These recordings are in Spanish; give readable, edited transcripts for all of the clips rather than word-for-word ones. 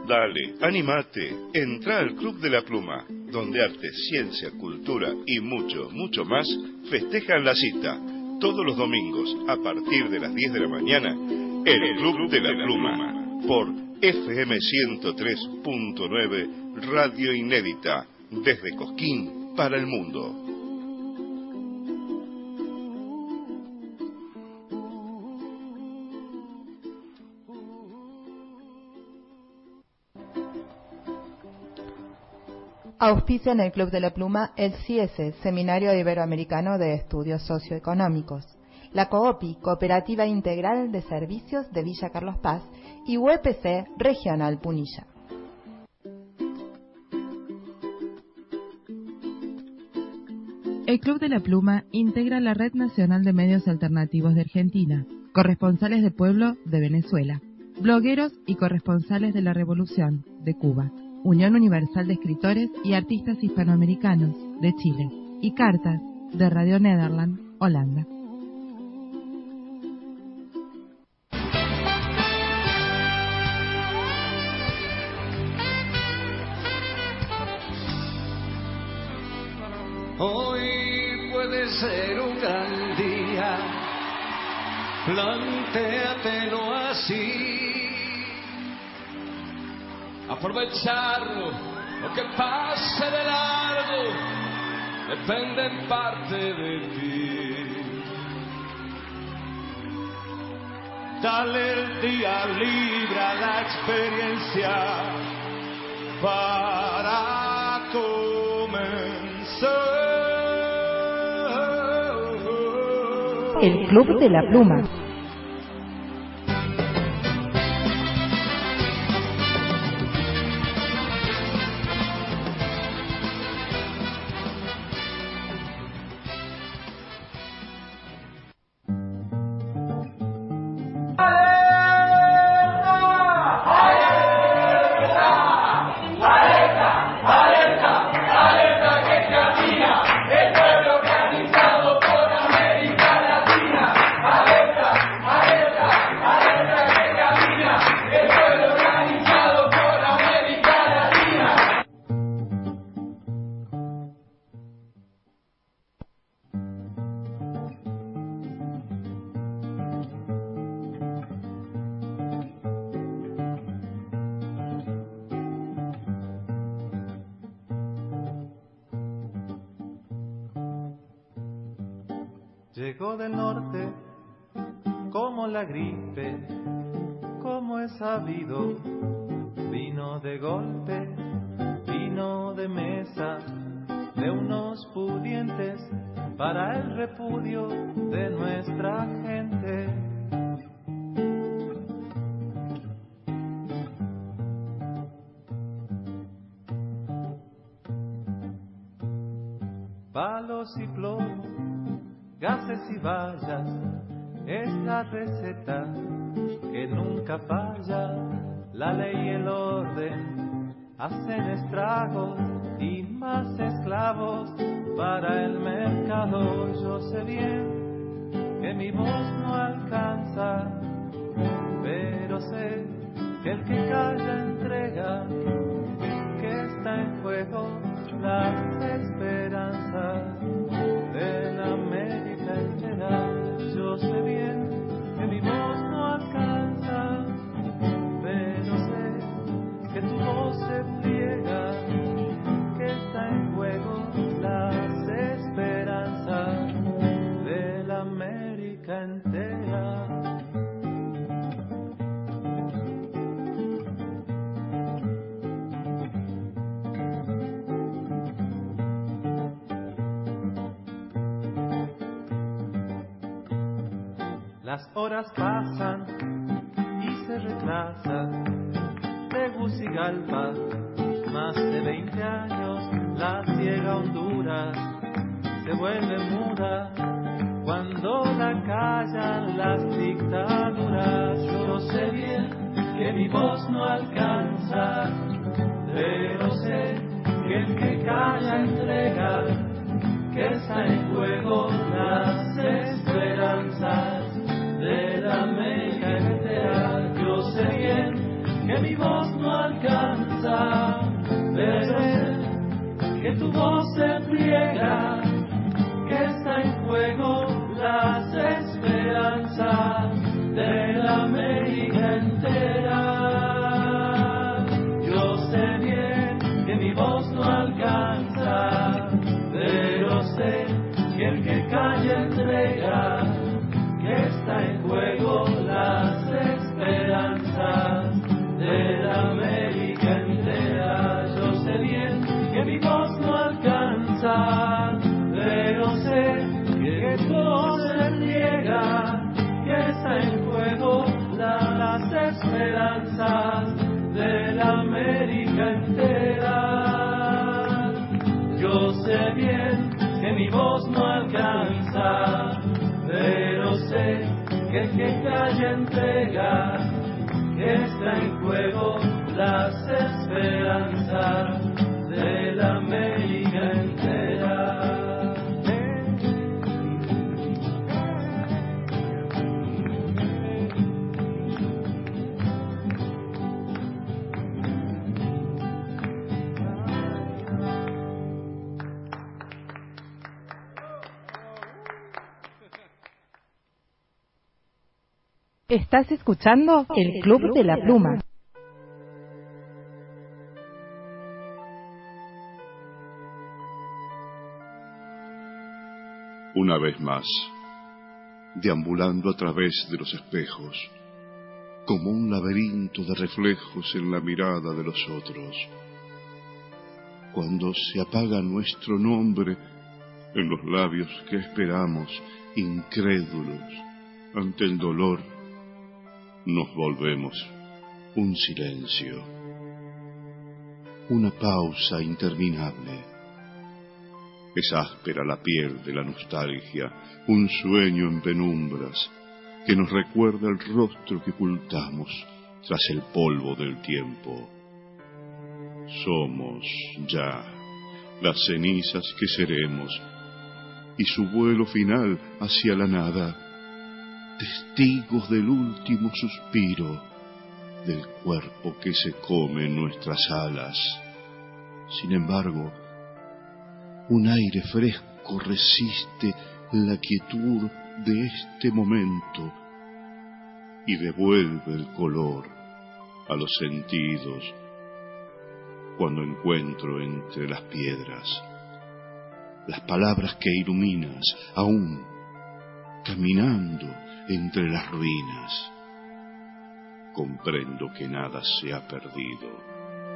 Dale, animate, entra al Club de la Pluma, donde arte, ciencia, cultura y mucho, mucho más festejan la cita. Todos los domingos, a partir de las 10 de la mañana, el Club de la Pluma, por FM 103.9, Radio Inédita, desde Cosquín para el mundo. Auspicia en el Club de la Pluma el CIESE, Seminario Iberoamericano de Estudios Socioeconómicos, la COOPI, Cooperativa Integral de Servicios de Villa Carlos Paz, y UEPC Regional Punilla. El Club de la Pluma integra la Red Nacional de Medios Alternativos de Argentina, corresponsales de Pueblo de Venezuela, blogueros y corresponsales de la Revolución de Cuba, Unión Universal de Escritores y Artistas Hispanoamericanos de Chile y Cartas de Radio Nederland, Holanda. Hoy puede ser un gran día, plantéatelo así. Aprovecharlo, lo que pase de largo, depende en parte de ti. Dale el día libre a la experiencia para comenzar. El Club de la Pluma. Llegó del norte como la gripe, como es sabido, vino de golpe, vino de mesa, de unos pudientes para el repudio de nuestra gente. Palos y plomo, gases y vallas, es la receta que nunca falla. La ley y el orden hacen estragos y más esclavos para el mercado. Yo sé bien que mi voz no alcanza, pero sé que el que calla entrega, que está en juego las esperanzas de la América entera. Yo sé bien que mi voz no alcanza, pero sé que tu voz se pliega, que está en juego las esperanzas de la América entera. Las horas pasan y se retrasan. Tegucigalpa, más de 20 años, la ciega Honduras se vuelve muda cuando la callan las dictaduras. Yo sé bien que mi voz no alcanza, pero sé que el que calla entrega, que está en juego las esperanzas de la América entera. Yo sé bien que mi voz no alcanza, alcanza, pero sé que tu voz se pliega, que está en juego las esperanzas de la América entera. Yo sé bien que mi voz no alcanza, pero sé que el que calla entrega, que está en juego las esperanzas de la América entera. Yo sé bien que mi voz no alcanza, pero sé que tu voz se niega, que está en juego las esperanzas de la América entera. Yo sé bien que mi voz no alcanza, pero sé que el que calla entrega, que está en juego las esperanzas de la América entera. Estás escuchando el Club de la Pluma. Una vez más, deambulando a través de los espejos, como un laberinto de reflejos en la mirada de los otros. Cuando se apaga nuestro nombre en los labios que esperamos, incrédulos ante el dolor, nos volvemos un silencio, una pausa interminable. Es áspera la piel de la nostalgia, un sueño en penumbras que nos recuerda el rostro que ocultamos tras el polvo del tiempo. Somos ya las cenizas que seremos y su vuelo final hacia la nada, testigos del último suspiro del cuerpo que se come en nuestras alas. Sin embargo, un aire fresco resiste la quietud de este momento y devuelve el color a los sentidos cuando encuentro entre las piedras las palabras que iluminas aún caminando entre las ruinas. Comprendo que nada se ha perdido.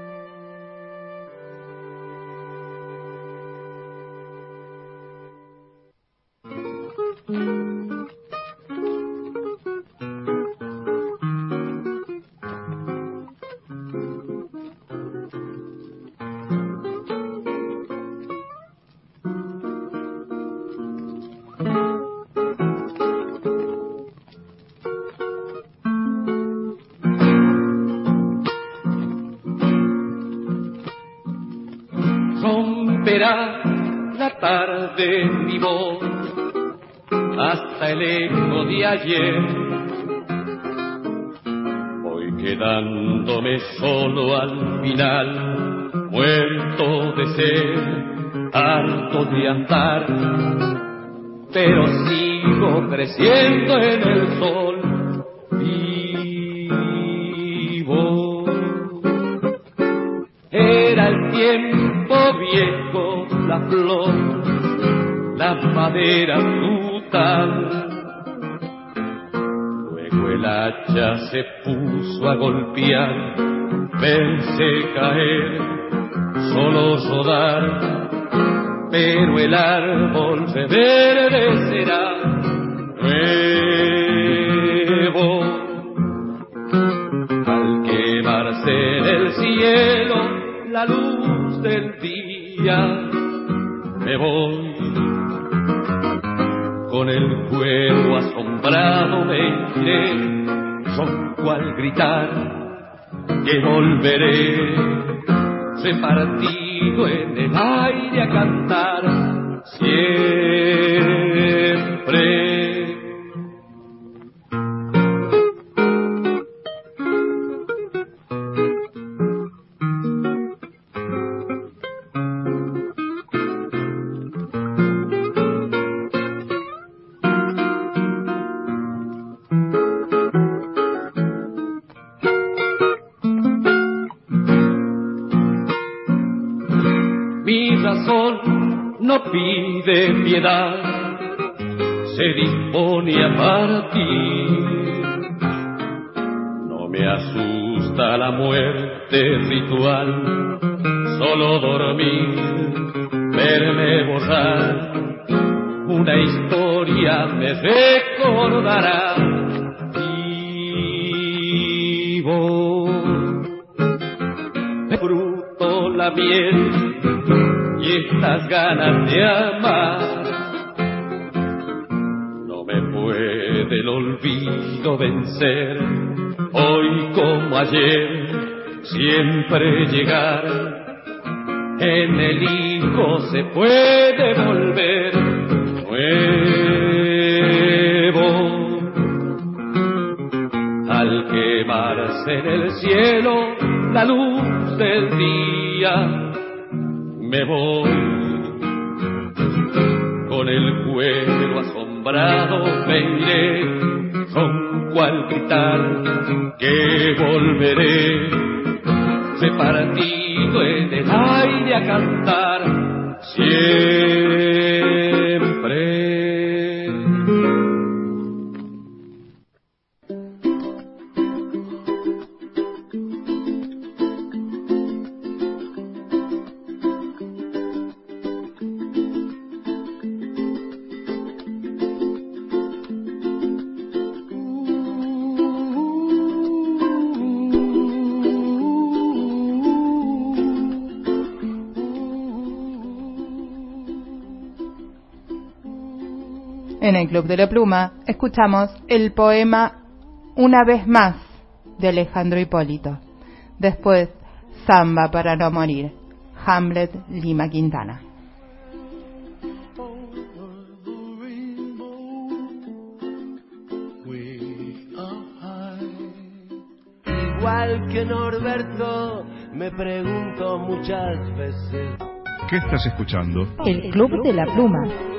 La tarde mi voz hasta el eco de ayer, hoy quedándome solo al final, muerto de sed, harto de andar, pero sigo creciendo en el sol vivo. Era el tiempo viejo, la flor, la madera frutal. Luego el hacha se puso a golpear, verse caer, solo rodar, pero el árbol reverdecerá nuevo. Al quemarse del cielo la luz del día, me voy con el cuero asombrado, me iré, ronco al gritar que volveré, repartido en el aire a cantar siempre. no pide piedad, se dispone a partir. No me asusta la muerte ritual, solo dormir, verme borrar, una historia me recordará. Vivo, me fruto la miel y estas ganas de amar. No me puede el olvido vencer, hoy como ayer, siempre llegar. En el hijo se puede volver nuevo. Al quemarse en el cielo la luz del día, me voy con el cuero asombrado, me iré con cual gritar que volveré, repartido en el aire a cantar siempre. En el Club de la Pluma escuchamos el poema Una vez más de Alejandro Hipólito. Después, Samba para no morir, Hamlet Lima Quintana. Igual que Norberto, me pregunto muchas veces. ¿Qué estás escuchando? El Club de la Pluma.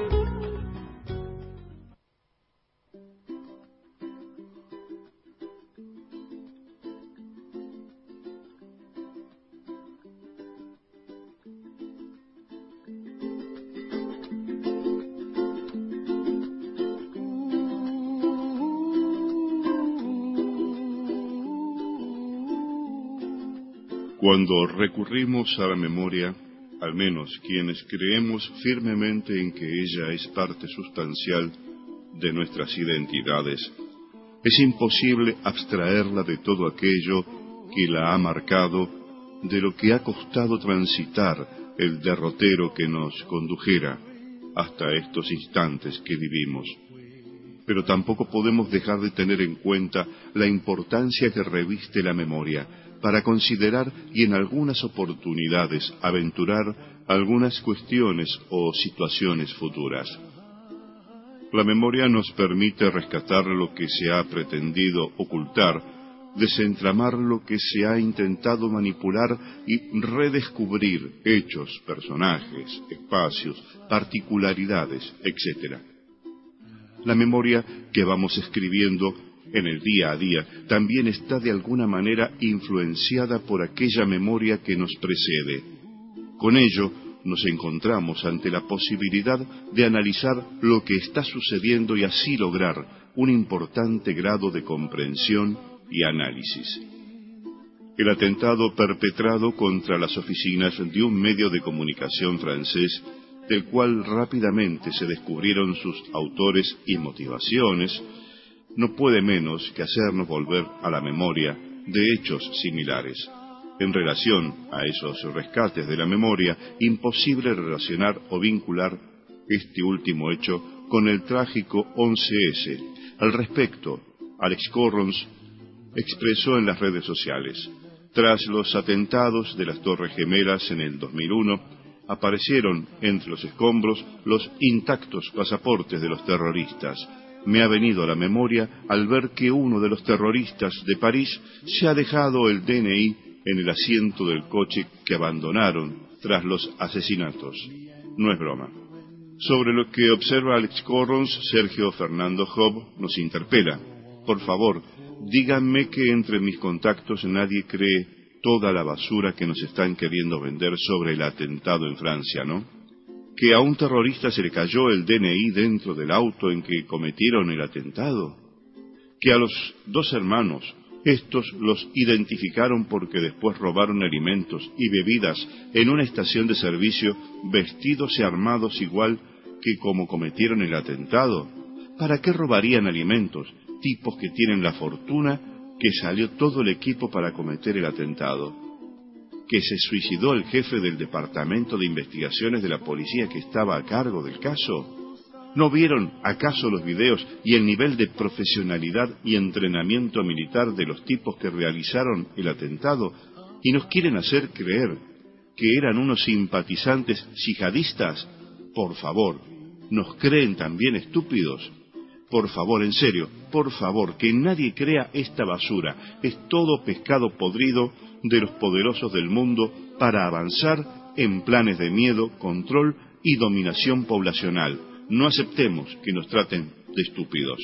Cuando recurrimos a la memoria, al menos quienes creemos firmemente en que ella es parte sustancial de nuestras identidades, es imposible abstraerla de todo aquello que la ha marcado, de lo que ha costado transitar el derrotero que nos condujera hasta estos instantes que vivimos. Pero tampoco podemos dejar de tener en cuenta la importancia que reviste la memoria para considerar y en algunas oportunidades aventurar algunas cuestiones o situaciones futuras. La memoria nos permite rescatar lo que se ha pretendido ocultar, desentramar lo que se ha intentado manipular y redescubrir hechos, personajes, espacios, particularidades, etc. La memoria que vamos escribiendo en el día a día también está de alguna manera influenciada por aquella memoria que nos precede. Con ello nos encontramos ante la posibilidad de analizar lo que está sucediendo y así lograr un importante grado de comprensión y análisis. El atentado perpetrado contra las oficinas de un medio de comunicación francés, del cual rápidamente se descubrieron sus autores y motivaciones, no puede menos que hacernos volver a la memoria de hechos similares. En relación a esos rescates de la memoria, imposible relacionar o vincular este último hecho con el trágico 11S. Al respecto, Alex Corrons expresó en las redes sociales: tras los atentados de las Torres Gemelas en el 2001, aparecieron entre los escombros los intactos pasaportes de los terroristas. Me ha venido a la memoria al ver que uno de los terroristas de París se ha dejado el DNI en el asiento del coche que abandonaron tras los asesinatos. No es broma. Sobre lo que observa Alex Corrons, Sergio Fernando Job nos interpela: por favor, díganme que entre mis contactos nadie cree toda la basura que nos están queriendo vender sobre el atentado en Francia, ¿no? ¿Que a un terrorista se le cayó el DNI dentro del auto en que cometieron el atentado? ¿Que a los dos hermanos, estos los identificaron porque después robaron alimentos y bebidas en una estación de servicio vestidos y armados igual que como cometieron el atentado? ¿Para qué robarían alimentos, tipos que tienen la fortuna que salió todo el equipo para cometer el atentado? ¿Que se suicidó el jefe del departamento de investigaciones de la policía que estaba a cargo del caso? ¿No vieron acaso los videos y el nivel de profesionalidad y entrenamiento militar de los tipos que realizaron el atentado y nos quieren hacer creer que eran unos simpatizantes yihadistas? Por favor, ¿nos creen también estúpidos? Por favor, en serio, por favor, que nadie crea esta basura. Es todo pescado podrido de los poderosos del mundo para avanzar en planes de miedo, control y dominación poblacional. No aceptemos que nos traten de estúpidos.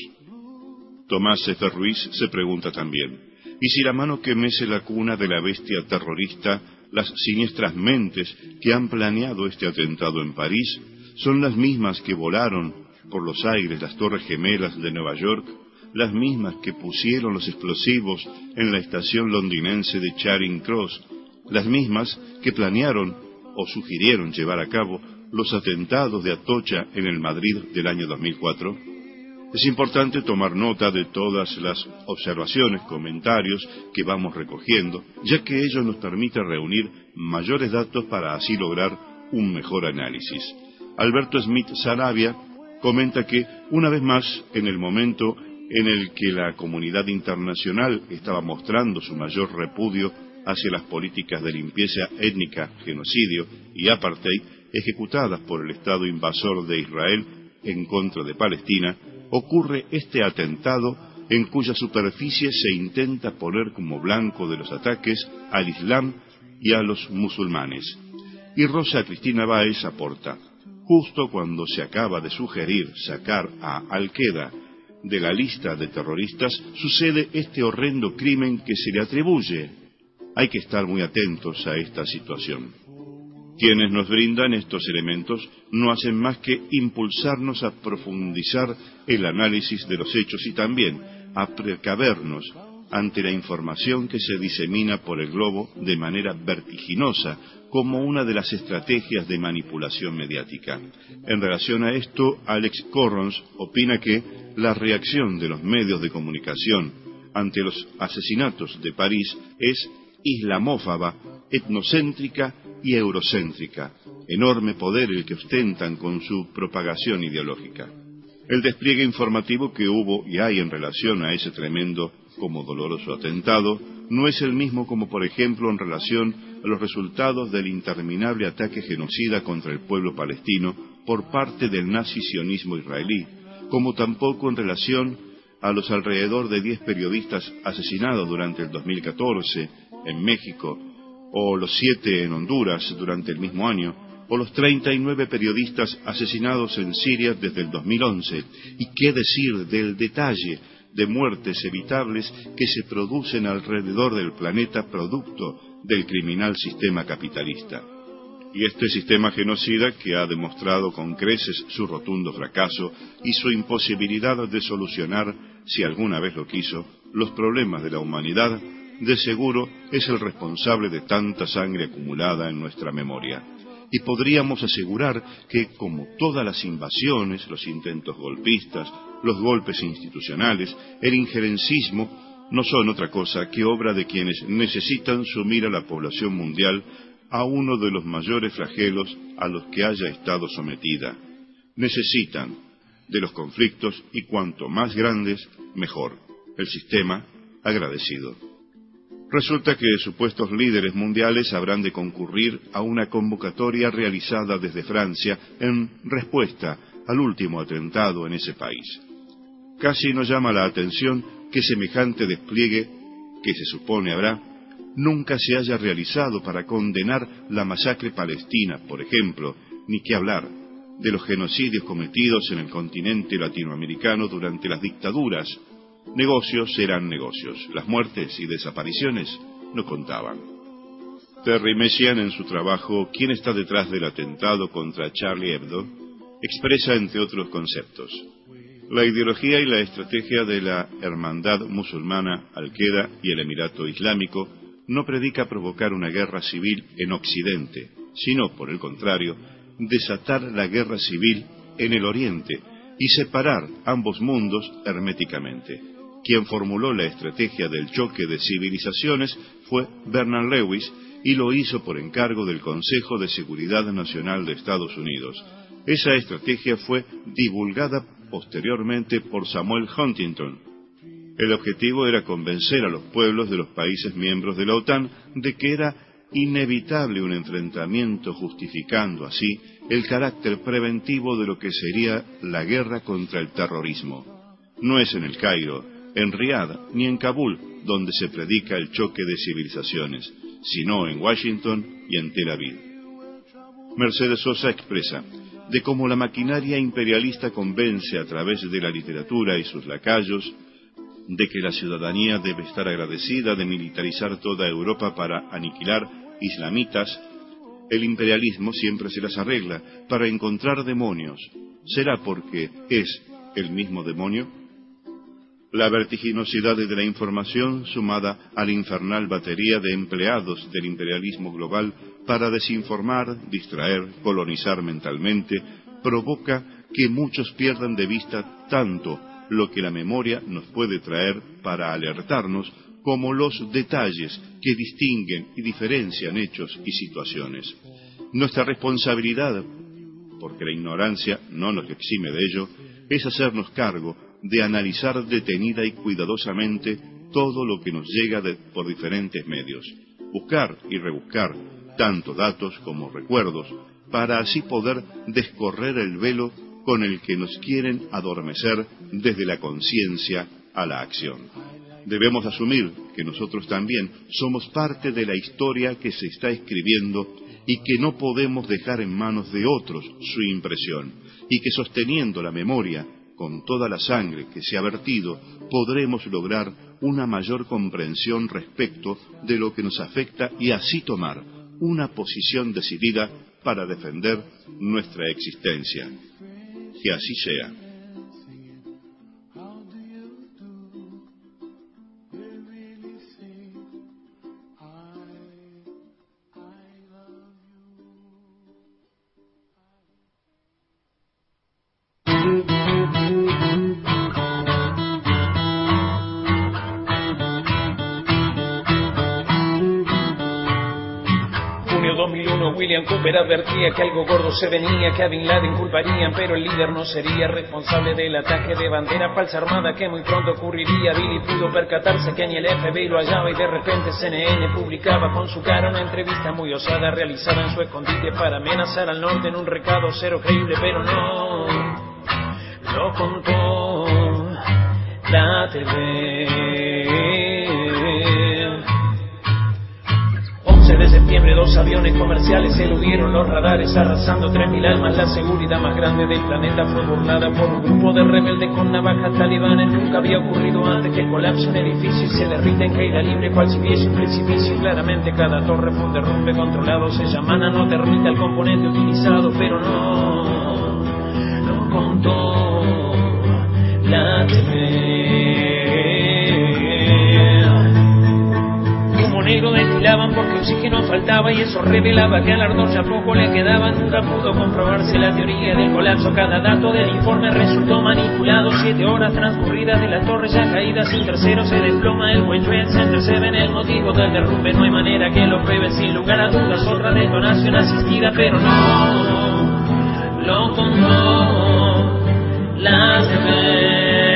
Tomás F. Ruiz se pregunta también, ¿y si la mano que mece la cuna de la bestia terrorista, las siniestras mentes que han planeado este atentado en París, son las mismas que volaron por los aires las Torres Gemelas de Nueva York, las mismas que pusieron los explosivos en la estación londinense de Charing Cross, las mismas que planearon o sugirieron llevar a cabo los atentados de Atocha en el Madrid del año 2004? Es importante tomar nota de todas las observaciones, comentarios que vamos recogiendo, ya que ello nos permite reunir mayores datos para así lograr un mejor análisis. Alberto Smith Sarabia comenta que, una vez más, en el momento en el que la comunidad internacional estaba mostrando su mayor repudio hacia las políticas de limpieza étnica, genocidio y apartheid ejecutadas por el Estado invasor de Israel en contra de Palestina, ocurre este atentado en cuya superficie se intenta poner como blanco de los ataques al Islam y a los musulmanes. Y Rosa Cristina Báez aporta, justo cuando se acaba de sugerir sacar a Al-Qaeda de la lista de terroristas, sucede este horrendo crimen que se le atribuye. Hay que estar muy atentos a esta situación. Quienes nos brindan estos elementos no hacen más que impulsarnos a profundizar el análisis de los hechos y también a precavernos ante la información que se disemina por el globo de manera vertiginosa como una de las estrategias de manipulación mediática. En relación a esto, Alex Corrons opina que la reacción de los medios de comunicación ante los asesinatos de París es islamófoba, etnocéntrica y eurocéntrica. Enorme poder el que ostentan con su propagación ideológica. El despliegue informativo que hubo y hay en relación a ese tremendo como doloroso atentado no es el mismo como, por ejemplo, en relación a los resultados del interminable ataque genocida contra el pueblo palestino por parte del nazi-sionismo israelí, como tampoco en relación a los alrededor de 10 periodistas asesinados durante el 2014 en México, o los 7 en Honduras durante el mismo año, o los 39 periodistas asesinados en Siria desde el 2011, y qué decir del detalle de muertes evitables que se producen alrededor del planeta producto del criminal sistema capitalista. Y este sistema genocida que ha demostrado con creces su rotundo fracaso y su imposibilidad de solucionar, si alguna vez lo quiso, los problemas de la humanidad, de seguro es el responsable de tanta sangre acumulada en nuestra memoria. Y podríamos asegurar que, como todas las invasiones, los intentos golpistas, los golpes institucionales, el injerencismo, no son otra cosa que obra de quienes necesitan sumir a la población mundial a uno de los mayores flagelos a los que haya estado sometida. Necesitan de los conflictos y cuanto más grandes, mejor. El sistema agradecido. Resulta que supuestos líderes mundiales habrán de concurrir a una convocatoria realizada desde Francia en respuesta al último atentado en ese país. Casi nos llama la atención que semejante despliegue, que se supone habrá, nunca se haya realizado para condenar la masacre palestina, por ejemplo, ni qué hablar de los genocidios cometidos en el continente latinoamericano durante las dictaduras. Negocios eran negocios, las muertes y desapariciones no contaban. Terry Messiaen, en su trabajo ¿Quién está detrás del atentado contra Charlie Hebdo?, expresa, entre otros conceptos, la ideología y la estrategia de la hermandad musulmana, Al-Qaeda y el Emirato Islámico no predica provocar una guerra civil en Occidente, sino, por el contrario, desatar la guerra civil en el Oriente y separar ambos mundos herméticamente. Quien formuló la estrategia del choque de civilizaciones fue Bernard Lewis y lo hizo por encargo del Consejo de Seguridad Nacional de Estados Unidos. Esa estrategia fue divulgada posteriormente por Samuel Huntington. El objetivo era convencer a los pueblos de los países miembros de la OTAN de que era inevitable un enfrentamiento, justificando así el carácter preventivo de lo que sería la guerra contra el terrorismo. No es en el Cairo, en Riad ni en Kabul donde se predica el choque de civilizaciones, sino en Washington y en Tel Aviv. Mercedes Sosa expresa de cómo la maquinaria imperialista convence a través de la literatura y sus lacayos de que la ciudadanía debe estar agradecida de militarizar toda Europa para aniquilar islamitas. El imperialismo siempre se las arregla para encontrar demonios. ¿Será porque es el mismo demonio? La vertiginosidad de la información, sumada a la infernal batería de empleados del imperialismo global para desinformar, distraer, colonizar mentalmente, provoca que muchos pierdan de vista tanto lo que la memoria nos puede traer para alertarnos, como los detalles que distinguen y diferencian hechos y situaciones. Nuestra responsabilidad, porque la ignorancia no nos exime de ello, es hacernos cargo de analizar detenida y cuidadosamente todo lo que nos llega por diferentes medios, buscar y rebuscar tanto datos como recuerdos, para así poder descorrer el velo con el que nos quieren adormecer desde la conciencia a la acción. Debemos asumir que nosotros también somos parte de la historia que se está escribiendo y que no podemos dejar en manos de otros su impresión, y que sosteniendo la memoria con toda la sangre que se ha vertido, podremos lograr una mayor comprensión respecto de lo que nos afecta y así tomar una posición decidida para defender nuestra existencia. Que así sea. William Cooper advertía que algo gordo se venía, que a Bin Laden culparían, pero el líder no sería responsable del ataque de bandera falsa armada que muy pronto ocurriría. Billy pudo percatarse que ni el FBI lo hallaba y de repente CNN publicaba con su cara una entrevista muy osada realizada en su escondite para amenazar al norte en un recado cero creíble, pero no lo contó la TV. 11 de septiembre, 2 aviones comerciales eludieron los radares, arrasando 3.000 almas. La seguridad más grande del planeta fue burlada por un grupo de rebeldes con navajas talibanes. Nunca había ocurrido antes que colapse un edificio y se derrita en caída libre, cual si viese un precipicio. Claramente cada torre fue un derrumbe controlado. Se llama no termita el componente utilizado, pero no lo contó la TV. Negro destilaban porque oxígeno faltaba y eso revelaba que al ardor ya poco le quedaba. Nunca pudo comprobarse la teoría del colapso. Cada dato del informe resultó manipulado. 7 horas transcurridas de la torre ya caída, sin tercero se desploma el World Trade Center 7. El motivo del derrumbe no hay manera que lo prueben, sin lugar a dudas otra detonación asistida, pero no lo contó la TV.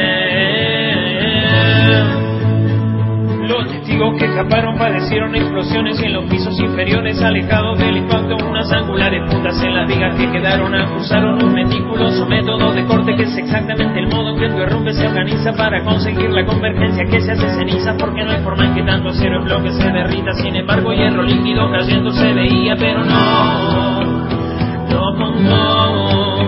Los testigos que escaparon padecieron explosiones en los pisos inferiores, alejados del impacto. Unas angulares puntas en las vigas que quedaron acusaron un meticuloso método de corte que es exactamente el modo en que el derrumbe se organiza para conseguir la convergencia que se hace ceniza, porque no hay forma en que tanto acero en bloque se derrita. Sin embargo, hierro líquido cayendo se veía, pero no lo contó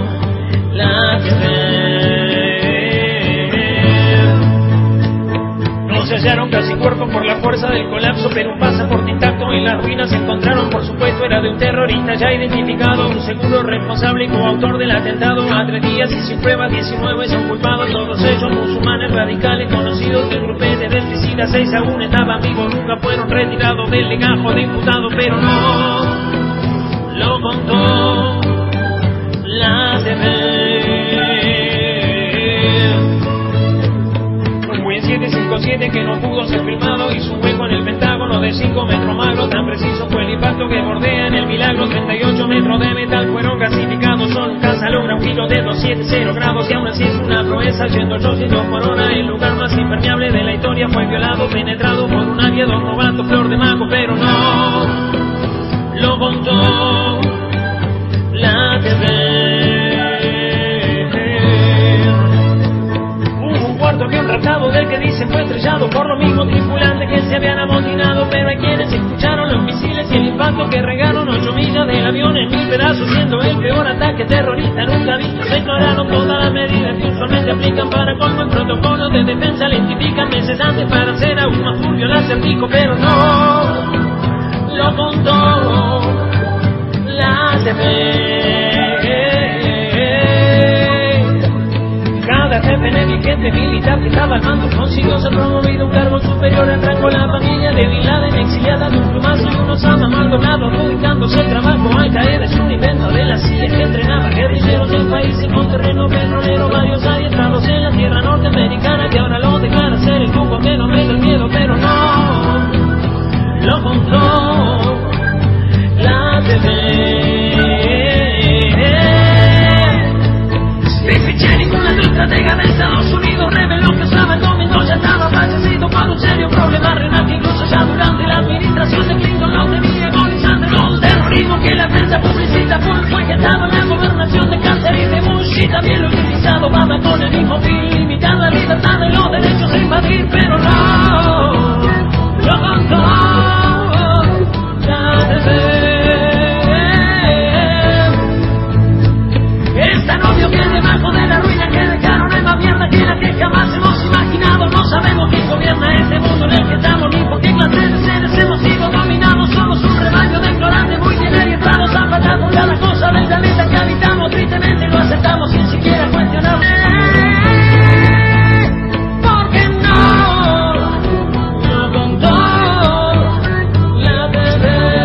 la TV. Se hallaron casi cuerpo por la fuerza del colapso, pero un pasaporte intacto en las ruinas se encontraron. Por supuesto era de un terrorista ya identificado, un seguro responsable y coautor del atentado. A 3 días y sin pruebas 19 son culpados, todos ellos musulmanes radicales conocidos del grupete de suicidas. 6 aún estaban vivos, nunca fueron retirados del legajo de imputado, pero no lo contó la TV. Fue en 757 que no pudo ser filmado y su hueco en el Pentágono de 5 metros magro. Tan preciso fue el impacto que bordea en el milagro. 38 metros de metal fueron gasificados. Solo un caza logra un giro de 270 grados y aún así es una proeza. 108 por hora, el lugar más impermeable de la historia fue violado, penetrado por un aviador novato, flor de maco, pero no lo contó la TV. Hubo un cuarto avión raptado del que dicen fue estrellado por los mismos tripulantes que se habían amotinado, pero hay quienes escucharon los misiles y el impacto que regaron 8 millas del avión en 1000 pedazos, siendo el peor ataque terrorista nunca visto. Se ignoraron todas las medidas que usualmente aplican para colmo el protocolo de defensa, le identifican meses antes para hacer aún más turbio el acertijo, pero no lo contó la TV. Cada jefe negligente militar que estaba al mando consiguió ser promovido un cargo superior al rango. La familia de Bin Laden exiliada de un plumazo y unos amas mal doblados adjudicándose el trabajo. Al caer es un invento de la CIA que entrenaba guerrilleros del país con terreno petrolero. Varios adiestrados en la tierra norteamericana que ahora lo declara ser el grupo que no mete el miedo, pero no lo contó la TV. Stephen Jennings, una estratega de Estados Unidos, reveló que Osama Bin Laden ya estaba fallecido por un serio problema renal que incluso ya durante la administración de Clinton lo tenía agonizante. Todo el terrorismo que la prensa publicita fue que estaba en la gobernación de Carter y de Bush, y también lo utilizado Obama con el mismo fin, limitar la libertad de los derechos de invadir, pero no lo contó la TV. Es tan obvio que debajo de la ruina que dejaron hay más mierda que la que jamás hemos imaginado. No sabemos quién gobierna este mundo en el que estamos, ni por qué clase de seres hemos sido dominados. Somos un rebaño de ignorantes muy bien orientados, zapatando cada cosa del planeta que habitamos. Tristemente lo aceptamos sin siquiera cuestionarlo. Porque no lo contó la TV.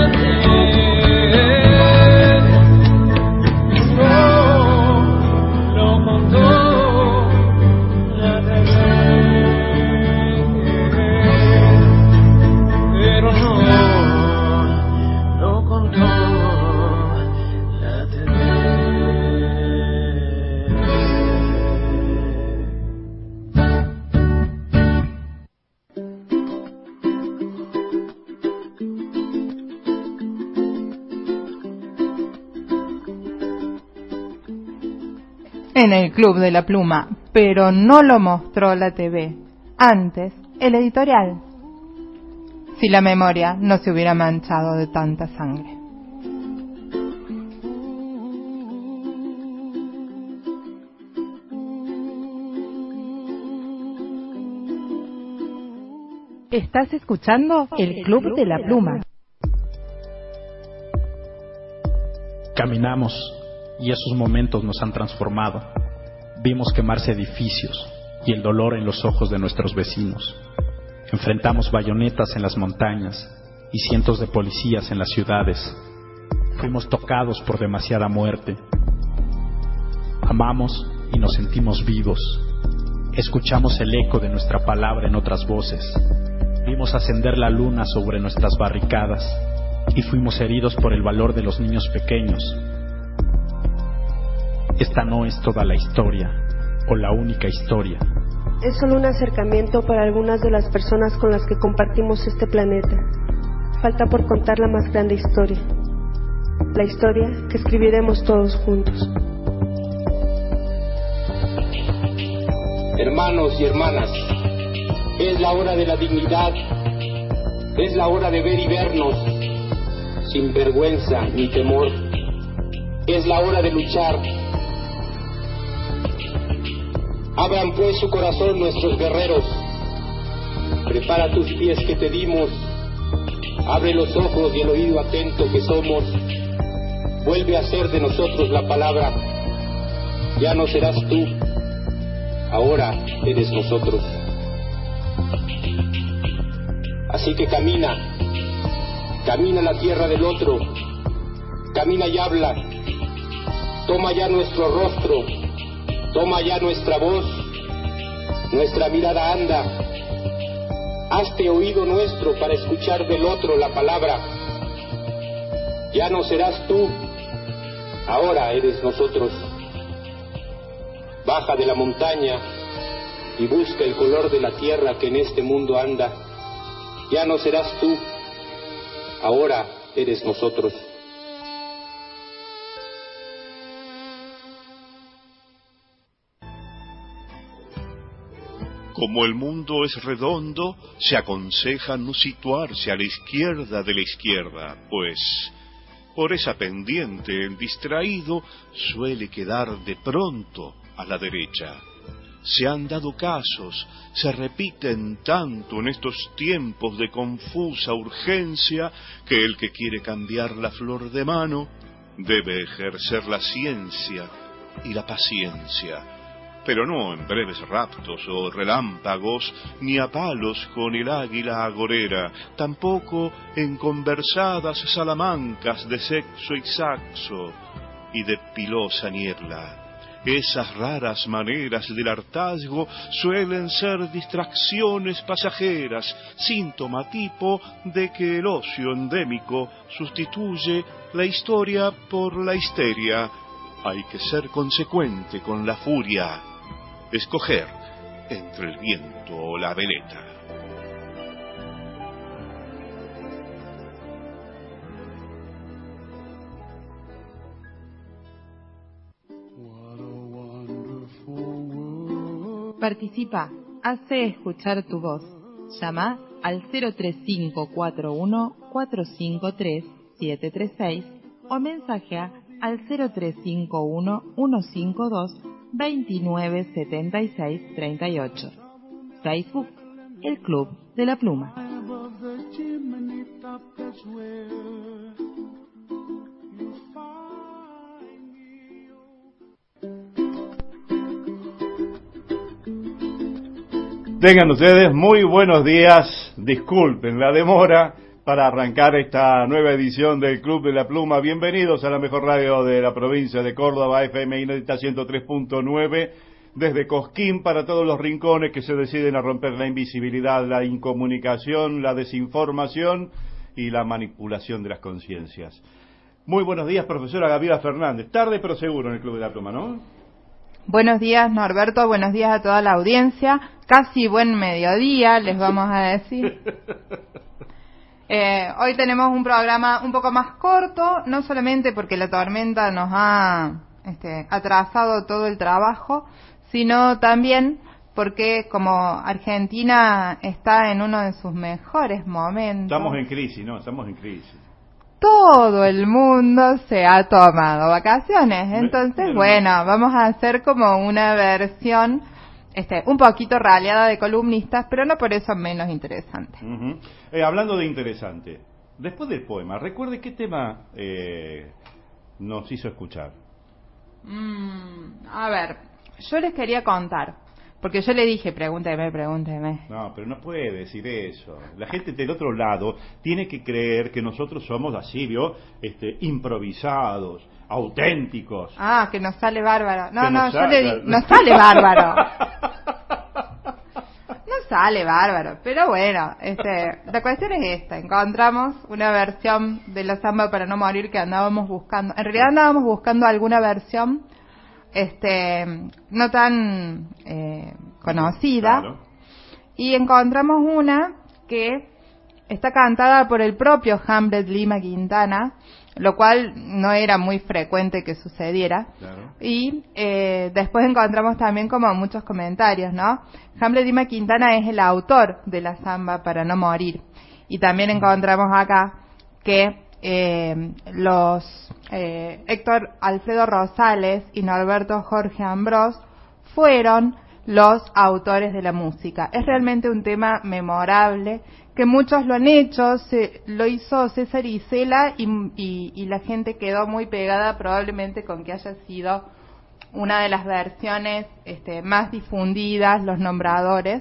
En el Club de la Pluma, pero no lo mostró la TV. Antes, el editorial. Si la memoria no se hubiera manchado de tanta sangre. Estás escuchando el Club de la Pluma. Caminamos y esos momentos nos han transformado. Vimos quemarse edificios y el dolor en los ojos de nuestros vecinos. Enfrentamos bayonetas en las montañas y cientos de policías en las ciudades. Fuimos tocados por demasiada muerte. Amamos y nos sentimos vivos. Escuchamos el eco de nuestra palabra en otras voces. Vimos ascender la luna sobre nuestras barricadas y fuimos heridos por el valor de los niños pequeños. Esta no es toda la historia, o la única historia. Es solo un acercamiento para algunas de las personas con las que compartimos este planeta. Falta por contar la más grande historia. La historia que escribiremos todos juntos. Hermanos y hermanas, es la hora de la dignidad. Es la hora de ver y vernos, sin vergüenza ni temor. Es la hora de luchar. Abran pues su corazón nuestros guerreros. Prepara tus pies que te dimos, abre los ojos y el oído atento que somos. Vuelve a ser de nosotros la palabra. Ya no serás tú, ahora eres nosotros. Así que camina la tierra del otro, camina y habla. Toma ya nuestro rostro, toma ya nuestra voz, nuestra mirada anda. Hazte oído nuestro para escuchar del otro la palabra. Ya no serás tú, ahora eres nosotros. Baja de la montaña y busca el color de la tierra que en este mundo anda. Ya no serás tú, ahora eres nosotros. Como el mundo es redondo, se aconseja no situarse a la izquierda de la izquierda, pues por esa pendiente el distraído suele quedar de pronto a la derecha. Se han dado casos, se repiten tanto en estos tiempos de confusa urgencia, que el que quiere cambiar la flor de mano debe ejercer la ciencia y la paciencia, pero no en breves raptos o relámpagos, ni a palos con el águila agorera, tampoco en conversadas salamancas de sexo y saxo y de pilosa niebla. Esas raras maneras del hartazgo suelen ser distracciones pasajeras, síntoma tipo de que el ocio endémico sustituye la historia por la histeria. Hay que ser consecuente con la furia, escoger entre el viento o la veleta. Participa, hace escuchar tu voz. Llama al 03541 453 736 o mensajea al 0351 152 297638. Facebook, El Club de la Pluma. Tengan ustedes muy buenos días, disculpen la demora para arrancar esta nueva edición del Club de la Pluma. Bienvenidos a la mejor radio de la provincia de Córdoba, FM Inédita 103.9, desde Cosquín para todos los rincones que se deciden a romper la invisibilidad, la incomunicación, la desinformación y la manipulación de las conciencias. Muy buenos días, profesora Gabriela Fernández. Tarde pero seguro en el Club de la Pluma, ¿no? Buenos días, Norberto, buenos días a toda la audiencia. Casi buen mediodía, les vamos a decir. Hoy tenemos un programa un poco más corto, no solamente porque la tormenta nos ha atrasado todo el trabajo, sino también porque como Argentina está en uno de sus mejores momentos. Estamos en crisis, ¿no? Estamos en crisis. Todo el mundo se ha tomado vacaciones, entonces bueno, vamos a hacer como una versión un poquito raleada de columnistas, pero no por eso menos interesante. Hablando de interesante, después del poema, recuerde qué tema nos hizo escuchar. A ver, yo les quería contar, porque yo le dije, pregúnteme. No, pero no puede decir eso. La gente del otro lado tiene que creer que nosotros somos así, ¿vio? Improvisados, auténticos. Ah, que nos sale bárbaro. No, yo le digo, nos sale bárbaro. No sale bárbaro, pero bueno, la cuestión es esta. Encontramos una versión de la samba para no morir que andábamos buscando. En realidad andábamos buscando alguna versión no tan conocida, claro. Y encontramos una que está cantada por el propio Hamlet Lima Quintana, lo cual no era muy frecuente que sucediera, claro. Y después encontramos también como muchos comentarios, ¿no? Hamlet Lima Quintana es el autor de la samba para no morir, y también encontramos acá que los Héctor Alfredo Rosales y Norberto Jorge Ambrós fueron los autores de la música. Es realmente un tema memorable, que muchos lo han hecho, lo hizo César Isela y la gente quedó muy pegada probablemente con que haya sido una de las versiones más difundidas, Los Nombradores.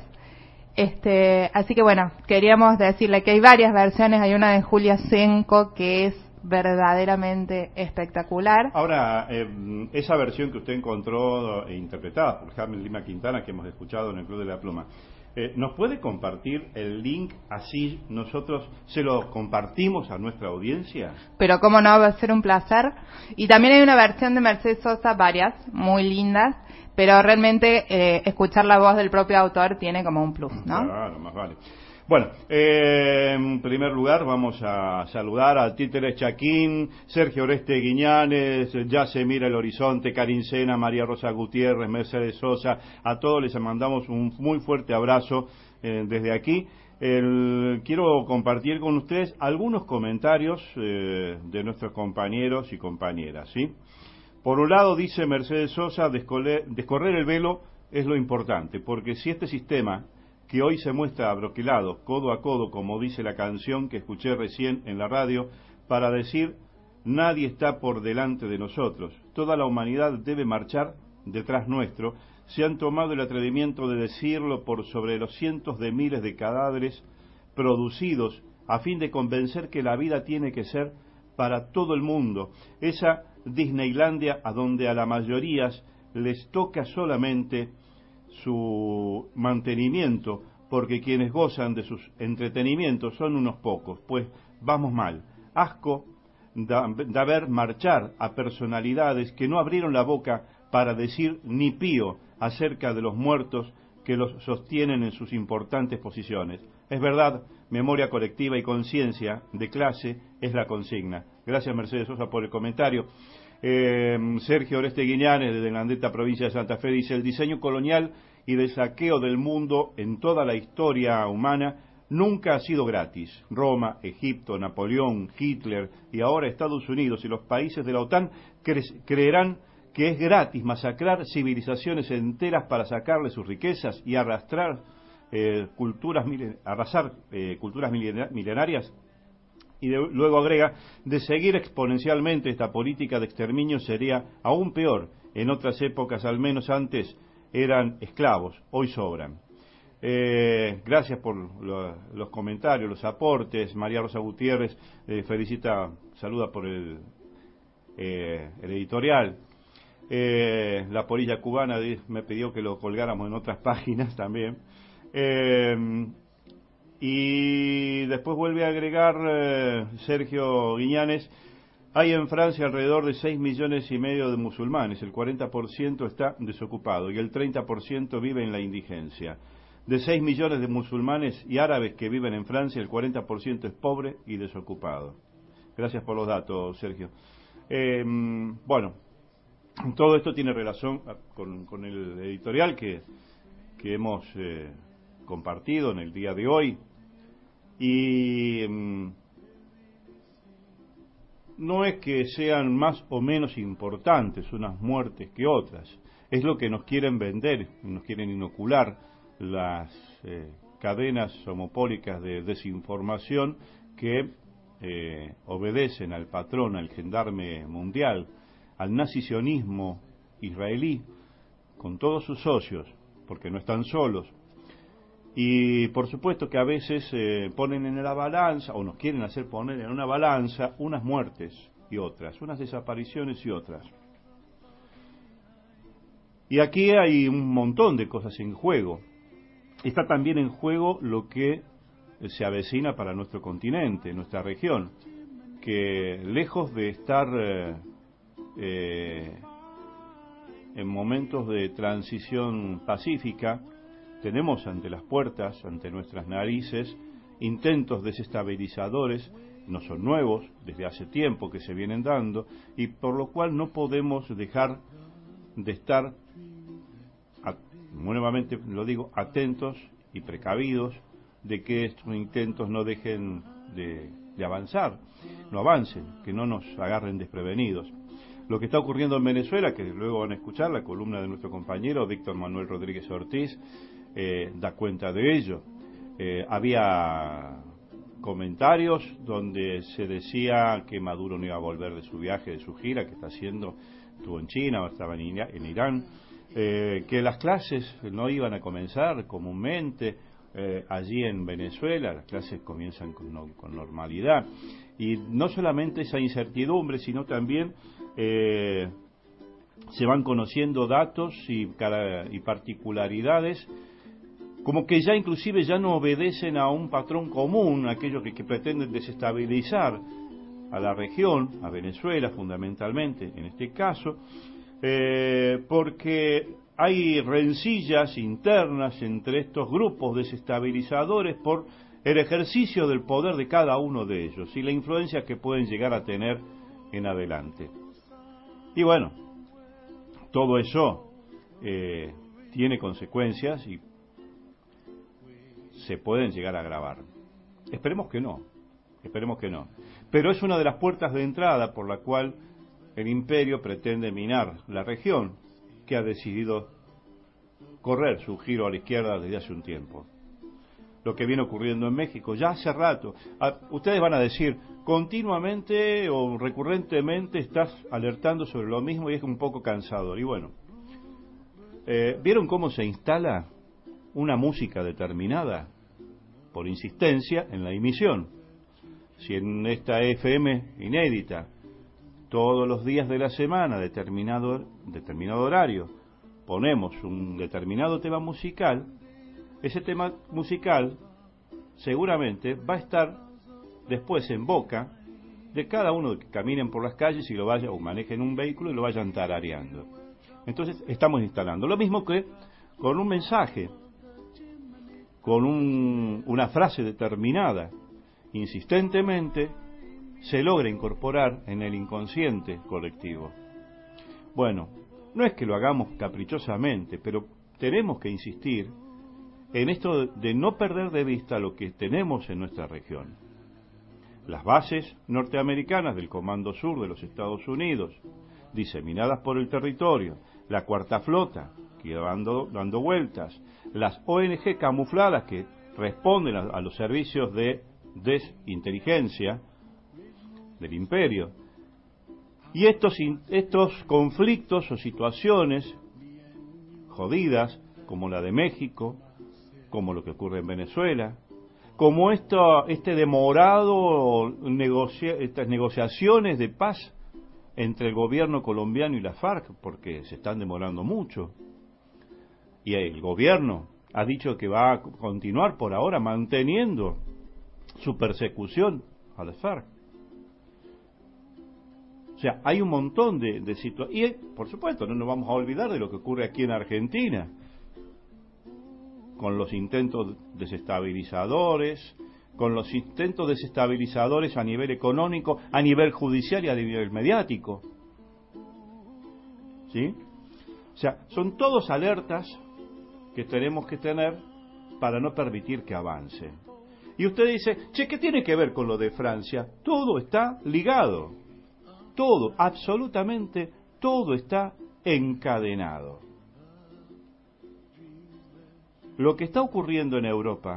Así que bueno, queríamos decirle que hay varias versiones, hay una de Julia Senco que es verdaderamente espectacular. Ahora, esa versión que usted encontró interpretada por Jaime Lima Quintana, que hemos escuchado en el Club de la Pluma, ¿nos puede compartir el link? Así nosotros se lo compartimos a nuestra audiencia. Pero cómo no, va a ser un placer. Y también hay una versión de Mercedes Sosa, varias, muy lindas, pero realmente escuchar la voz del propio autor tiene como un plus, ¿no? Claro, más vale. Bueno, en primer lugar vamos a saludar a Títeres Chaquín, Sergio Oreste Guiñanes, Ya se mira el horizonte, Karin Sena, María Rosa Gutiérrez, Mercedes Sosa. A todos les mandamos un muy fuerte abrazo desde aquí. Quiero compartir con ustedes algunos comentarios de nuestros compañeros y compañeras, ¿sí? Por un lado, dice Mercedes Sosa, descorrer el velo es lo importante, porque si este sistema que hoy se muestra abroquelado, codo a codo, como dice la canción que escuché recién en la radio, para decir, nadie está por delante de nosotros, toda la humanidad debe marchar detrás nuestro, se han tomado el atrevimiento de decirlo por sobre los cientos de miles de cadáveres producidos a fin de convencer que la vida tiene que ser para todo el mundo, esa Disneylandia a donde a la mayoría les toca solamente su mantenimiento, porque quienes gozan de sus entretenimientos son unos pocos, pues vamos mal. Asco da ver marchar a personalidades que no abrieron la boca para decir ni pío acerca de los muertos que los sostienen en sus importantes posiciones. Es verdad, memoria colectiva y conciencia de clase es la consigna. Gracias, Mercedes Sosa, por el comentario. Sergio Oreste Guiñanes, de Landeta, provincia de Santa Fe, dice: el diseño colonial y de saqueo del mundo en toda la historia humana nunca ha sido gratis. Roma, Egipto, Napoleón, Hitler y ahora Estados Unidos y los países de la OTAN creerán que es gratis masacrar civilizaciones enteras para sacarle sus riquezas y arrasar culturas milenarias. Y luego agrega, de seguir exponencialmente esta política de exterminio sería aún peor. En otras épocas, al menos antes, eran esclavos, hoy sobran. Gracias por los comentarios, los aportes. María Rosa Gutiérrez saluda por el editorial. La Polilla Cubana me pidió que lo colgáramos en otras páginas también. Y después vuelve a agregar Sergio Guiñanes: hay en Francia alrededor de 6,5 millones de musulmanes, el 40% está desocupado y el 30% vive en la indigencia. De 6 millones de musulmanes y árabes que viven en Francia, el 40% es pobre y desocupado. Gracias por los datos, Sergio. Bueno, todo esto tiene relación con el editorial que hemos compartido en el día de hoy. Y no es que sean más o menos importantes unas muertes que otras, es lo que nos quieren vender, nos quieren inocular las cadenas homopólicas de desinformación que obedecen al patrón, al gendarme mundial, al nazisionismo israelí, con todos sus socios, porque no están solos. Y por supuesto que a veces ponen en la balanza, o nos quieren hacer poner en una balanza, unas muertes y otras, unas desapariciones y otras. Y aquí hay un montón de cosas en juego. Está también en juego lo que se avecina para nuestro continente, nuestra región, que lejos de estar en momentos de transición pacífica, tenemos ante las puertas, ante nuestras narices, intentos desestabilizadores, no son nuevos, desde hace tiempo que se vienen dando, y por lo cual no podemos dejar de estar, nuevamente lo digo, atentos y precavidos de que estos intentos no dejen de avanzar, no avancen, que no nos agarren desprevenidos. lo que está ocurriendo en Venezuela, que luego van a escuchar la columna de nuestro compañero Víctor Manuel Rodríguez Ortiz, da cuenta de ello. Había comentarios donde se decía que Maduro no iba a volver de su viaje, de su gira que está haciendo, estuvo en China o estaba en Irán, que las clases no iban a comenzar comúnmente allí en Venezuela, las clases comienzan con normalidad, y no solamente esa incertidumbre, sino también se van conociendo datos y particularidades como que ya inclusive ya no obedecen a un patrón común, aquellos que pretenden desestabilizar a la región, a Venezuela fundamentalmente en este caso, porque hay rencillas internas entre estos grupos desestabilizadores por el ejercicio del poder de cada uno de ellos y la influencia que pueden llegar a tener en adelante. Y bueno, todo eso tiene consecuencias y se pueden llegar a agravar. Esperemos que no. Pero es una de las puertas de entrada por la cual el imperio pretende minar la región, que ha decidido correr su giro a la izquierda desde hace un tiempo. Lo que viene ocurriendo en México ya hace rato. Ustedes van a decir, continuamente o recurrentemente estás alertando sobre lo mismo y es un poco cansador. Y bueno, ¿vieron cómo se instala una música determinada por insistencia en la emisión? Si en esta FM inédita todos los días de la semana, determinado horario, ponemos un determinado tema musical, ese tema musical seguramente va a estar después en boca de cada uno que caminen por las calles y lo vaya o manejen un vehículo y lo vayan tarareando. Entonces estamos instalando lo mismo que con un mensaje, con una frase determinada, insistentemente se logra incorporar en el inconsciente colectivo. Bueno, no es que lo hagamos caprichosamente, pero tenemos que insistir en esto de no perder de vista lo que tenemos en nuestra región. Las bases norteamericanas del Comando Sur de los Estados Unidos, diseminadas por el territorio, la Cuarta Flota, que va dando vueltas, las ONG camufladas que responden a los servicios de desinteligencia del imperio, y estos conflictos o situaciones jodidas, como la de México, como lo que ocurre en Venezuela, como estas negociaciones de paz entre el gobierno colombiano y la FARC, porque se están demorando mucho, y el gobierno ha dicho que va a continuar por ahora manteniendo su persecución a la FARC. O sea, hay un montón de situaciones. Y, por supuesto, no nos vamos a olvidar de lo que ocurre aquí en Argentina, con los intentos desestabilizadores, a nivel económico, a nivel judicial y a nivel mediático. ¿Sí? O sea, son todos alertas que tenemos que tener para no permitir que avance. Y usted dice, che, ¿qué tiene que ver con lo de Francia? Todo está ligado. Todo, absolutamente todo está encadenado. Lo que está ocurriendo en Europa,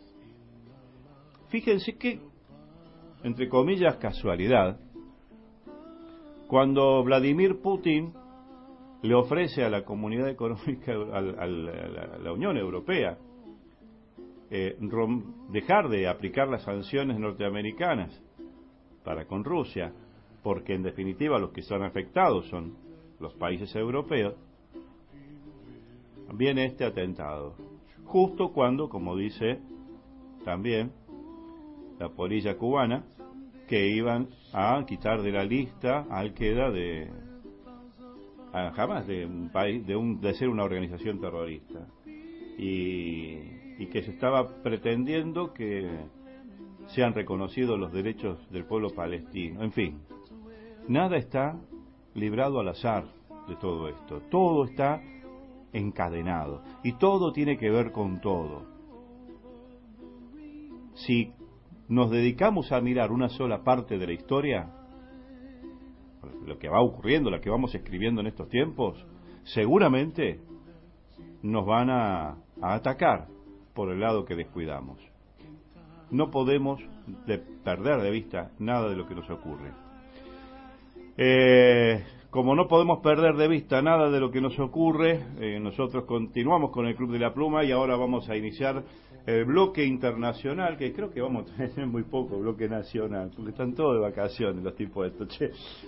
fíjense que, entre comillas, casualidad, cuando Vladimir Putin le ofrece a la Comunidad Económica, a la Unión Europea, dejar de aplicar las sanciones norteamericanas para con Rusia, porque en definitiva los que son afectados son los países europeos, viene este atentado, justo cuando, como dice también la polilla cubana, que iban a quitar de la lista a Al-Qaeda jamás de un país, de ser una organización terrorista, y que se estaba pretendiendo que sean reconocidos los derechos del pueblo palestino. En fin, nada está librado al azar de todo esto, todo está encadenado y todo tiene que ver con todo. Si nos dedicamos a mirar una sola parte de la historia, lo que va ocurriendo, la que vamos escribiendo en estos tiempos, seguramente nos van a atacar por el lado que descuidamos. No podemos perder de vista nada de lo que nos ocurre. Como no podemos perder de vista nada de lo que nos ocurre, nosotros continuamos con el Club de la Pluma y ahora vamos a iniciar el bloque internacional, que creo que vamos a tener muy poco bloque nacional, porque están todos de vacaciones los tipos estos, che.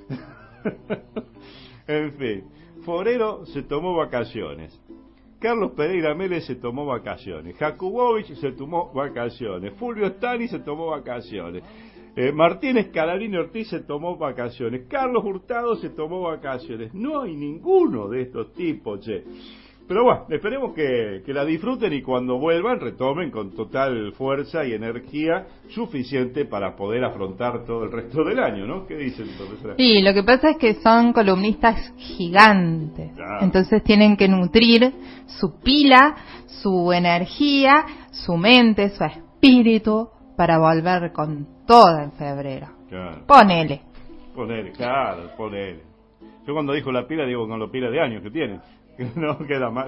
En fin, Forero se tomó vacaciones, Carlos Pereira Mélez se tomó vacaciones, Jakubowicz se tomó vacaciones, Fulvio Stani se tomó vacaciones, Martínez Calarini Ortiz se tomó vacaciones, Carlos Hurtado se tomó vacaciones. No hay ninguno de estos tipos, che. Pero bueno, esperemos que la disfruten y cuando vuelvan retomen con total fuerza y energía suficiente para poder afrontar todo el resto del año, ¿no? ¿Qué dicen, profesora? Sí, lo que pasa es que son columnistas gigantes, entonces tienen que nutrir su pila, su energía, su mente, su espíritu para volver con todo en febrero. Claro. Ponele, claro, ponele. Yo cuando dijo la pila, digo con la pila de años que tiene. No queda mal.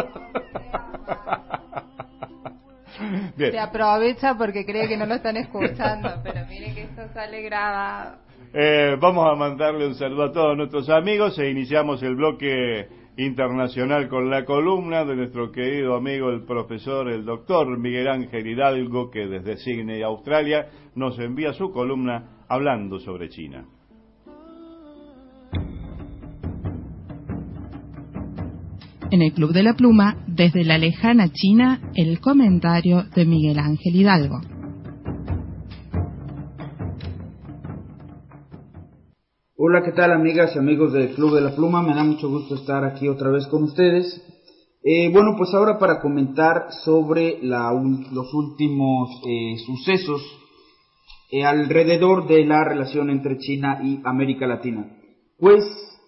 Bien. Se aprovecha porque cree que no lo están escuchando, pero miren que esto sale grabado. Vamos a mandarle un saludo a todos nuestros amigos e iniciamos el bloque internacional con la columna de nuestro querido amigo el profesor, el doctor Miguel Ángel Hidalgo, que desde Sydney, Australia, nos envía su columna hablando sobre China. En el Club de la Pluma, desde la lejana China, el comentario de Miguel Ángel Hidalgo. Hola, ¿qué tal, amigas y amigos del Club de la Pluma? Me da mucho gusto estar aquí otra vez con ustedes. Bueno, pues ahora para comentar sobre los últimos sucesos alrededor de la relación entre China y América Latina. Pues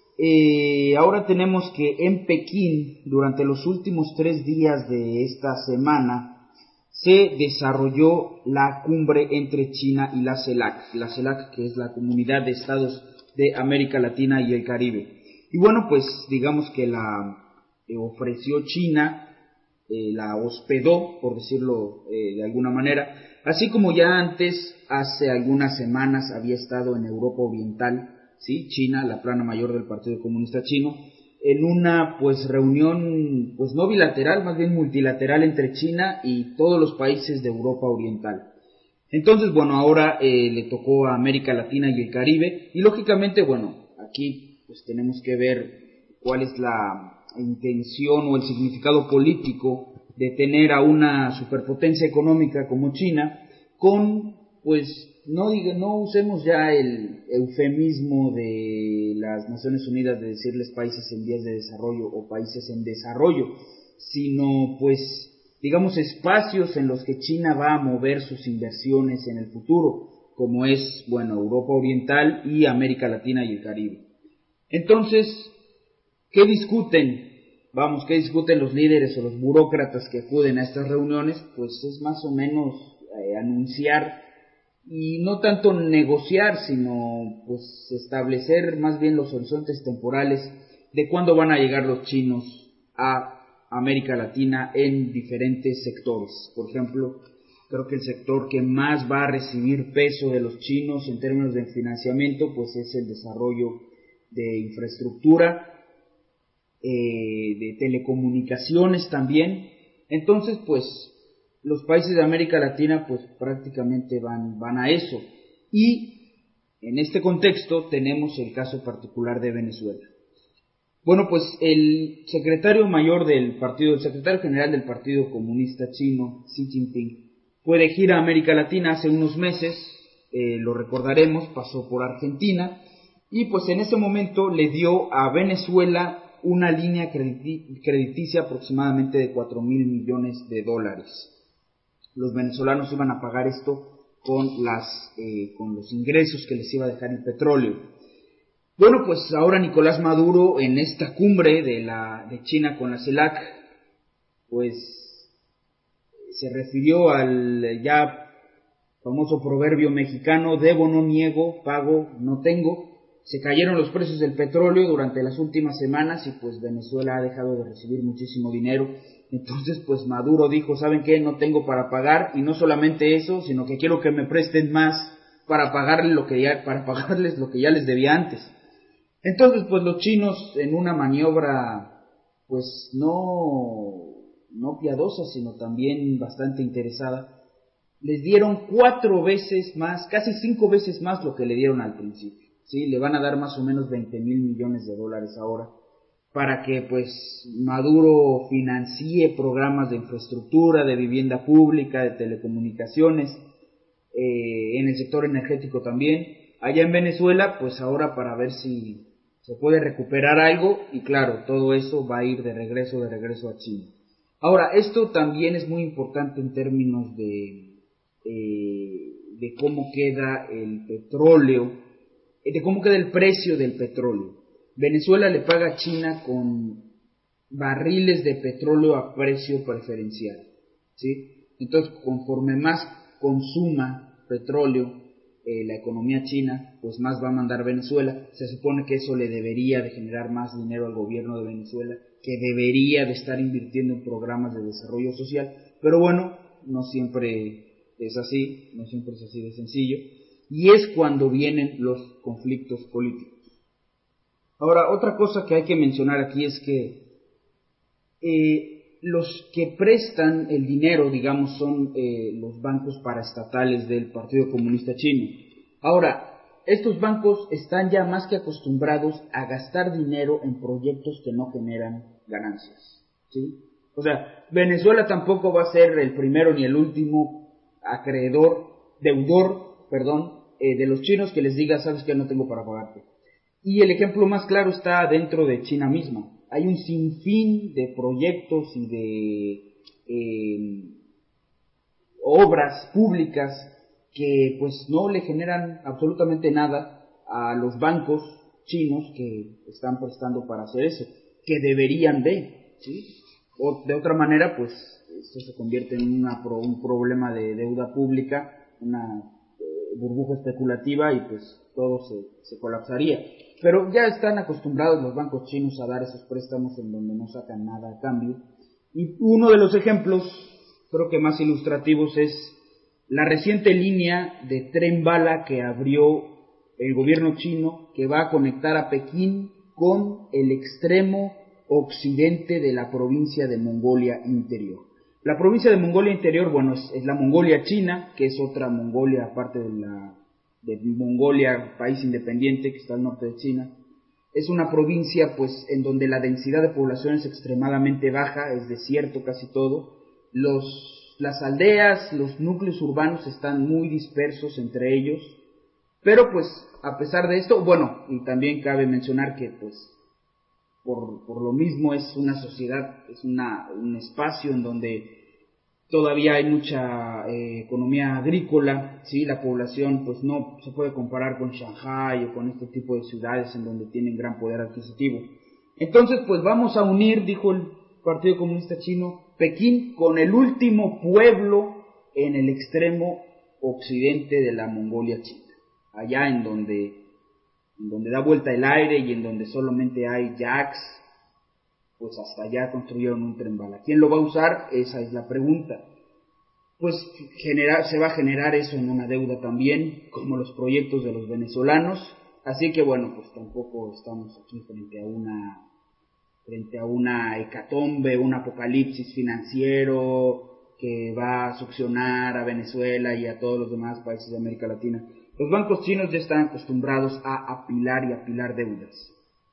ahora tenemos que en Pekín, durante los últimos 3 días de esta semana, se desarrolló la cumbre entre China y la CELAC, que es la Comunidad de Estados de América Latina y el Caribe. Y bueno, pues digamos que la ofreció China, la hospedó, por decirlo de alguna manera, así como ya antes, hace algunas semanas, había estado en Europa Oriental, ¿sí? China, la plana mayor del Partido Comunista Chino, en una pues reunión pues no bilateral, más bien multilateral entre China y todos los países de Europa Oriental. Entonces, bueno, ahora le tocó a América Latina y el Caribe, y lógicamente, bueno, aquí pues tenemos que ver cuál es la intención o el significado político de tener a una superpotencia económica como China con, pues, no usemos ya el eufemismo de las Naciones Unidas de decirles países en vías de desarrollo o países en desarrollo, sino pues digamos espacios en los que China va a mover sus inversiones en el futuro, como es, bueno, Europa Oriental y América Latina y el Caribe. Entonces, ¿qué discuten? ¿Qué discuten los líderes o los burócratas que acuden a estas reuniones? Pues es más o menos anunciar y no tanto negociar, sino pues establecer más bien los horizontes temporales de cuándo van a llegar los chinos a América Latina en diferentes sectores. Por ejemplo, creo que el sector que más va a recibir peso de los chinos en términos de financiamiento pues es el desarrollo de infraestructura, de telecomunicaciones también. Entonces pues los países de América Latina pues prácticamente van a eso, y en este contexto tenemos el caso particular de Venezuela. Bueno, pues el secretario general del Partido Comunista Chino, Xi Jinping, fue de gira a América Latina hace unos meses, lo recordaremos, pasó por Argentina, y pues en ese momento le dio a Venezuela una línea crediticia aproximadamente de $4,000 millones. Los venezolanos iban a pagar esto con los ingresos que les iba a dejar el petróleo. Bueno, pues ahora Nicolás Maduro en esta cumbre de China con la CELAC, pues se refirió al ya famoso proverbio mexicano, debo no niego, pago no tengo, se cayeron los precios del petróleo durante las últimas semanas y pues Venezuela ha dejado de recibir muchísimo dinero. Entonces pues Maduro dijo, ¿saben qué? No tengo para pagar, y no solamente eso, sino que quiero que me presten más para pagarles lo que ya les debía antes. Entonces pues los chinos, en una maniobra pues no piadosa, sino también bastante interesada, les dieron 4 veces más, casi 5 veces más lo que le dieron al principio. ¿Sí? Le van a dar más o menos $20,000 millones ahora, para que pues Maduro financie programas de infraestructura, de vivienda pública, de telecomunicaciones, en el sector energético también. Allá en Venezuela, pues ahora para ver si se puede recuperar algo, y claro, todo eso va a ir de regreso a China. Ahora, esto también es muy importante en términos de cómo queda el petróleo, de cómo queda el precio del petróleo. Venezuela le paga a China con barriles de petróleo a precio preferencial, ¿sí? Entonces, conforme más consuma petróleo la economía china, pues más va a mandar Venezuela. Se supone que eso le debería de generar más dinero al gobierno de Venezuela, que debería de estar invirtiendo en programas de desarrollo social, pero bueno, no siempre es así de sencillo, y es cuando vienen los conflictos políticos. Ahora, otra cosa que hay que mencionar aquí es que los que prestan el dinero, digamos, son los bancos paraestatales del Partido Comunista Chino. Ahora, estos bancos están ya más que acostumbrados a gastar dinero en proyectos que no generan ganancias, ¿sí? O sea, Venezuela tampoco va a ser el primero ni el último deudor, de los chinos que les diga, sabes que no tengo para pagarte. Y el ejemplo más claro está dentro de China misma. Hay un sinfín de proyectos y de obras públicas que pues no le generan absolutamente nada a los bancos chinos que están prestando para hacer eso, que deberían ¿sí? O de otra manera, pues esto se convierte en un problema de deuda pública, una burbuja especulativa, y pues todo se colapsaría. Pero ya están acostumbrados los bancos chinos a dar esos préstamos en donde no sacan nada a cambio. Y uno de los ejemplos, creo que más ilustrativos, es la reciente línea de tren bala que abrió el gobierno chino, que va a conectar a Pekín con el extremo occidente de la provincia de Mongolia Interior. La provincia de Mongolia Interior, bueno, es la Mongolia china, que es otra Mongolia aparte de Mongolia, país independiente que está al norte de China. Es una provincia pues en donde la densidad de población es extremadamente baja, es desierto casi todo. Las aldeas, los núcleos urbanos están muy dispersos entre ellos, pero pues a pesar de esto, bueno, y también cabe mencionar que pues por lo mismo es una sociedad, es un espacio en donde todavía hay mucha economía agrícola, ¿sí? La población pues no se puede comparar con Shanghái o con este tipo de ciudades en donde tienen gran poder adquisitivo. Entonces pues vamos a unir, dijo el Partido Comunista Chino, Pekín con el último pueblo en el extremo occidente de la Mongolia china, allá en donde da vuelta el aire y en donde solamente hay yaks. Pues hasta allá construyeron un tren bala. ¿Quién lo va a usar? Esa es la pregunta. Pues se va a generar eso en una deuda también, como los proyectos de los venezolanos. Así que bueno, pues tampoco estamos aquí frente a una hecatombe, un apocalipsis financiero que va a succionar a Venezuela y a todos los demás países de América Latina. Los bancos chinos ya están acostumbrados a apilar deudas.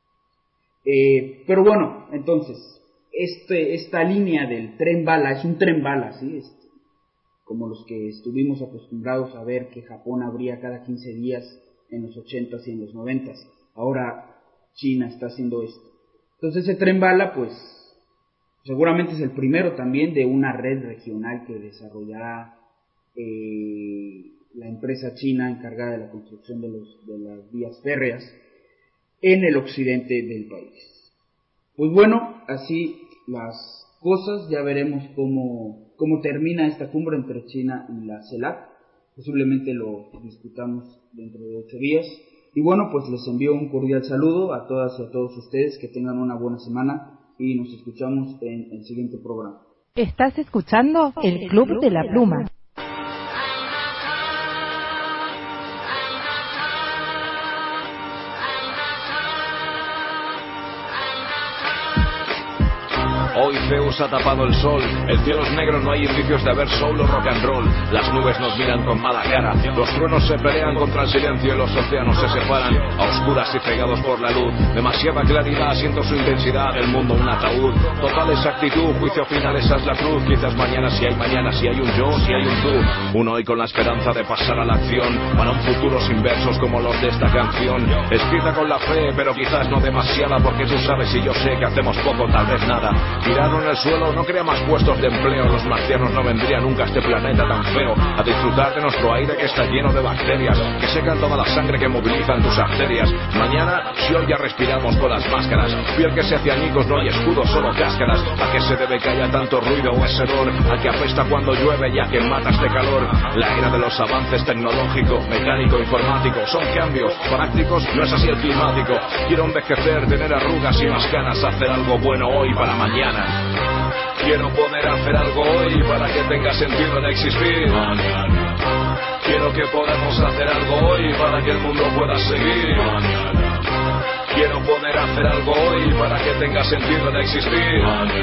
Pero bueno, entonces, esta línea del tren bala es un tren bala, ¿sí? Como los que estuvimos acostumbrados a ver que Japón abría cada 15 días en los 80s y en los 90s. Ahora China está haciendo esto. Entonces ese tren bala, pues, seguramente es el primero también de una red regional que desarrollará la empresa china encargada de la construcción de las vías férreas en el occidente del país. Pues bueno, así las cosas, ya veremos cómo termina esta cumbre entre China y la CELAC. Posiblemente lo discutamos dentro de 8 días. Y bueno, pues les envío un cordial saludo a todas y a todos ustedes, que tengan una buena semana y nos escuchamos en el siguiente programa. Estás escuchando el Club de la Pluma. Hoy Zeus ha tapado el sol, el cielo es negro, no hay indicios de haber solo rock and roll. Las nubes nos miran con mala cara, los truenos se pelean contra el silencio y los océanos se separan a oscuras y cegados por la luz. Demasiada claridad, siento su intensidad, el mundo un ataúd. Total exactitud, juicio final, esa es la cruz. Quizás mañana, si hay un yo, si hay un tú. Un hoy con la esperanza de pasar a la acción, para un futuro sin versos como los de esta canción. Escrita con la fe, pero quizás no demasiada, porque tú sabes y yo sé que hacemos poco, tal vez nada. Tirado en el suelo no crea más puestos de empleo. Los marcianos no vendrían nunca a este planeta tan feo a disfrutar de nuestro aire que está lleno de bacterias que secan toda la sangre que movilizan tus arterias. Mañana, si hoy ya respiramos con las máscaras, piel que se hace añicos, no hay escudos, solo cáscaras. ¿A qué se debe que haya tanto ruido o ese olor? ¿A que apesta cuando llueve y a que mata este calor? La era de los avances tecnológico, mecánico, informático, son cambios prácticos, no es así el climático. Quiero envejecer, tener arrugas y más ganas, hacer algo bueno hoy para mañana. Quiero poder hacer algo hoy para que tenga sentido el existir. Quiero que podamos hacer algo hoy para que el mundo pueda seguir. Quiero poder hacer algo hoy para que tenga sentido el existir.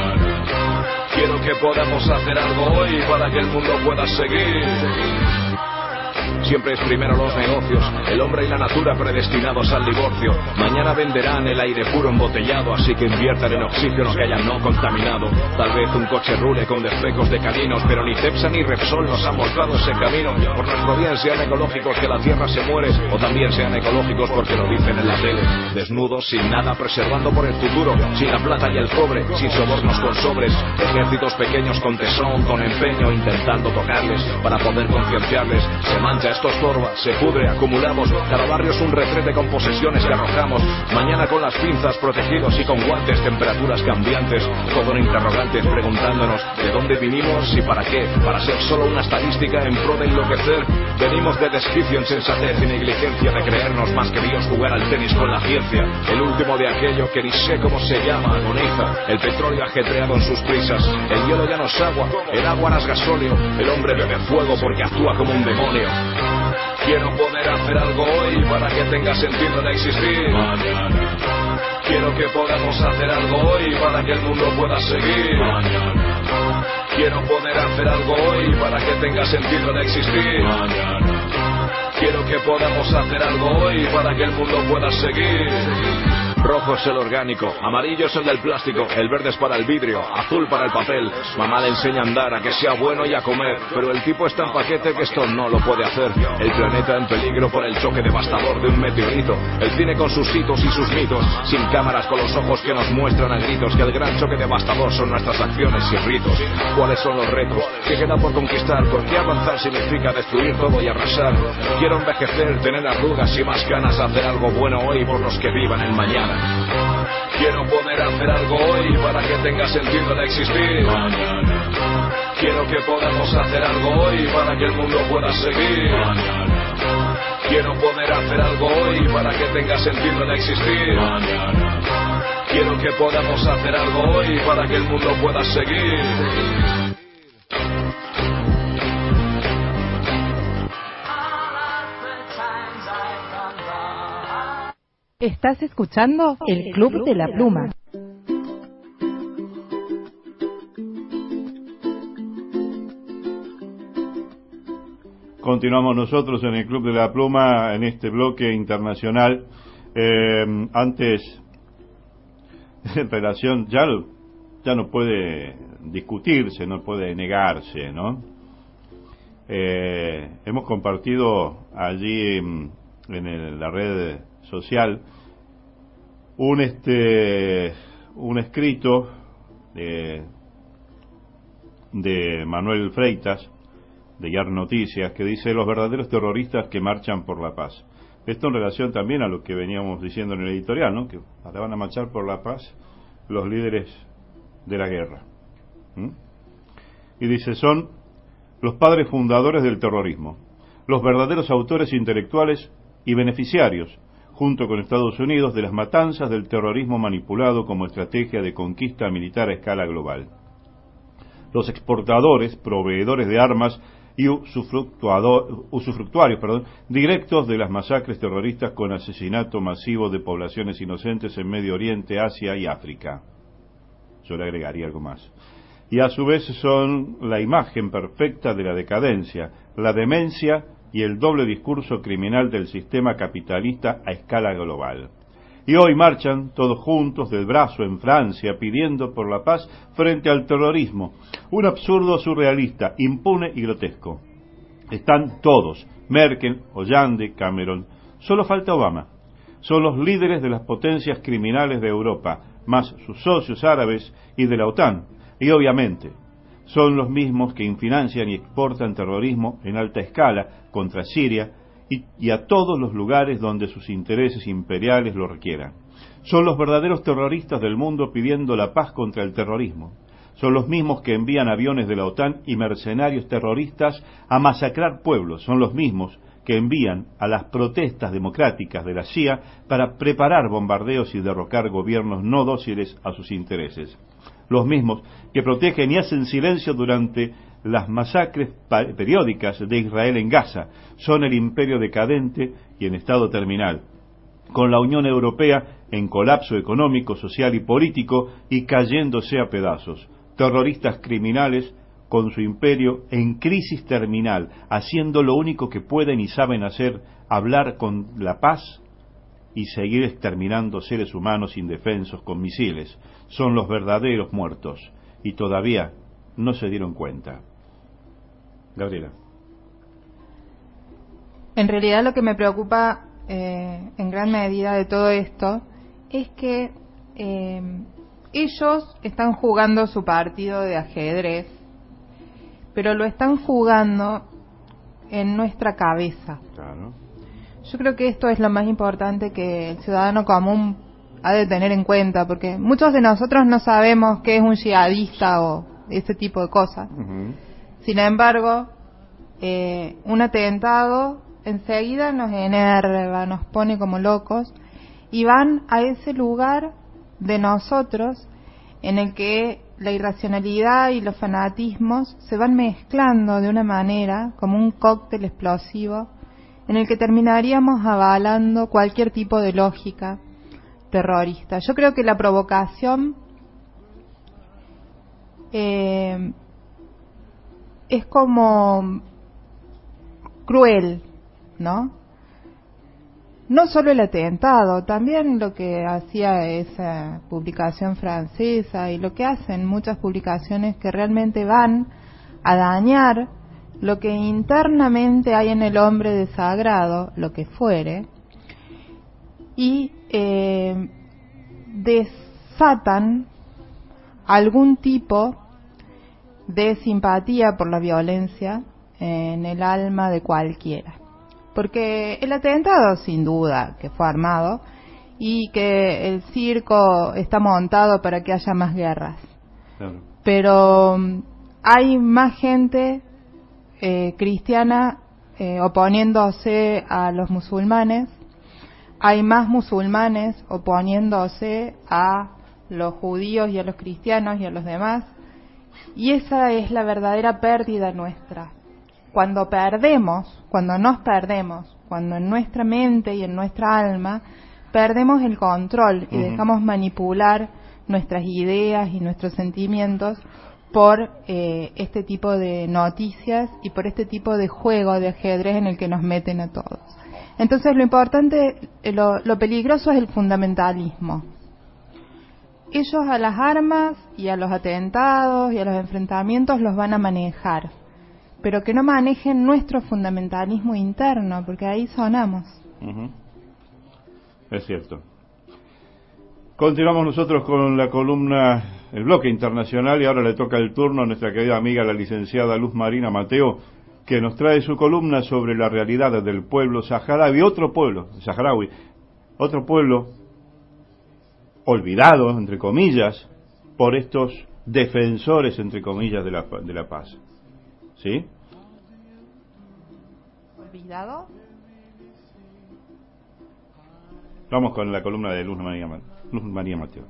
Quiero que podamos hacer algo hoy para que el mundo pueda seguir. Siempre es primero los negocios, el hombre y la natura predestinados al divorcio. Mañana venderán el aire puro embotellado, así que inviertan en oxígeno que haya no contaminado. Tal vez un coche rule con despecos de caninos, pero ni Cepsa ni Repsol nos han mostrado ese camino. Por nuestro bien sean ecológicos que la tierra se muere, o también sean ecológicos porque lo dicen en la tele. Desnudos, sin nada, preservando por el futuro, sin la plata y el cobre, sin sobornos con sobres. Ejércitos pequeños con tesón, con empeño, intentando tocarles para poder concienciarles. Se mancha, esto estorba, se pudre, acumulamos. Cada barrio es un retrete con posesiones que arrojamos. Mañana con las pinzas protegidos y con guantes, temperaturas cambiantes, todo en interrogantes, preguntándonos de dónde vinimos y para qué. Para ser solo una estadística en pro de enloquecer. Venimos de desquicio, insensatez y negligencia de creernos más que Dios, jugar al tenis con la ciencia. El último de aquello que ni sé cómo se llama, agoniza. El petróleo ajetreado en sus prisas. El hielo ya no es agua, el agua no es gasóleo. El hombre bebe fuego porque actúa como un demonio. Quiero poder hacer algo hoy para que tenga sentido el existir. Quiero que podamos hacer algo hoy para que el mundo pueda seguir. Quiero poder hacer algo hoy para que tenga sentido el existir. Quiero que podamos hacer algo hoy para que el mundo pueda seguir. Rojo es el orgánico, amarillo es el del plástico, el verde es para el vidrio, azul para el papel. Mamá le enseña a andar, a que sea bueno y a comer, pero el tipo está en paquete que esto no lo puede hacer. El planeta en peligro por el choque devastador de un meteorito. El cine con sus hitos y sus mitos, sin cámaras con los ojos que nos muestran a gritos que el gran choque devastador son nuestras acciones y ritos. ¿Cuáles son los retos? ¿Qué queda por conquistar? ¿Por qué avanzar significa destruir todo y arrasar? Quiero envejecer, tener arrugas y más ganas, hacer algo bueno hoy por los que vivan el mañana. Quiero poder hacer algo hoy para que tenga sentido el existir. Quiero que podamos hacer algo hoy para que el mundo pueda seguir. Quiero poder hacer algo hoy para que tenga sentido el existir. Quiero que podamos hacer algo hoy para que el mundo pueda seguir. Estás escuchando el Club de la Pluma. Continuamos nosotros en el Club de la Pluma en este bloque internacional. Antes, en relación, ya no puede discutirse, no puede negarse, ¿no? Hemos compartido allí en la red social un escrito de Manuel Freitas de IAR Noticias que dice: los verdaderos terroristas que marchan por la paz. Esto en relación también a lo que veníamos diciendo en el editorial, ¿no? Que ahora van a marchar por la paz los líderes de la guerra. Y dice: son los padres fundadores del terrorismo, los verdaderos autores intelectuales y beneficiarios, junto con Estados Unidos, de las matanzas del terrorismo manipulado como estrategia de conquista militar a escala global. Los exportadores, proveedores de armas y usufructuarios directos de las masacres terroristas con asesinato masivo de poblaciones inocentes en Medio Oriente, Asia y África. Yo le agregaría algo más. Y a su vez son la imagen perfecta de la decadencia, la demencia y el doble discurso criminal del sistema capitalista a escala global. Y hoy marchan todos juntos del brazo en Francia pidiendo por la paz frente al terrorismo, un absurdo surrealista, impune y grotesco. Están todos, Merkel, Hollande, Cameron, solo falta Obama. Son los líderes de las potencias criminales de Europa, más sus socios árabes y de la OTAN, y obviamente son los mismos que financian y exportan terrorismo en alta escala contra Siria y a todos los lugares donde sus intereses imperiales lo requieran. Son los verdaderos terroristas del mundo pidiendo la paz contra el terrorismo. Son los mismos que envían aviones de la OTAN y mercenarios terroristas a masacrar pueblos. Son los mismos que envían a las protestas democráticas de la CIA para preparar bombardeos y derrocar gobiernos no dóciles a sus intereses. Los mismos que protegen y hacen silencio durante las masacres periódicas de Israel en Gaza. Son el imperio decadente y en estado terminal, con la Unión Europea en colapso económico, social y político y cayéndose a pedazos. Terroristas criminales con su imperio en crisis terminal, haciendo lo único que pueden y saben hacer, hablar con la paz y seguir exterminando seres humanos indefensos con misiles. Son los verdaderos muertos y todavía no se dieron cuenta. Gabriela. En realidad lo que me preocupa en gran medida de todo esto es que ellos están jugando su partido de ajedrez, pero lo están jugando en nuestra cabeza. Claro. Yo creo que esto es lo más importante que el ciudadano común ha de tener en cuenta, porque muchos de nosotros no sabemos qué es un yihadista o ese tipo de cosas. Uh-huh. Sin embargo, un atentado enseguida nos enerva, nos pone como locos, y van a ese lugar de nosotros en el que la irracionalidad y los fanatismos se van mezclando de una manera como un cóctel explosivo en el que terminaríamos avalando cualquier tipo de lógica terrorista. Yo creo que la provocación es como cruel, ¿no? No solo el atentado, también lo que hacía esa publicación francesa y lo que hacen muchas publicaciones que realmente van a dañar lo que internamente hay en el hombre desagrado, lo que fuere, y desatan algún tipo de simpatía por la violencia en el alma de cualquiera. Porque el atentado, sin duda, que fue armado y que el circo está montado para que haya más guerras. Claro. Pero hay más gente cristiana oponiéndose a los musulmanes, hay más musulmanes oponiéndose a los judíos y a los cristianos y a los demás, y esa es la verdadera pérdida nuestra. Cuando nos perdemos, cuando en nuestra mente y en nuestra alma perdemos el control y dejamos manipular nuestras ideas y nuestros sentimientos por este tipo de noticias y por este tipo de juego de ajedrez en el que nos meten a todos. Entonces lo importante, lo peligroso es el fundamentalismo. Ellos a las armas y a los atentados y a los enfrentamientos los van a manejar, pero que no manejen nuestro fundamentalismo interno, porque ahí sonamos. Es cierto. Continuamos nosotros con la columna, el bloque internacional, y ahora le toca el turno a nuestra querida amiga, la licenciada Luz Marina Mateo, que nos trae su columna sobre la realidad del pueblo saharaui, otro pueblo olvidado, entre comillas, por estos defensores, entre comillas, de la paz. ¿Sí? ¿Olvidado? Vamos con la columna de Luz María Mateo.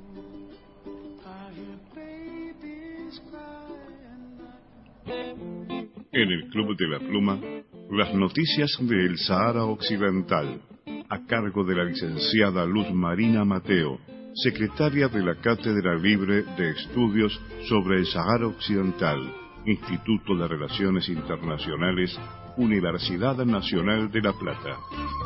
En el Club de la Pluma, las noticias del Sahara Occidental, a cargo de la licenciada Luz Marina Mateo, secretaria de la Cátedra Libre de Estudios sobre el Sahara Occidental, Instituto de Relaciones Internacionales, Universidad Nacional de La Plata.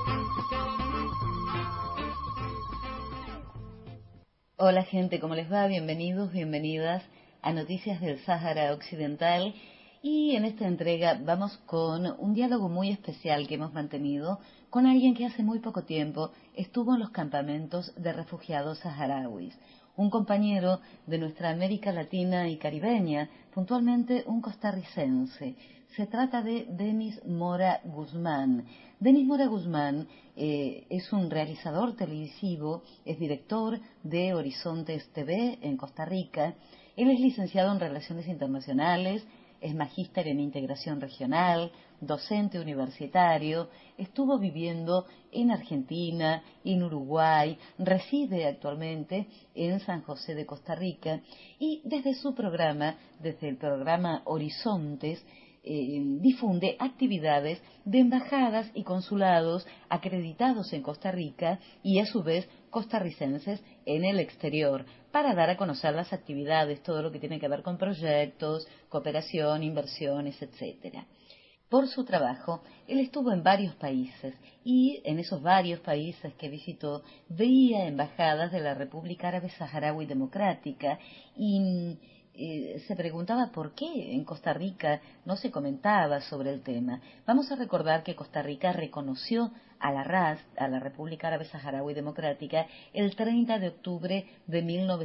Hola gente, ¿cómo les va? Bienvenidos, bienvenidas a Noticias del Sáhara Occidental. Y en esta entrega vamos con un diálogo muy especial que hemos mantenido con alguien que hace muy poco tiempo estuvo en los campamentos de refugiados saharauis, un compañero de nuestra América Latina y Caribeña, puntualmente un costarricense. Se trata de Denis Mora Guzmán. Denis Mora Guzmán es un realizador televisivo, es director de Horizontes TV en Costa Rica. Él es licenciado en Relaciones Internacionales, es magíster en integración regional, docente universitario, estuvo viviendo en Argentina, en Uruguay, reside actualmente en San José de Costa Rica y desde su programa, desde el programa Horizontes, difunde actividades de embajadas y consulados acreditados en Costa Rica y a su vez costarricenses en el exterior, para dar a conocer las actividades, todo lo que tiene que ver con proyectos, cooperación, inversiones, etcétera. Por su trabajo, él estuvo en varios países y en esos varios países que visitó veía embajadas de la República Árabe Saharaui Democrática y se preguntaba por qué en Costa Rica no se comentaba sobre el tema. Vamos a recordar que Costa Rica reconoció a la RAS, a la República Árabe Saharaui Democrática, el 30 de octubre de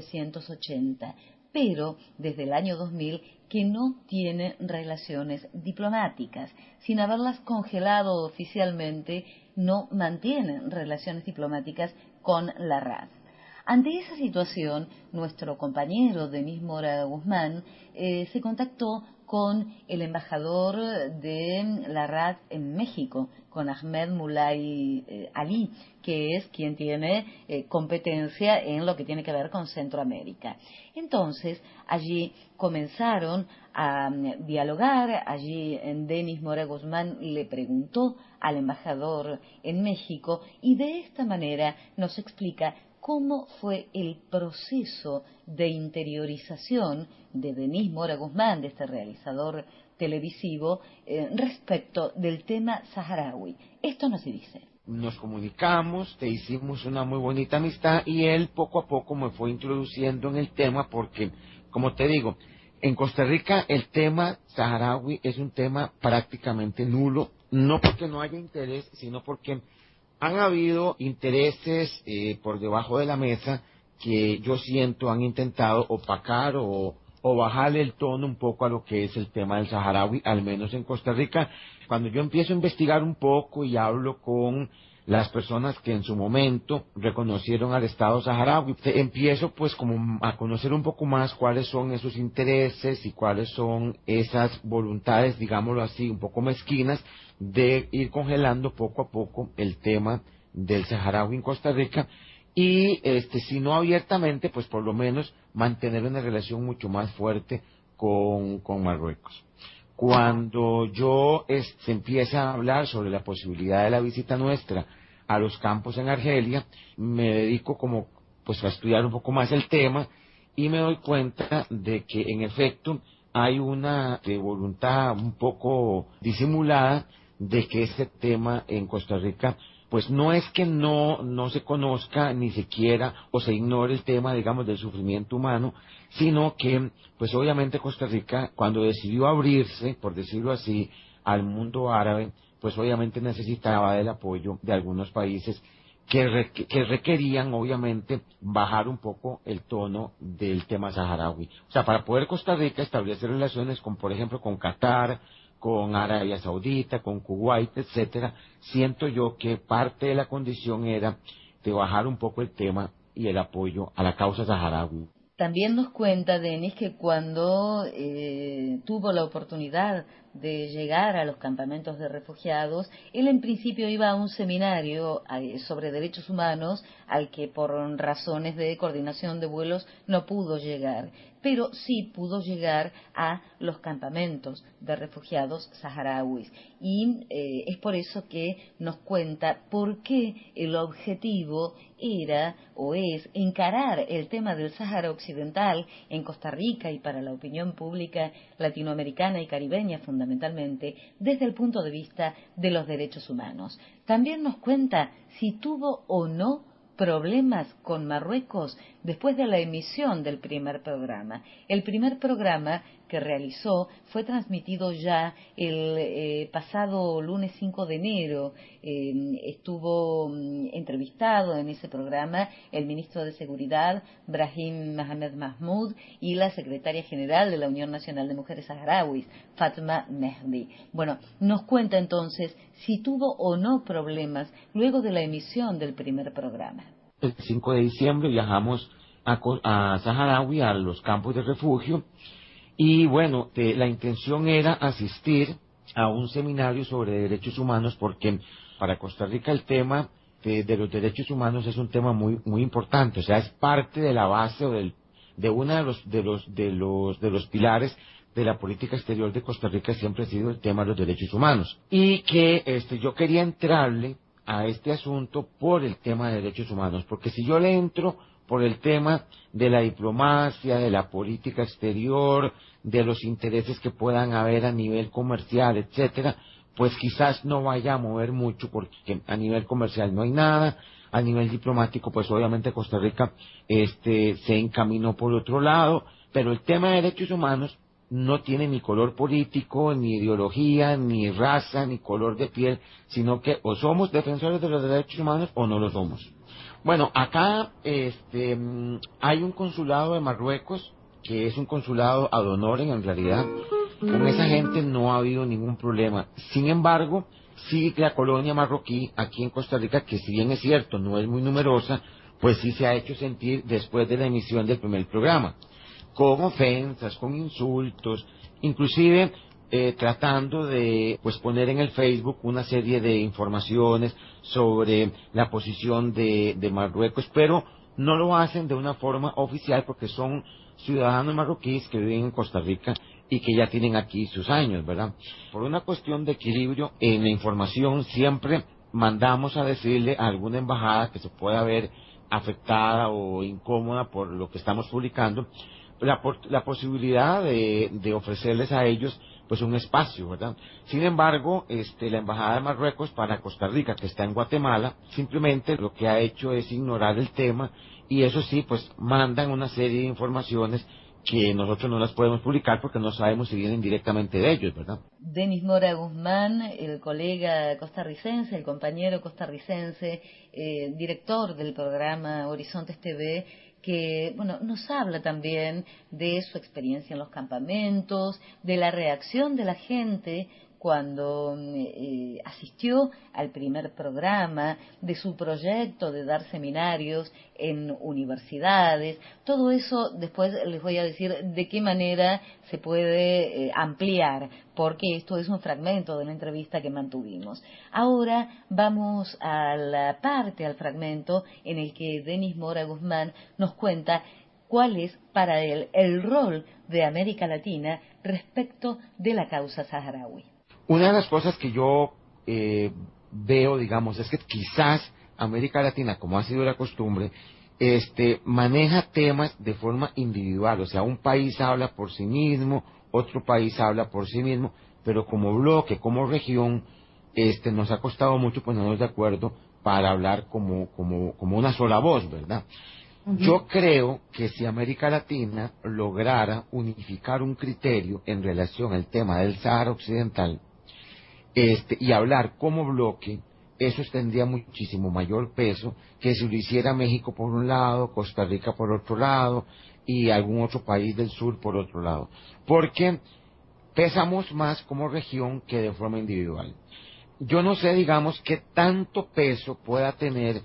1980, pero desde el año 2000 que no tiene relaciones diplomáticas. Sin haberlas congelado oficialmente, no mantiene relaciones diplomáticas con la RAS. Ante esa situación, nuestro compañero Denis Mora Guzmán se contactó con el embajador de la RAD en México, con Ahmed Mulay Ali, que es quien tiene competencia en lo que tiene que ver con Centroamérica. Entonces, allí comenzaron a dialogar, allí Denis Mora Guzmán le preguntó al embajador en México y de esta manera nos explica cómo fue el proceso de interiorización de Denis Mora Guzmán, de este realizador televisivo, respecto del tema saharaui. Esto nos dice. Nos comunicamos, te hicimos una muy bonita amistad y él poco a poco me fue introduciendo en el tema porque, como te digo, en Costa Rica el tema saharaui es un tema prácticamente nulo, no porque no haya interés, sino porque han habido intereses por debajo de la mesa que yo siento han intentado opacar o bajarle el tono un poco a lo que es el tema del saharaui, al menos en Costa Rica. Cuando yo empiezo a investigar un poco y hablo con las personas que en su momento reconocieron al Estado saharaui, empiezo pues como a conocer un poco más cuáles son esos intereses y cuáles son esas voluntades, digámoslo así, un poco mezquinas, de ir congelando poco a poco el tema del saharaui en Costa Rica y si no abiertamente, pues por lo menos mantener una relación mucho más fuerte con Marruecos. Cuando yo se empieza a hablar sobre la posibilidad de la visita nuestra a los campos en Argelia, me dedico como pues a estudiar un poco más el tema y me doy cuenta de que en efecto hay una voluntad un poco disimulada de que este tema en Costa Rica pues no es que no se conozca ni se quiera o se ignore el tema, digamos, del sufrimiento humano, sino que, pues obviamente Costa Rica, cuando decidió abrirse, por decirlo así, al mundo árabe, pues obviamente necesitaba del apoyo de algunos países que requerían, obviamente, bajar un poco el tono del tema saharaui. O sea, para poder Costa Rica establecer relaciones con, por ejemplo, con Qatar, con Arabia Saudita, con Kuwait, etcétera, siento yo que parte de la condición era de bajar un poco el tema y el apoyo a la causa saharaui. También nos cuenta Denis que cuando tuvo la oportunidad de llegar a los campamentos de refugiados, él en principio iba a un seminario sobre derechos humanos al que por razones de coordinación de vuelos no pudo llegar, pero sí pudo llegar a los campamentos de refugiados saharauis. Y es por eso que nos cuenta por qué el objetivo era o es encarar el tema del Sáhara Occidental en Costa Rica y para la opinión pública latinoamericana y caribeña fundamentalmente desde el punto de vista de los derechos humanos. También nos cuenta si tuvo o no problemas con Marruecos después de la emisión del primer programa. El primer programa que realizó fue transmitido ya el pasado lunes 5 de enero. Estuvo entrevistado en ese programa el ministro de Seguridad, Brahim Mohamed Mahmoud, y la secretaria general de la Unión Nacional de Mujeres Saharauis, Fatma Mehdi. Bueno, nos cuenta entonces si tuvo o no problemas luego de la emisión del primer programa. El 5 de diciembre viajamos a Saharaui, a los campos de refugio, y bueno, la intención era asistir a un seminario sobre derechos humanos, porque para Costa Rica el tema de los derechos humanos es un tema muy muy importante, o sea, es parte de la base o de uno de los pilares de la política exterior de Costa Rica. Siempre ha sido el tema de los derechos humanos, y que yo quería entrarle a este asunto por el tema de derechos humanos, porque si yo le entro por el tema de la diplomacia, de la política exterior, de los intereses que puedan haber a nivel comercial, etcétera, pues quizás no vaya a mover mucho, porque a nivel comercial no hay nada, a nivel diplomático pues obviamente Costa Rica se encaminó por otro lado, pero el tema de derechos humanos no tiene ni color político, ni ideología, ni raza, ni color de piel, sino que o somos defensores de los derechos humanos o no lo somos. Bueno, acá hay un consulado de Marruecos, que es un consulado ad honorem en realidad. Con esa gente no ha habido ningún problema. Sin embargo, sí la colonia marroquí aquí en Costa Rica, que si bien es cierto, no es muy numerosa, pues sí se ha hecho sentir después de la emisión del primer programa, con ofensas, con insultos, inclusive tratando de poner en el Facebook una serie de informaciones sobre la posición de Marruecos, pero no lo hacen de una forma oficial porque son ciudadanos marroquíes que viven en Costa Rica y que ya tienen aquí sus años, ¿verdad? Por una cuestión de equilibrio en la información, siempre mandamos a decirle a alguna embajada que se pueda ver afectada o incómoda por lo que estamos publicando, la posibilidad de ofrecerles a ellos pues un espacio, ¿verdad? Sin embargo, la embajada de Marruecos para Costa Rica, que está en Guatemala, simplemente lo que ha hecho es ignorar el tema, y eso sí, pues mandan una serie de informaciones que nosotros no las podemos publicar porque no sabemos si vienen directamente de ellos, ¿verdad? Denis Mora Guzmán, el colega costarricense, el compañero costarricense, director del programa Horizontes TV, que bueno, nos habla también de su experiencia en los campamentos, de la reacción de la gente cuando asistió al primer programa, de su proyecto de dar seminarios en universidades. Todo eso después les voy a decir de qué manera se puede ampliar, porque esto es un fragmento de la entrevista que mantuvimos. Ahora vamos a la parte, al fragmento en el que Denis Mora Guzmán nos cuenta cuál es para él el rol de América Latina respecto de la causa saharaui. Una de las cosas que yo veo, digamos, es que quizás América Latina, como ha sido la costumbre, maneja temas de forma individual, o sea, un país habla por sí mismo, otro país habla por sí mismo, pero como bloque, como región, nos ha costado mucho ponernos de acuerdo para hablar como una sola voz, ¿verdad? Uh-huh. Yo creo que si América Latina lograra unificar un criterio en relación al tema del Sáhara Occidental, y hablar como bloque, eso tendría muchísimo mayor peso que si lo hiciera México por un lado, Costa Rica por otro lado y algún otro país del sur por otro lado, porque pesamos más como región que de forma individual. Yo no sé, digamos, qué tanto peso pueda tener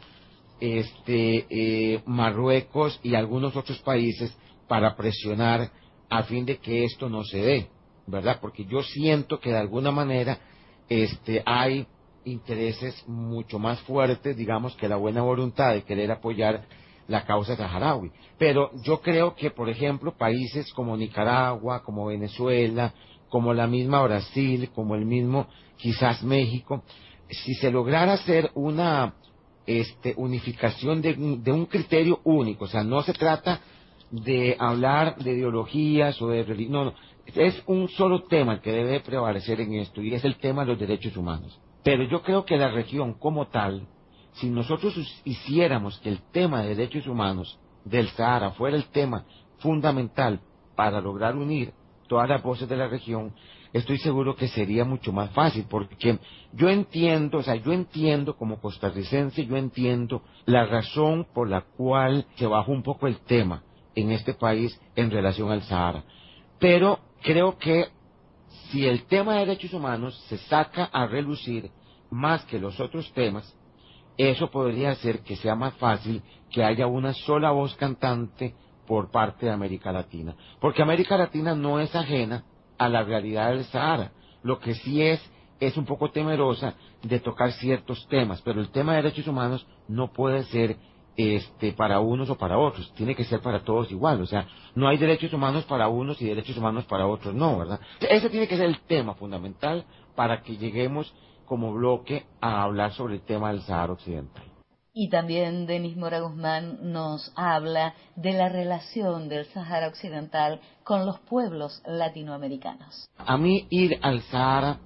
Marruecos y algunos otros países para presionar a fin de que esto no se dé, ¿verdad? Porque yo siento que de alguna manera hay intereses mucho más fuertes, digamos, que la buena voluntad de querer apoyar la causa saharaui. Pero yo creo que, por ejemplo, países como Nicaragua, como Venezuela, como la misma Brasil, como el mismo quizás México, si se lograra hacer una unificación de un criterio único, o sea, no se trata de hablar de ideologías o de religión, no, es un solo tema el que debe prevalecer en esto, y es el tema de los derechos humanos. Pero yo creo que la región como tal, si nosotros hiciéramos que el tema de derechos humanos del Sahara fuera el tema fundamental para lograr unir todas las voces de la región, estoy seguro que sería mucho más fácil, porque yo entiendo como costarricense, yo entiendo la razón por la cual se bajó un poco el tema en este país en relación al Sahara. Pero creo que si el tema de derechos humanos se saca a relucir más que los otros temas, eso podría hacer que sea más fácil que haya una sola voz cantante por parte de América Latina. Porque América Latina no es ajena a la realidad del Sahara. Lo que sí es un poco temerosa de tocar ciertos temas, pero el tema de derechos humanos no puede ser para unos o para otros, tiene que ser para todos igual, o sea, no hay derechos humanos para unos y derechos humanos para otros, no, ¿verdad? Ese tiene que ser el tema fundamental para que lleguemos como bloque a hablar sobre el tema del Sahara Occidental. Y también Denis Mora Guzmán nos habla de la relación del Sahara Occidental con los pueblos latinoamericanos. A mí ir al Sahara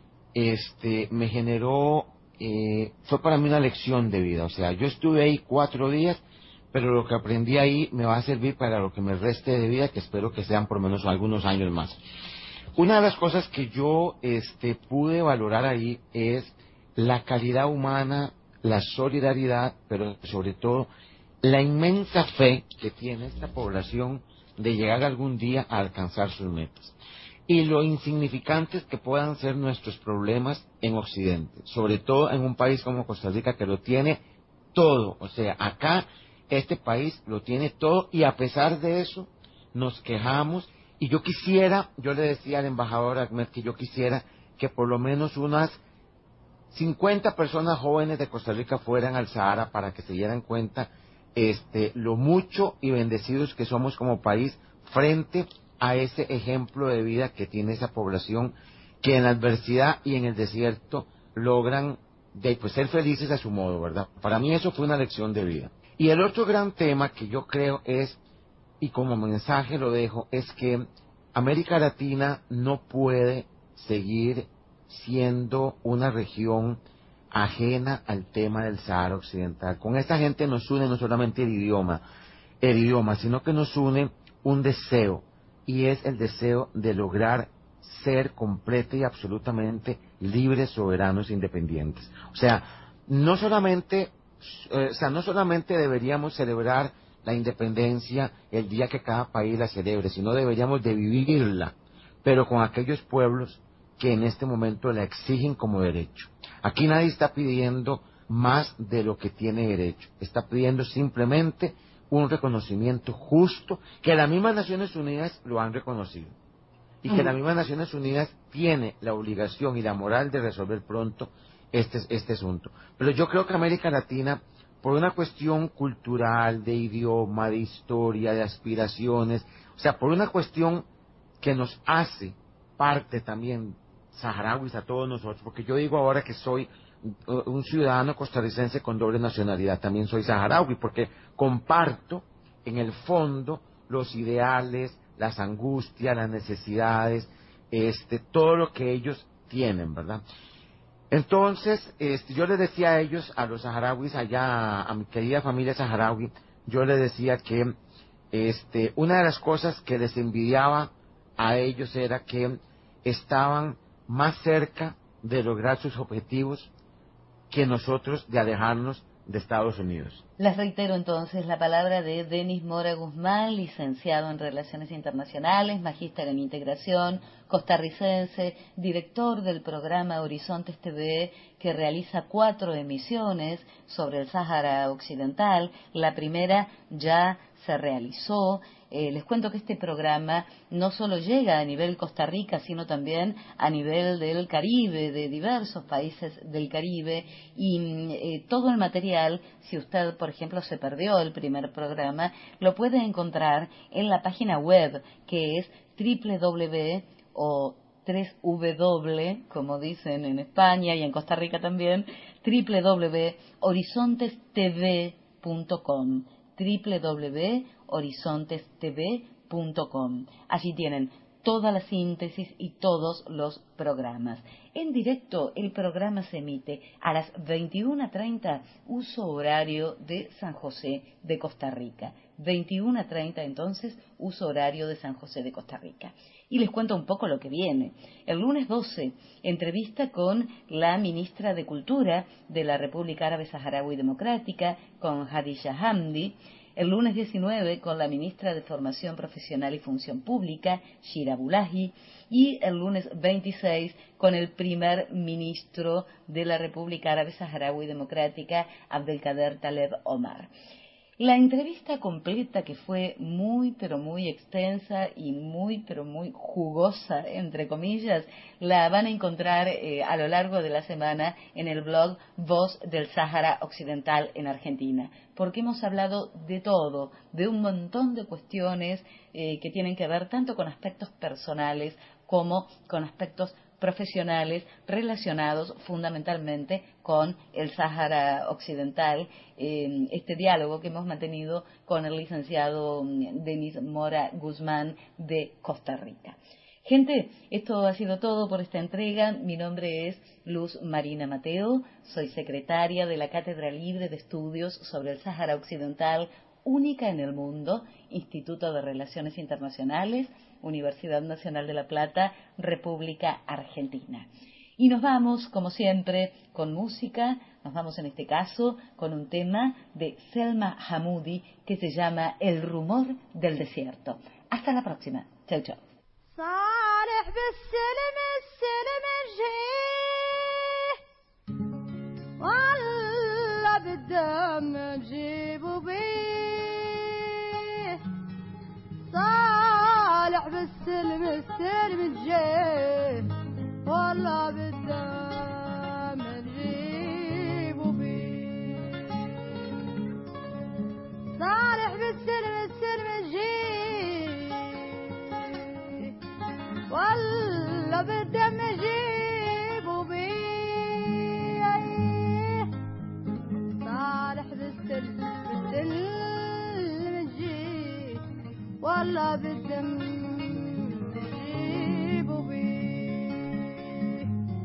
me generó, fue para mí una lección de vida, o sea, yo estuve ahí 4 días, pero lo que aprendí ahí me va a servir para lo que me reste de vida, que espero que sean por lo menos algunos años más. Una de las cosas que yo pude valorar ahí es la calidad humana, la solidaridad, pero sobre todo la inmensa fe que tiene esta población de llegar algún día a alcanzar sus metas. Y lo insignificantes que puedan ser nuestros problemas en Occidente, sobre todo en un país como Costa Rica que lo tiene todo. O sea, acá este país lo tiene todo y a pesar de eso nos quejamos. Y yo le decía al embajador Ahmed que yo quisiera que por lo menos unas 50 personas jóvenes de Costa Rica fueran al Sahara para que se dieran cuenta lo mucho y bendecidos que somos como país frente a ese ejemplo de vida que tiene esa población que en la adversidad y en el desierto logran ser felices a su modo, ¿verdad? Para mí eso fue una lección de vida. Y el otro gran tema que yo creo es, y como mensaje lo dejo, es que América Latina no puede seguir siendo una región ajena al tema del Sahara Occidental. Con esta gente nos une no solamente el idioma, sino que nos une un deseo, y es el deseo de lograr ser completa y absolutamente libres, soberanos e independientes. O sea, no solamente deberíamos celebrar la independencia el día que cada país la celebre, sino deberíamos de vivirla, pero con aquellos pueblos que en este momento la exigen como derecho. Aquí nadie está pidiendo más de lo que tiene derecho, está pidiendo simplemente un reconocimiento justo, que las mismas Naciones Unidas lo han reconocido, y que las mismas Naciones Unidas tiene la obligación y la moral de resolver pronto este asunto. Pero yo creo que América Latina, por una cuestión cultural, de idioma, de historia, de aspiraciones, o sea, por una cuestión que nos hace parte también saharauis a todos nosotros, porque yo digo ahora que soy un ciudadano costarricense con doble nacionalidad, también soy saharaui, porque comparto en el fondo los ideales, las angustias, las necesidades, todo lo que ellos tienen, ¿verdad? Entonces, yo les decía a ellos, a los saharauis allá, a mi querida familia saharaui, yo les decía que una de las cosas que les envidiaba a ellos era que estaban más cerca de lograr sus objetivos que nosotros de alejarnos de Estados Unidos. Les reitero entonces la palabra de Denis Mora Guzmán, licenciado en Relaciones Internacionales, magíster en Integración, costarricense, director del programa Horizontes TV, que realiza 4 emisiones sobre el Sáhara Occidental. La primera ya se realizó Les cuento que este programa no solo llega a nivel Costa Rica, sino también a nivel del Caribe, de diversos países del Caribe, y todo el material, si usted, por ejemplo, se perdió el primer programa, lo puede encontrar en la página web, que es www, o 3W, como dicen en España y en Costa Rica también, www.horizontestv.com, www.horizontestv.com. Allí tienen toda la síntesis y todos los programas. En directo, el programa se emite a las 21:30, uso horario de San José de Costa Rica. 21:30 entonces, uso horario de San José de Costa Rica. Y les cuento un poco lo que viene. El lunes 12, entrevista con la ministra de Cultura de la República Árabe Saharaui Democrática, con Hadisha Hamdi. El lunes 19, con la ministra de Formación Profesional y Función Pública, Shira Bulahi. Y el lunes 26, con el primer ministro de la República Árabe Saharaui Democrática, Abdelkader Taleb Omar. La entrevista completa, que fue muy pero muy extensa y muy pero muy jugosa, entre comillas, la van a encontrar a lo largo de la semana en el blog Voz del Sáhara Occidental en Argentina, porque hemos hablado de todo, de un montón de cuestiones que tienen que ver tanto con aspectos personales como con aspectos profesionales relacionados fundamentalmente con el Sáhara Occidental, este diálogo que hemos mantenido con el licenciado Denis Mora Guzmán de Costa Rica. Gente, esto ha sido todo por esta entrega. Mi nombre es Luz Marina Mateo, soy secretaria de la Cátedra Libre de Estudios sobre el Sáhara Occidental, única en el mundo, Instituto de Relaciones Internacionales, Universidad Nacional de La Plata, República Argentina. Y nos vamos, como siempre, con música. Nos vamos en este caso con un tema de Selma Hamoudi que se llama El rumor del desierto. Hasta la próxima. Chau, chau. صالح بالسلم السلم جاي والله بالدم نجيب بيه صالح بالسلم السلم جاي والله بالدم نجيب بيه صالح بالسلم جاي والله بالدم نجيب بيه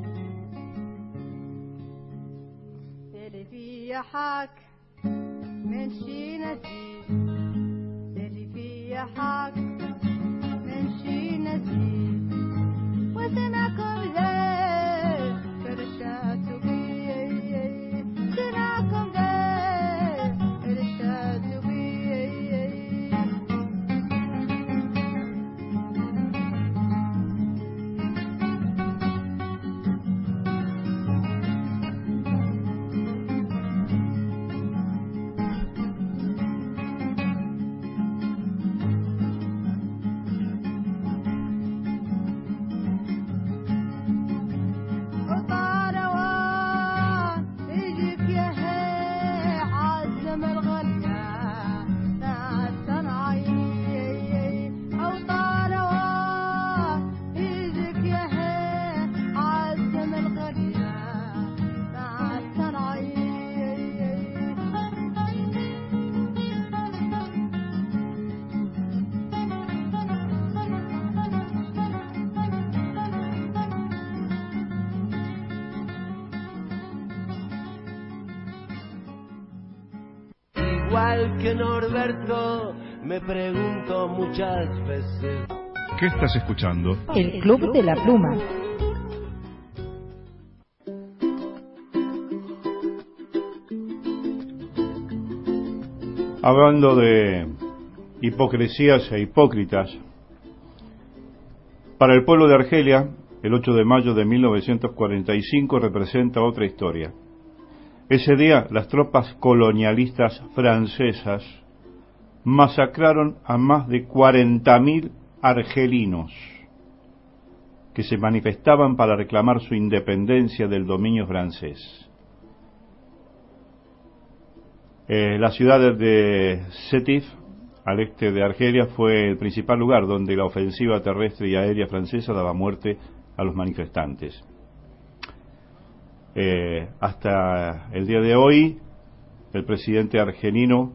اللي فيه حاك من شي نسيب اللي فيه حاك من شي نسيب وسمعكم زين فرشاتوا بيه سمعكم زين فرشاتوا بيه Igual que Norberto, me pregunto muchas veces. ¿Qué estás escuchando? El Club de la Pluma. Hablando de hipocresías e hipócritas, para el pueblo de Argelia, el 8 de mayo de 1945 representa otra historia. Ese día, las tropas colonialistas francesas masacraron a más de 40.000 argelinos que se manifestaban para reclamar su independencia del dominio francés. La ciudad de Sétif, al este de Argelia, fue el principal lugar donde la ofensiva terrestre y aérea francesa daba muerte a los manifestantes. Hasta el día de hoy, el presidente argelino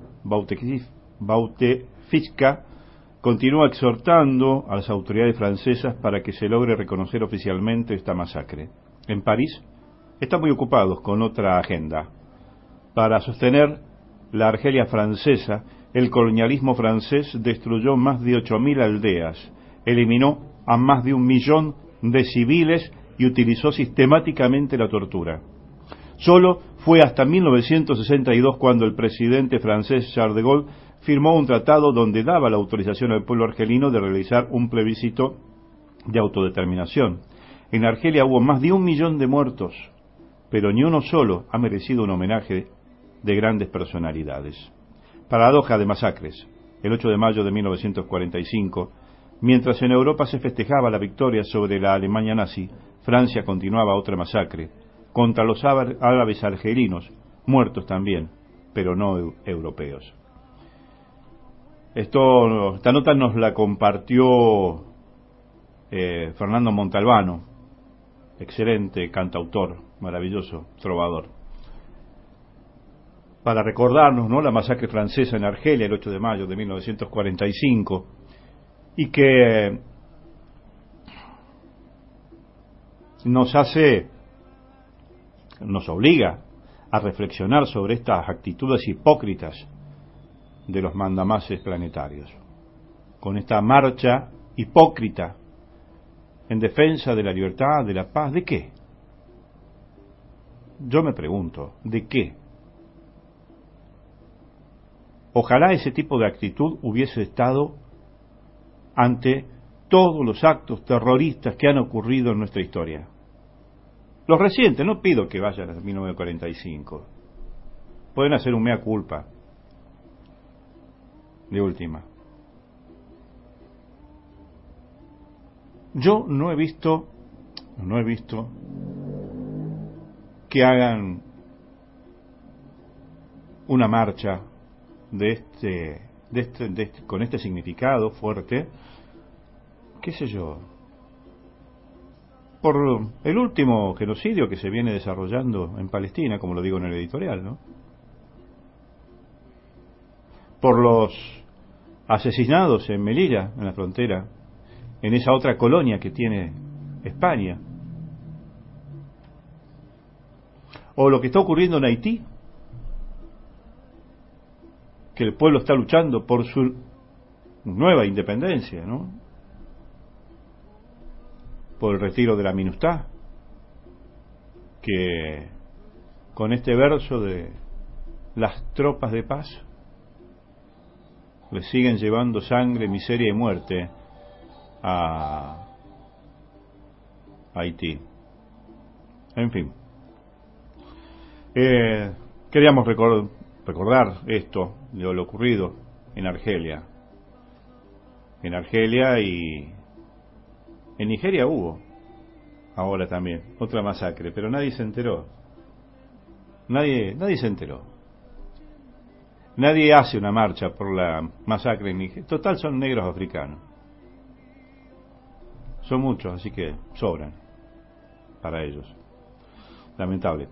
Bouteflika continúa exhortando a las autoridades francesas para que se logre reconocer oficialmente esta masacre. En París están muy ocupados con otra agenda. Para sostener la Argelia francesa, el colonialismo francés destruyó más de 8.000 aldeas, eliminó a más de 1 millón de civiles y utilizó sistemáticamente la tortura. Solo fue hasta 1962 cuando el presidente francés Charles de Gaulle firmó un tratado donde daba la autorización al pueblo argelino de realizar un plebiscito de autodeterminación. En Argelia hubo más de 1 millón de muertos, pero ni uno solo ha merecido un homenaje de grandes personalidades. Paradoja de masacres. El 8 de mayo de 1945, mientras en Europa se festejaba la victoria sobre la Alemania nazi, Francia continuaba otra masacre contra los árabes argelinos, muertos también, pero no europeos. Esta nota nos la compartió Fernando Montalbano, excelente cantautor, maravilloso trovador, para recordarnos, ¿no?, la masacre francesa en Argelia el 8 de mayo de 1945, y que nos obliga a reflexionar sobre estas actitudes hipócritas de los mandamases planetarios, con esta marcha hipócrita en defensa de la libertad, de la paz. ¿De qué? Yo me pregunto, ¿de qué? Ojalá ese tipo de actitud hubiese estado ante todos los actos terroristas que han ocurrido en nuestra historia. Los recientes, no pido que vayan a 1945. Pueden hacer un mea culpa. De última. Yo no he visto que hagan una marcha con este significado fuerte, qué sé yo, por el último genocidio que se viene desarrollando en Palestina, como lo digo en el editorial, ¿no? Por los asesinados en Melilla, en la frontera, en esa otra colonia que tiene España, o lo que está ocurriendo en Haití, que el pueblo está luchando por su nueva independencia, ¿no?, por el retiro de la MINUSTAH, que con este verso de las tropas de paz le siguen llevando sangre, miseria y muerte a Haití. En fin, queríamos recordar esto, de lo ocurrido en Argelia. En Argelia y en Nigeria hubo ahora también otra masacre, pero nadie se enteró. Nadie se enteró. Nadie hace una marcha por la masacre en Nigeria. Total, son negros africanos. Son muchos, así que sobran para ellos. Lamentable.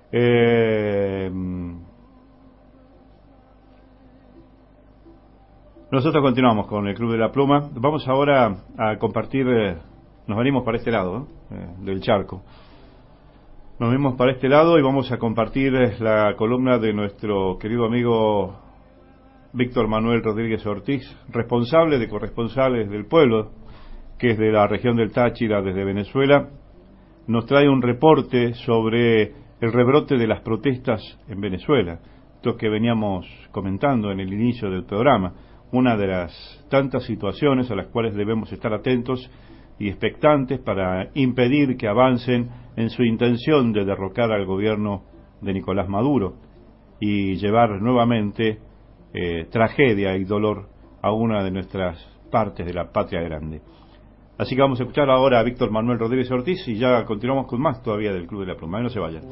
Nosotros continuamos con el Club de la Pluma. Vamos ahora a compartir, nos venimos para este lado del charco. Nos venimos para este lado y vamos a compartir la columna de nuestro querido amigo Víctor Manuel Rodríguez Ortiz, responsable de Corresponsales del Pueblo, que es de la región del Táchira, desde Venezuela. Nos trae un reporte sobre el rebrote de las protestas en Venezuela, esto que veníamos comentando en el inicio del programa. Una de las tantas situaciones a las cuales debemos estar atentos y expectantes para impedir que avancen en su intención de derrocar al gobierno de Nicolás Maduro y llevar nuevamente tragedia y dolor a una de nuestras partes de la patria grande. Así que vamos a escuchar ahora a Víctor Manuel Rodríguez Ortiz y ya continuamos con más todavía del Club de la Pluma. No se vayan.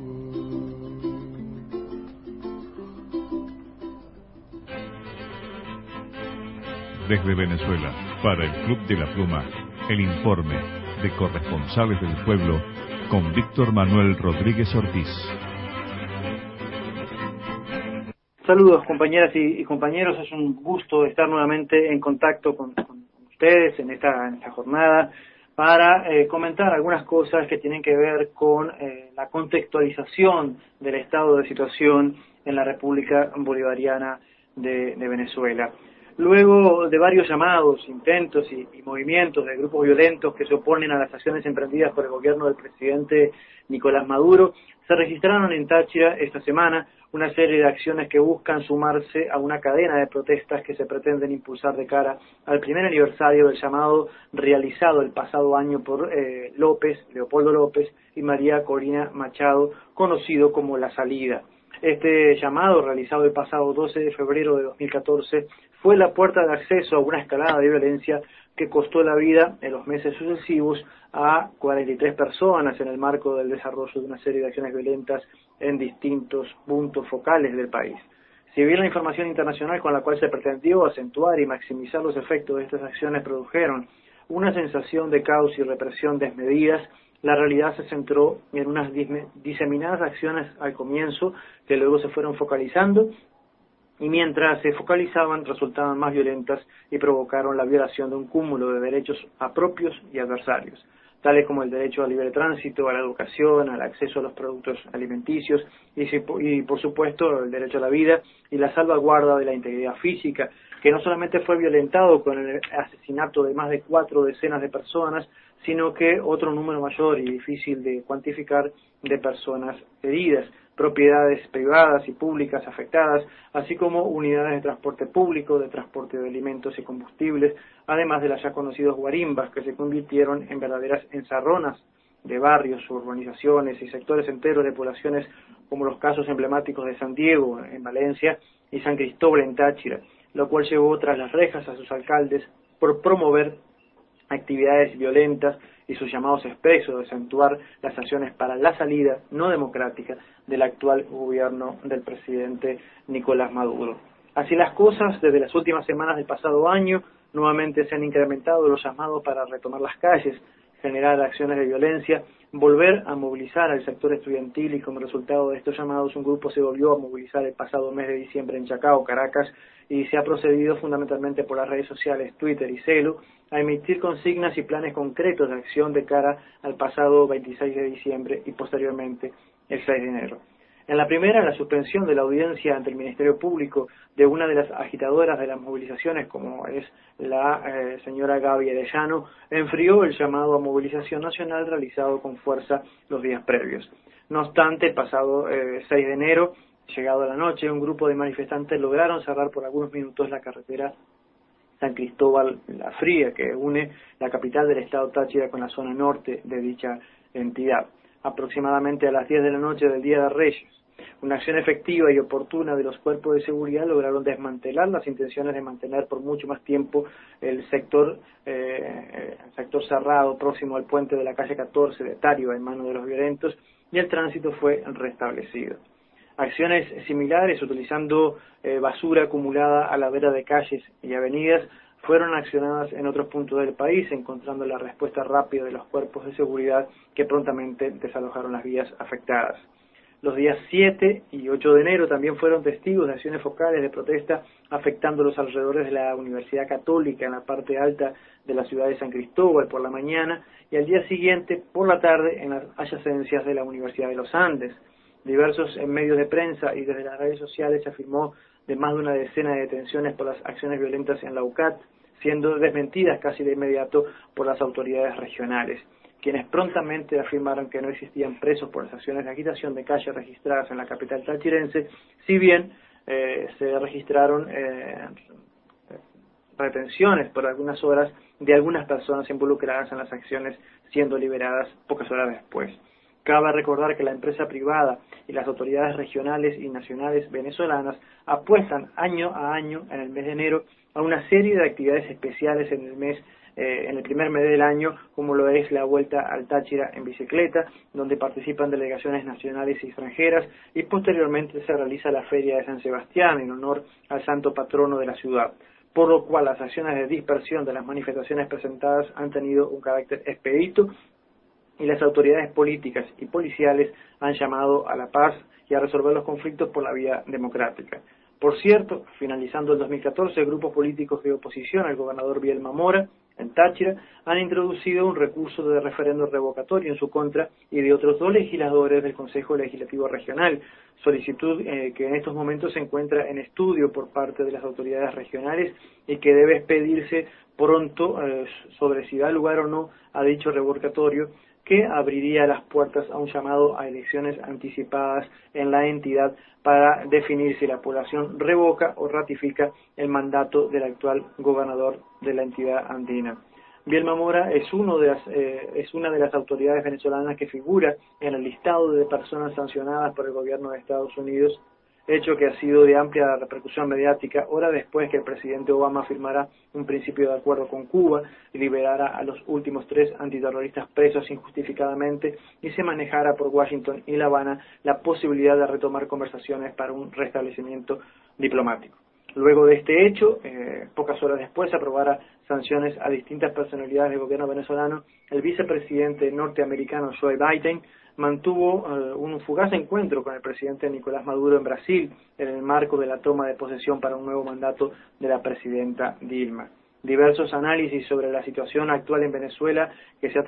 Desde Venezuela, para el Club de la Pluma, el informe de corresponsales del pueblo con Víctor Manuel Rodríguez Ortiz. Saludos compañeras y compañeros, es un gusto estar nuevamente en contacto con ustedes en esta jornada para comentar algunas cosas que tienen que ver con la contextualización del estado de situación en la República Bolivariana de Venezuela. Luego de varios llamados, intentos y movimientos de grupos violentos que se oponen a las acciones emprendidas por el gobierno del presidente Nicolás Maduro, se registraron en Táchira esta semana una serie de acciones que buscan sumarse a una cadena de protestas que se pretenden impulsar de cara al primer aniversario del llamado realizado el pasado año por Leopoldo López y María Corina Machado, conocido como La Salida. Este llamado, realizado el pasado 12 de febrero de 2014, fue la puerta de acceso a una escalada de violencia que costó la vida en los meses sucesivos a 43 personas en el marco del desarrollo de una serie de acciones violentas en distintos puntos focales del país. Si bien la información internacional con la cual se pretendió acentuar y maximizar los efectos de estas acciones produjeron una sensación de caos y represión desmedidas, la realidad se centró en unas diseminadas acciones al comienzo que luego se fueron focalizando y mientras se focalizaban resultaban más violentas y provocaron la violación de un cúmulo de derechos a propios y adversarios, tales como el derecho al libre tránsito, a la educación, al acceso a los productos alimenticios y por supuesto el derecho a la vida y la salvaguarda de la integridad física, que no solamente fue violentado con el asesinato de más de 4 decenas de personas, sino que otro número mayor y difícil de cuantificar de personas heridas, propiedades privadas y públicas afectadas, así como unidades de transporte público, de transporte de alimentos y combustibles, además de las ya conocidos guarimbas, que se convirtieron en verdaderas enzarronas de barrios, urbanizaciones y sectores enteros de poblaciones, como los casos emblemáticos de San Diego, en Valencia, y San Cristóbal, en Táchira, lo cual llevó tras las rejas a sus alcaldes por promover actividades violentas y sus llamados expresos de acentuar las acciones para la salida no democrática del actual gobierno del presidente Nicolás Maduro. Así las cosas, desde las últimas semanas del pasado año, nuevamente se han incrementado los llamados para retomar las calles, generar acciones de violencia, volver a movilizar al sector estudiantil y como resultado de estos llamados un grupo se volvió a movilizar el pasado mes de diciembre en Chacao, Caracas, y se ha procedido fundamentalmente por las redes sociales, Twitter y Celu, a emitir consignas y planes concretos de acción de cara al pasado 26 de diciembre y posteriormente el 6 de enero. En la primera, la suspensión de la audiencia ante el Ministerio Público de una de las agitadoras de las movilizaciones, como es la señora Gaby Arellano, enfrió el llamado a movilización nacional realizado con fuerza los días previos. No obstante, el pasado 6 de enero, llegado a la noche, un grupo de manifestantes lograron cerrar por algunos minutos la carretera San Cristóbal La Fría, que une la capital del estado Táchira con la zona norte de dicha entidad, aproximadamente a las 10 de la noche del Día de Reyes. Una acción efectiva y oportuna de los cuerpos de seguridad lograron desmantelar las intenciones de mantener por mucho más tiempo el sector cerrado próximo al puente de la calle 14 de Tariba en manos de los violentos y el tránsito fue restablecido. Acciones similares utilizando basura acumulada a la vera de calles y avenidas fueron accionadas en otros puntos del país, encontrando la respuesta rápida de los cuerpos de seguridad que prontamente desalojaron las vías afectadas. Los días 7 y 8 de enero también fueron testigos de acciones focales de protesta afectando los alrededores de la Universidad Católica en la parte alta de la ciudad de San Cristóbal por la mañana y al día siguiente por la tarde en las adyacencias de la Universidad de los Andes. Diversos medios de prensa y desde las redes sociales se afirmó de más de una decena de detenciones por las acciones violentas en la UCAT, siendo desmentidas casi de inmediato por las autoridades regionales, quienes prontamente afirmaron que no existían presos por las acciones de agitación de calle registradas en la capital tachirense, si bien se registraron retenciones por algunas horas de algunas personas involucradas en las acciones siendo liberadas pocas horas después. Cabe recordar que la empresa privada y las autoridades regionales y nacionales venezolanas apuestan año a año, en el mes de enero, a una serie de actividades especiales en el primer mes del año, como lo es la Vuelta al Táchira en bicicleta, donde participan delegaciones nacionales y extranjeras, y posteriormente se realiza la Feria de San Sebastián en honor al santo patrono de la ciudad, por lo cual las acciones de dispersión de las manifestaciones presentadas han tenido un carácter expedito y las autoridades políticas y policiales han llamado a la paz y a resolver los conflictos por la vía democrática. Por cierto, finalizando el 2014, grupos políticos de oposición al gobernador Bielma Mora, en Táchira, han introducido un recurso de referendo revocatorio en su contra y de otros 2 legisladores del Consejo Legislativo Regional, solicitud que en estos momentos se encuentra en estudio por parte de las autoridades regionales y que debe expedirse pronto sobre si da lugar o no a dicho revocatorio, que abriría las puertas a un llamado a elecciones anticipadas en la entidad para definir si la población revoca o ratifica el mandato del actual gobernador de la entidad andina. Bielma Mora es una de las autoridades venezolanas que figura en el listado de personas sancionadas por el gobierno de Estados Unidos, hecho que ha sido de amplia repercusión mediática horas después que el presidente Obama firmara un principio de acuerdo con Cuba y liberara a los últimos 3 antiterroristas presos injustificadamente y se manejara por Washington y La Habana la posibilidad de retomar conversaciones para un restablecimiento diplomático. Luego de este hecho, pocas horas después se aprobara sanciones a distintas personalidades del gobierno venezolano. El vicepresidente norteamericano Joe Biden mantuvo un fugaz encuentro con el presidente Nicolás Maduro en Brasil en el marco de la toma de posesión para un nuevo mandato de la presidenta Dilma. Diversos análisis sobre la situación actual en Venezuela que se ha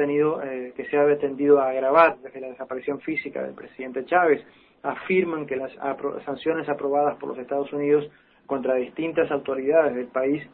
tendido a agravar desde la desaparición física del presidente Chávez afirman que las sanciones aprobadas por los Estados Unidos contra distintas autoridades del país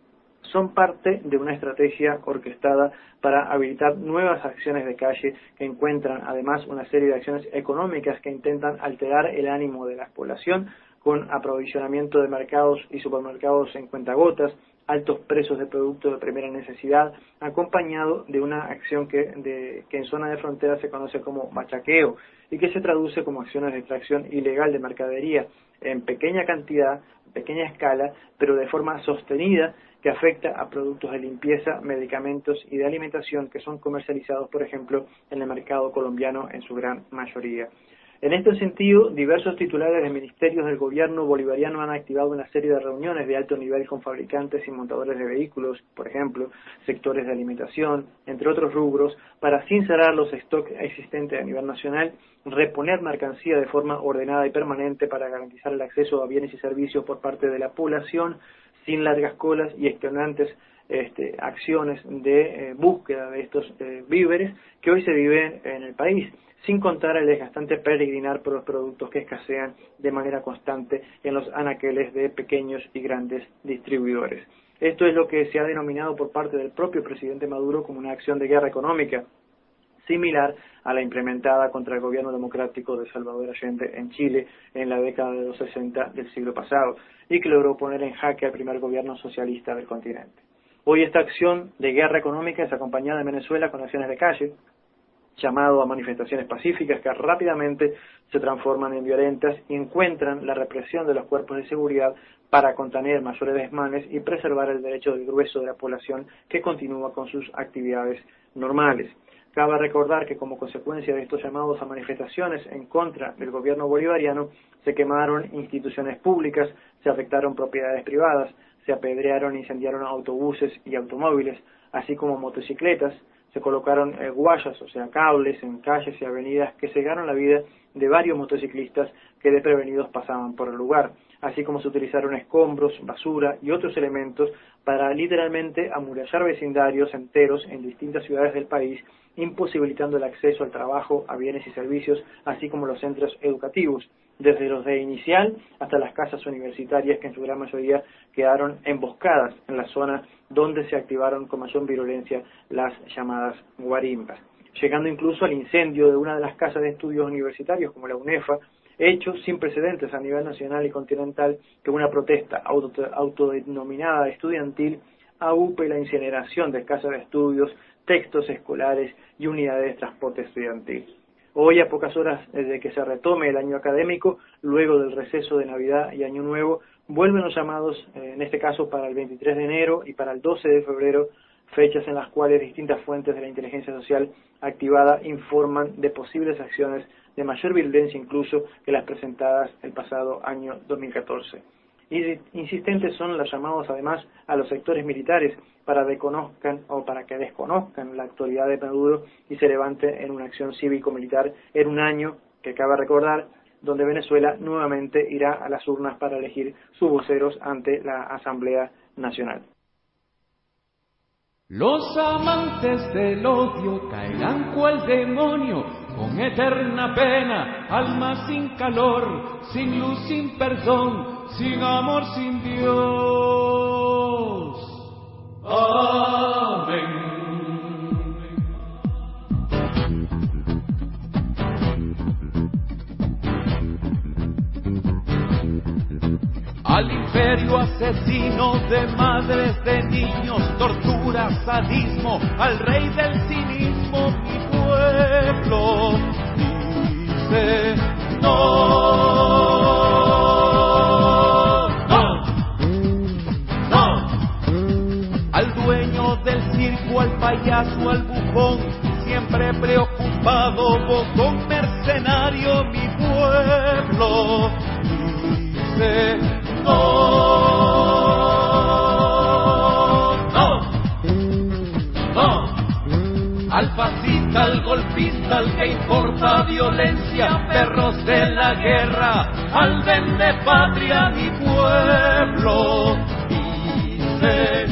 son parte de una estrategia orquestada para habilitar nuevas acciones de calle que encuentran además una serie de acciones económicas que intentan alterar el ánimo de la población con aprovisionamiento de mercados y supermercados en cuentagotas, altos precios de productos de primera necesidad, acompañado de una acción que en zona de frontera se conoce como machaqueo y que se traduce como acciones de extracción ilegal de mercadería en pequeña cantidad, pequeña escala, pero de forma sostenida, que afecta a productos de limpieza, medicamentos y de alimentación que son comercializados, por ejemplo, en el mercado colombiano en su gran mayoría. En este sentido, diversos titulares de ministerios del gobierno bolivariano han activado una serie de reuniones de alto nivel con fabricantes y montadores de vehículos, por ejemplo, sectores de alimentación, entre otros rubros, para sincerar los stocks existentes a nivel nacional, reponer mercancía de forma ordenada y permanente para garantizar el acceso a bienes y servicios por parte de la población, sin largas colas y extenuantes acciones de búsqueda de estos víveres que hoy se viven en el país, sin contar el desgastante peregrinar por los productos que escasean de manera constante en los anaqueles de pequeños y grandes distribuidores. Esto es lo que se ha denominado por parte del propio presidente Maduro como una acción de guerra económica, similar a la implementada contra el gobierno democrático de Salvador Allende en Chile en la década de los 60 del siglo pasado, y que logró poner en jaque al primer gobierno socialista del continente. Hoy esta acción de guerra económica es acompañada en Venezuela con acciones de calle, llamado a manifestaciones pacíficas que rápidamente se transforman en violentas y encuentran la represión de los cuerpos de seguridad para contener mayores desmanes y preservar el derecho del grueso de la población que continúa con sus actividades normales. Cabe recordar que como consecuencia de estos llamados a manifestaciones en contra del gobierno bolivariano, se quemaron instituciones públicas, se afectaron propiedades privadas, se apedrearon e incendiaron autobuses y automóviles, así como motocicletas, se colocaron guayas, o sea, cables en calles y avenidas que cegaron la vida de varios motociclistas que desprevenidos pasaban por el lugar, así como se utilizaron escombros, basura y otros elementos para literalmente amurallar vecindarios enteros en distintas ciudades del país, imposibilitando el acceso al trabajo, a bienes y servicios, así como los centros educativos, desde los de inicial hasta las casas universitarias que en su gran mayoría quedaron emboscadas en la zona donde se activaron con mayor virulencia las llamadas guarimbas, llegando incluso al incendio de una de las casas de estudios universitarios como la UNEFA, hechos sin precedentes a nivel nacional y continental que una protesta autodenominada estudiantil aúpe la incineración de casas de estudios, textos escolares y unidades de transporte estudiantil. Hoy, a pocas horas de que se retome el año académico, luego del receso de Navidad y Año Nuevo, vuelven los llamados, en este caso para el 23 de enero y para el 12 de febrero, fechas en las cuales distintas fuentes de la inteligencia social activada informan de posibles acciones de mayor violencia incluso que las presentadas el pasado año 2014. Y insistentes son los llamados además a los sectores militares para que desconozcan la actualidad de Maduro y se levante en una acción cívico-militar en un año que cabe recordar donde Venezuela nuevamente irá a las urnas para elegir sus voceros ante la Asamblea Nacional. Los amantes del odio caerán cual demonio, con eterna pena, alma sin calor, sin luz, sin perdón, sin amor, sin Dios. Amén. Al imperio asesino de madres, de niños, tortura, sadismo, al rey del cinismo, mi pueblo dice no, no, no. Al dueño del circo, al payaso, al bufón, siempre preocupado, bocón mercenario, mi pueblo dice no, no, no. Al fascista, al golpista, al que importa violencia, perros de la guerra, al vendepatria, mi pueblo dice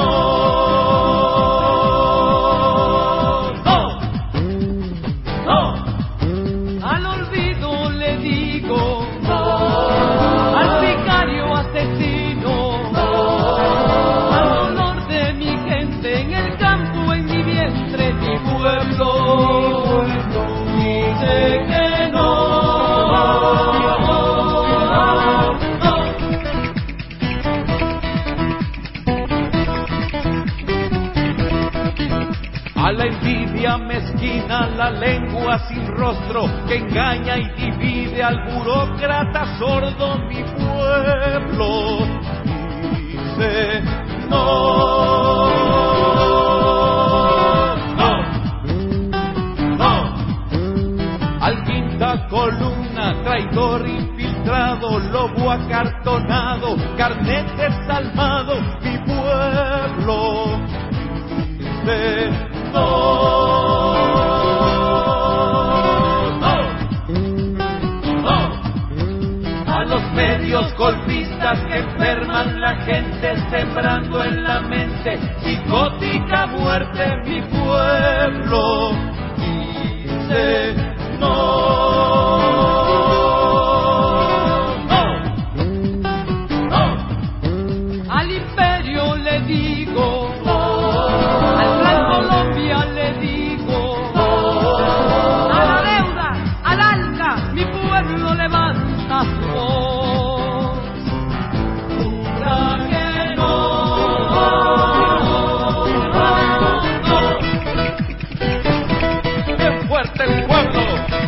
no, no, no. Al olvido le digo no, al vicario asesino, no, al dolor de mi gente en el campo, en mi vientre, mi pueblo dice que no, no. A la envidia mezquina, la lengua sin rostro que engaña y divide, al burócrata sordo, mi pueblo dice no, no, no. Al quinta columna, traidor infiltrado, lobo acartonado, carnet desalmado, mi pueblo dice no, no, no. A los medios golpistas que enferman la gente, sembrando en la mente psicótica muerte, mi pueblo dice no, no, no. Al imperio le digo al Plan Colombia le digo a la deuda, al ALCA, mi pueblo levanta su voz. Jura que no, no. ¡Qué fuerte el pueblo!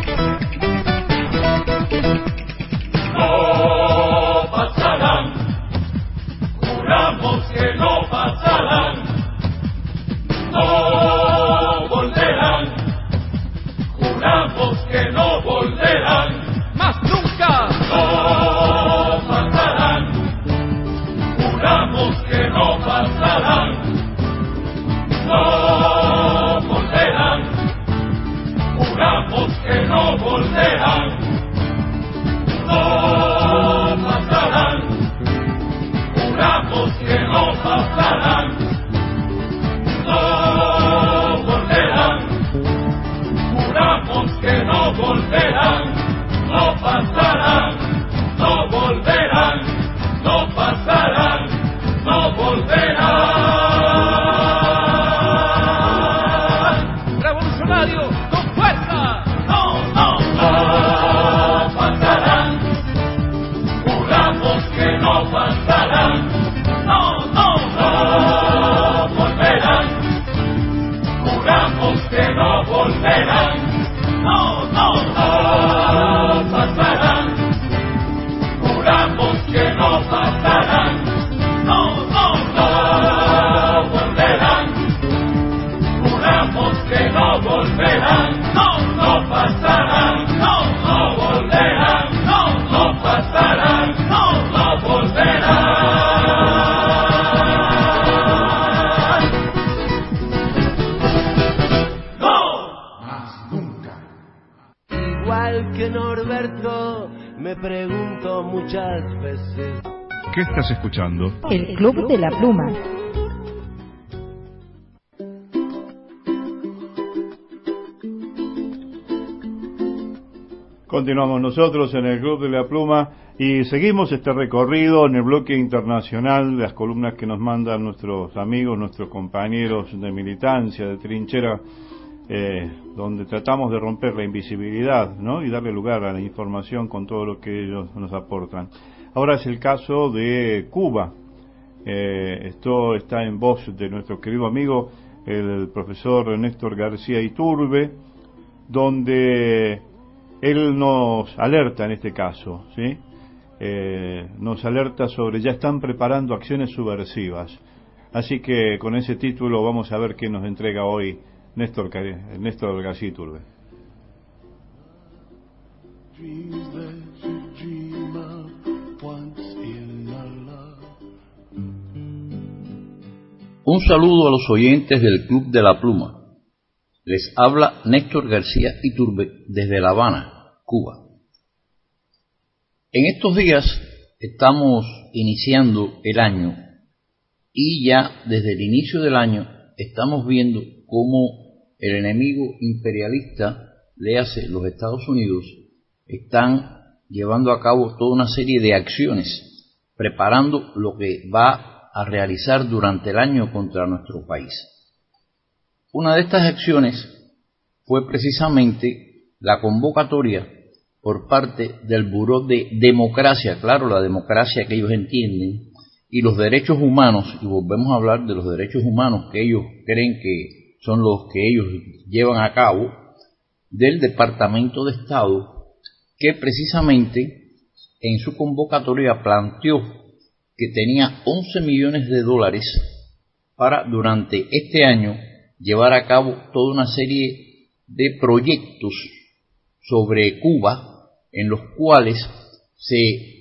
No pasarán, juramos que no pasarán. No volverán, juramos que no volverán, más nunca. No pasarán, juramos que no pasarán. No volverán, juramos que no volverán. No pasarán, juramos que no pasarán. No volverán, juramos que no volverán, no pasarán, no volverán, no pasarán, no volverán. pregunto muchas veces. ¿Qué estás escuchando? El Club de la Pluma. Continuamos nosotros en el Club de la Pluma y seguimos este recorrido en el bloque internacional de las columnas que nos mandan nuestros amigos, nuestros compañeros de militancia, de trinchera, donde tratamos de romper la invisibilidad, ¿no? Y darle lugar a la información con todo lo que ellos nos aportan. Ahora es el caso de Cuba. Esto está en voz de nuestro querido amigo, el profesor Néstor García Iturbe, donde él nos alerta en este caso, ¿sí? Nos alerta sobre ya están preparando acciones subversivas. Así que con ese título vamos a ver qué nos entrega hoy Néstor García Iturbe. Un saludo a los oyentes del Club de la Pluma. Les habla Néstor García Iturbe desde La Habana, Cuba. En estos días estamos iniciando el año y ya desde el inicio del año estamos viendo cómo el enemigo imperialista, léase los Estados Unidos, están llevando a cabo toda una serie de acciones, preparando lo que va a realizar durante el año contra nuestro país. Una de estas acciones fue precisamente la convocatoria por parte del Buró de Democracia, claro, la democracia que ellos entienden, y los derechos humanos, y volvemos a hablar de los derechos humanos que ellos creen que son los que ellos llevan a cabo, del Departamento de Estado, que precisamente en su convocatoria planteó que tenía $11 millones para durante este año llevar a cabo toda una serie de proyectos sobre Cuba en los cuales se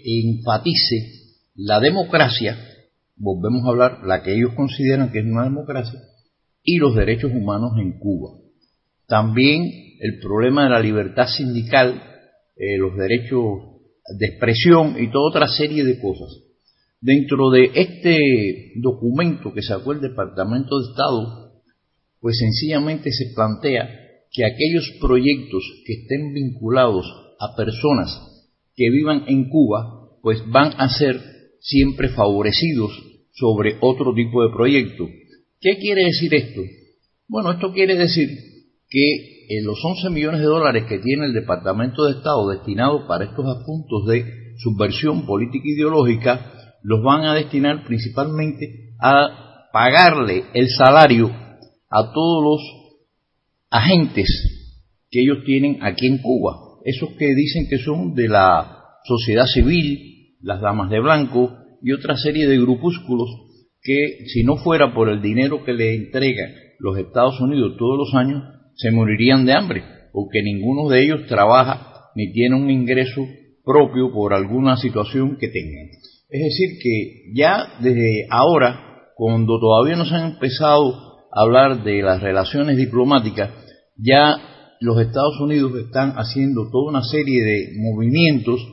enfatice la democracia, volvemos a hablar, la que ellos consideran que es una democracia, y los derechos humanos en Cuba. También el problema de la libertad sindical, los derechos de expresión y toda otra serie de cosas. Dentro de este documento que sacó el Departamento de Estado, pues sencillamente se plantea que aquellos proyectos que estén vinculados a personas que vivan en Cuba, pues van a ser siempre favorecidos sobre otro tipo de proyecto. ¿Qué quiere decir esto? Bueno, esto quiere decir que los $11 millones que tiene el Departamento de Estado destinado para estos asuntos de subversión política e ideológica, los van a destinar principalmente a pagarle el salario a todos los agentes que ellos tienen aquí en Cuba, esos que dicen que son de la sociedad civil, las damas de blanco y otra serie de grupúsculos que si no fuera por el dinero que le entregan los Estados Unidos todos los años, se morirían de hambre, porque ninguno de ellos trabaja ni tiene un ingreso propio por alguna situación que tengan. Es decir, que ya desde ahora, cuando todavía no se han empezado a hablar de las relaciones diplomáticas, ya los Estados Unidos están haciendo toda una serie de movimientos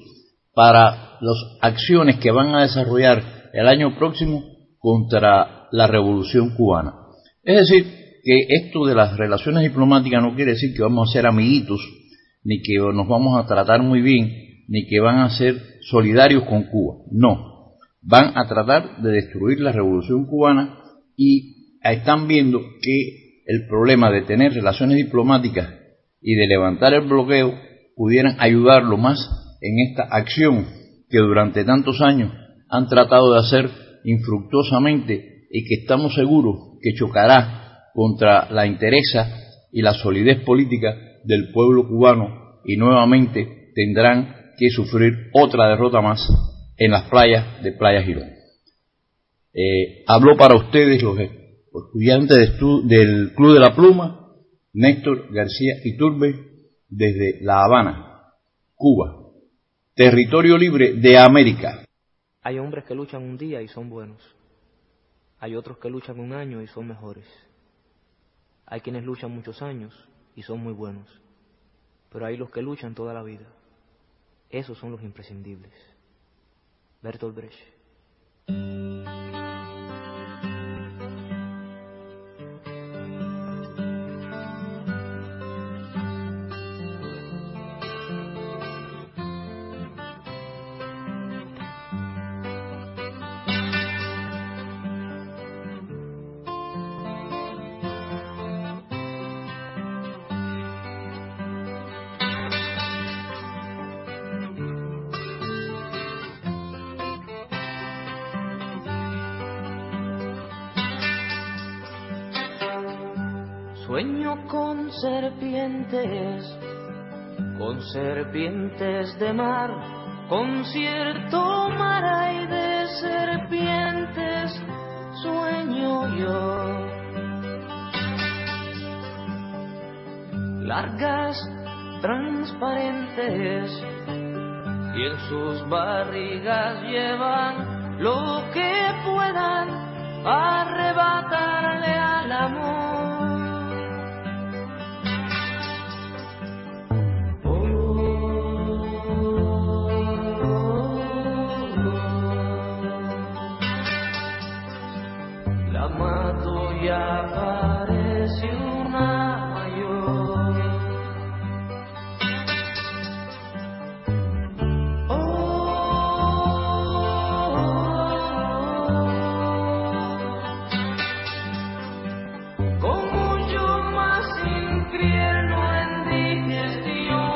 para las acciones que van a desarrollar el año próximo contra la Revolución Cubana. Es decir, que esto de las relaciones diplomáticas no quiere decir que vamos a ser amiguitos, ni que nos vamos a tratar muy bien, ni que van a ser solidarios con Cuba. No, van a tratar de destruir la Revolución Cubana y están viendo que el problema de tener relaciones diplomáticas y de levantar el bloqueo pudieran ayudarlo más en esta acción que durante tantos años han tratado de hacer infructuosamente y que estamos seguros que chocará contra la entereza y la solidez política del pueblo cubano y nuevamente tendrán que sufrir otra derrota más en las playas de Playa Girón. Habló para ustedes los estudiantes del Club de la Pluma, Néstor García Iturbe, desde La Habana, Cuba, territorio libre de América. Hay hombres que luchan un día y son buenos. Hay otros que luchan un año y son mejores. Hay quienes luchan muchos años y son muy buenos. Pero hay los que luchan toda la vida. Esos son los imprescindibles. Bertolt Brecht. Sueño con serpientes de mar, con cierto mar hay de serpientes, sueño yo. Largas, transparentes, y en sus barrigas llevan lo que puedan arrebatarle al amor. Ya parece una mayor. Con mucho más infierno en digestión.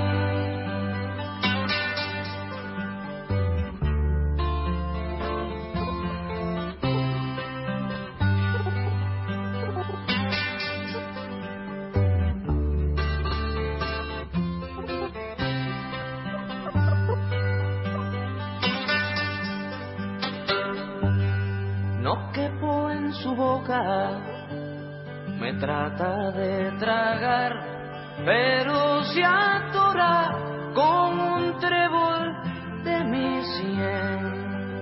No quepo en su boca, me trata de tragar, pero se atora con un trébol de mi sien.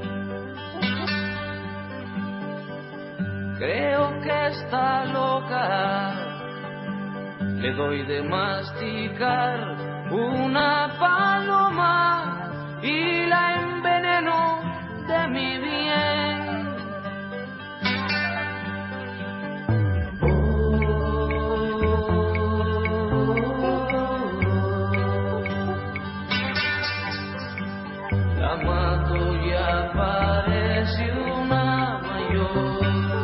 Creo que está loca, le doy de masticar una paloma y la enveneno de mi bien. La mato ya parece una mayor.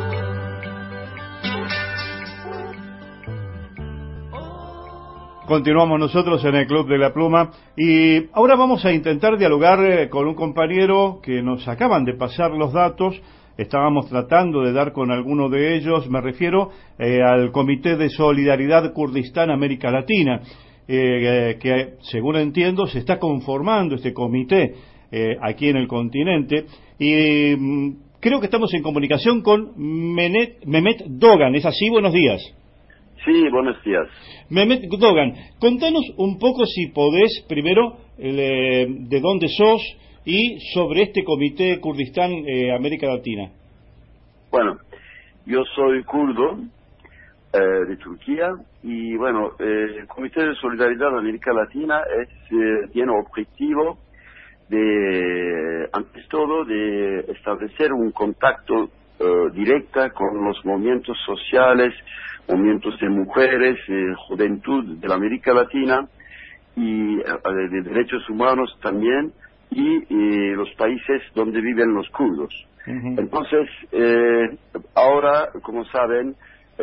Continuamos nosotros en el Club de la Pluma y ahora vamos a intentar dialogar con un compañero que nos acaban de pasar los datos. Estábamos tratando de dar con alguno de ellos, me refiero al Comité de Solidaridad Kurdistán-América Latina, que según entiendo se está conformando este comité aquí en el continente y creo que estamos en comunicación con Mehmet Dogan. ¿Es así? Buenos días. Sí, buenos días. Mehmet Dogan, contanos un poco, si podés, primero, de dónde sos y sobre este Comité Kurdistán América Latina. Bueno, yo soy kurdo de Turquía y bueno, el Comité de Solidaridad América Latina tiene objetivo de, antes todo, de establecer un contacto directa con los movimientos sociales, movimientos de mujeres, juventud de la América Latina y de derechos humanos también y los países donde viven los kurdos. Entonces, ahora, como saben,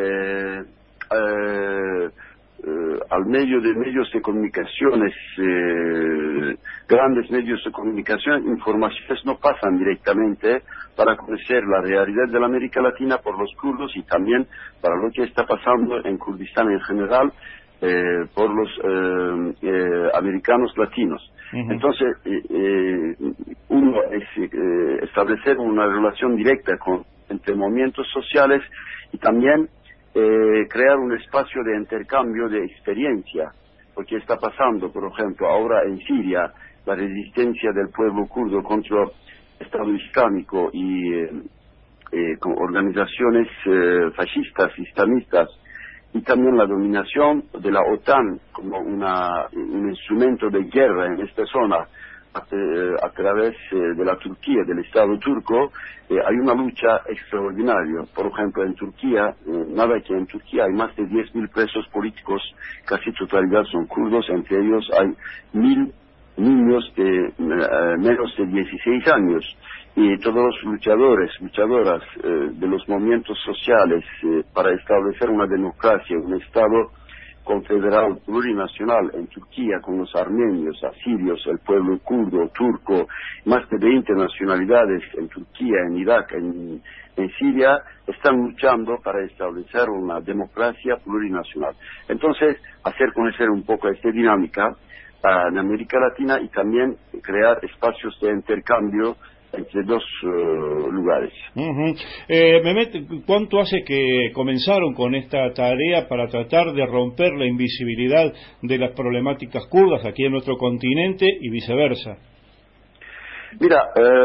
al medio de medios de comunicaciones, grandes medios de comunicación, informaciones no pasan directamente para conocer la realidad de la América Latina por los kurdos y también para lo que está pasando en Kurdistán en general por los americanos latinos. Entonces, uno es establecer una relación directa entre movimientos sociales y también crear un espacio de intercambio de experiencia, porque está pasando, por ejemplo, ahora en Siria, la resistencia del pueblo kurdo contra el Estado Islámico y con organizaciones fascistas, islamistas, y también la dominación de la OTAN como un instrumento de guerra en esta zona a través de la Turquía, del Estado turco, hay una lucha extraordinaria. Por ejemplo, en Turquía, nada que en Turquía hay más de 10.000 presos políticos, casi totalidad son kurdos, entre ellos hay 1.000 niños de menos de 16 años. Y todos los luchadoras de los movimientos sociales para establecer una democracia, un Estado confederal plurinacional en Turquía con los armenios, asirios, el pueblo kurdo, turco, más de 20 nacionalidades en Turquía, en Irak, en Siria, están luchando para establecer una democracia plurinacional. Entonces, hacer conocer un poco esta dinámica en América Latina y también crear espacios de intercambio entre dos lugares. Mehmet, ¿cuánto hace que comenzaron con esta tarea para tratar de romper la invisibilidad de las problemáticas kurdas aquí en nuestro continente y viceversa? Mira,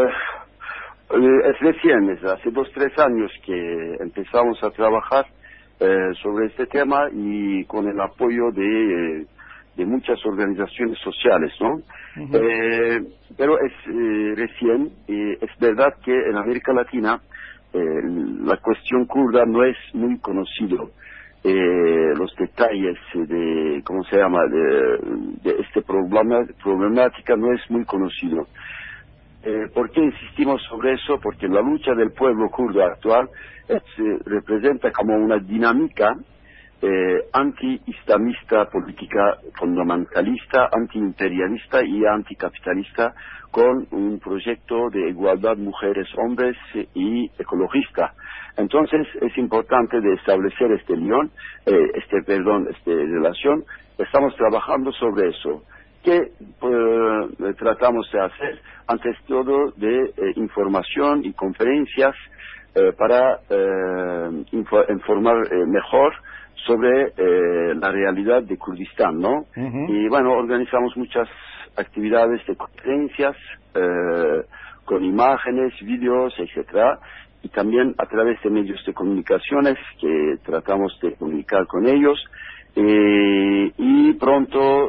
es recién, hace 2-3 años que empezamos a trabajar sobre este tema y con el apoyo de muchas organizaciones sociales, ¿no? Pero es recién, es verdad que en América Latina la cuestión kurda no es muy conocido. Los detalles de, ¿cómo se llama?, de este problemática no es muy conocido. ¿Por qué insistimos sobre eso? Porque la lucha del pueblo kurdo actual representa como una dinámica anti-islamista, política fundamentalista, anti-imperialista y anticapitalista, con un proyecto de igualdad mujeres-hombres y ecologista. Entonces es importante de establecer esta relación. Estamos trabajando sobre eso. ¿Qué tratamos de hacer? Antes todo de información y conferencias para informar mejor sobre la realidad de Kurdistán, ¿no? Y bueno, organizamos muchas actividades de conferencias con imágenes, vídeos, etcétera, y también a través de medios de comunicaciones que tratamos de comunicar con ellos, y pronto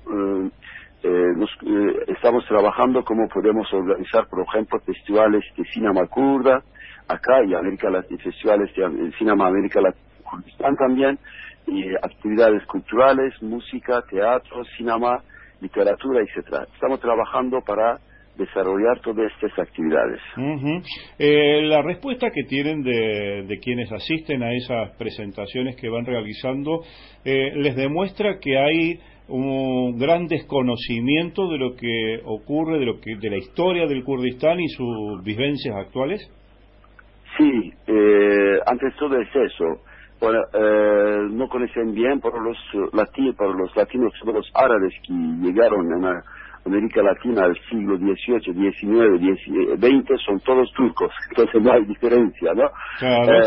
estamos trabajando cómo podemos organizar, por ejemplo, festivales de cinema kurda acá y festivales de cinema América Latina, Kurdistán también, y actividades culturales, música, teatro, cinema, literatura, etcétera. Estamos trabajando para desarrollar todas estas actividades. La respuesta que tienen de quienes asisten a esas presentaciones que van realizando les demuestra que hay un gran desconocimiento de lo que ocurre, de la historia del Kurdistán y sus vivencias actuales. Sí, antes todo es eso. Bueno, no conocen bien por los latinos, por los árabes que llegaron a América Latina al siglo XVIII, XIX, XX, son todos turcos, entonces no hay diferencia, ¿no? Claro,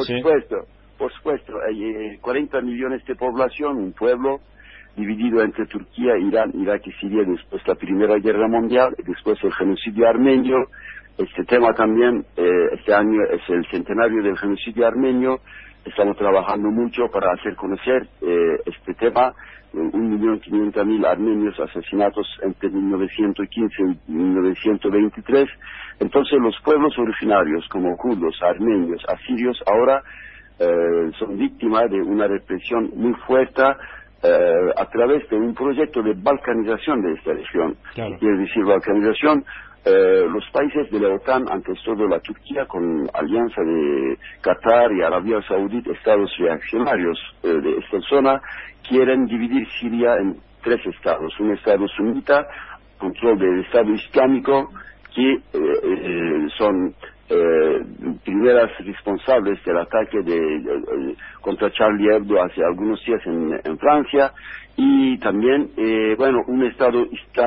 por supuesto, hay 40 millones de población, un pueblo dividido entre Turquía, Irán, Irak y Siria después de la Primera Guerra Mundial, y después el genocidio armenio. Este tema también, este año es el centenario del genocidio armenio. Estamos trabajando mucho para hacer conocer este tema. 1.500.000 armenios asesinados entre 1915 y 1923. Entonces los pueblos originarios como kurdos, armenios, asirios ahora son víctimas de una represión muy fuerte a través de un proyecto de balcanización de esta región. Claro. Quiere decir balcanización. Los países de la OTAN, antes todo la Turquía, con alianza de Qatar y Arabia Saudita, estados reaccionarios de esta zona, quieren dividir Siria en 3 estados. Un estado sunita, control del Estado Islámico, que son primeras responsables del ataque contra Charlie Hebdo hace algunos días en Francia, y también un estado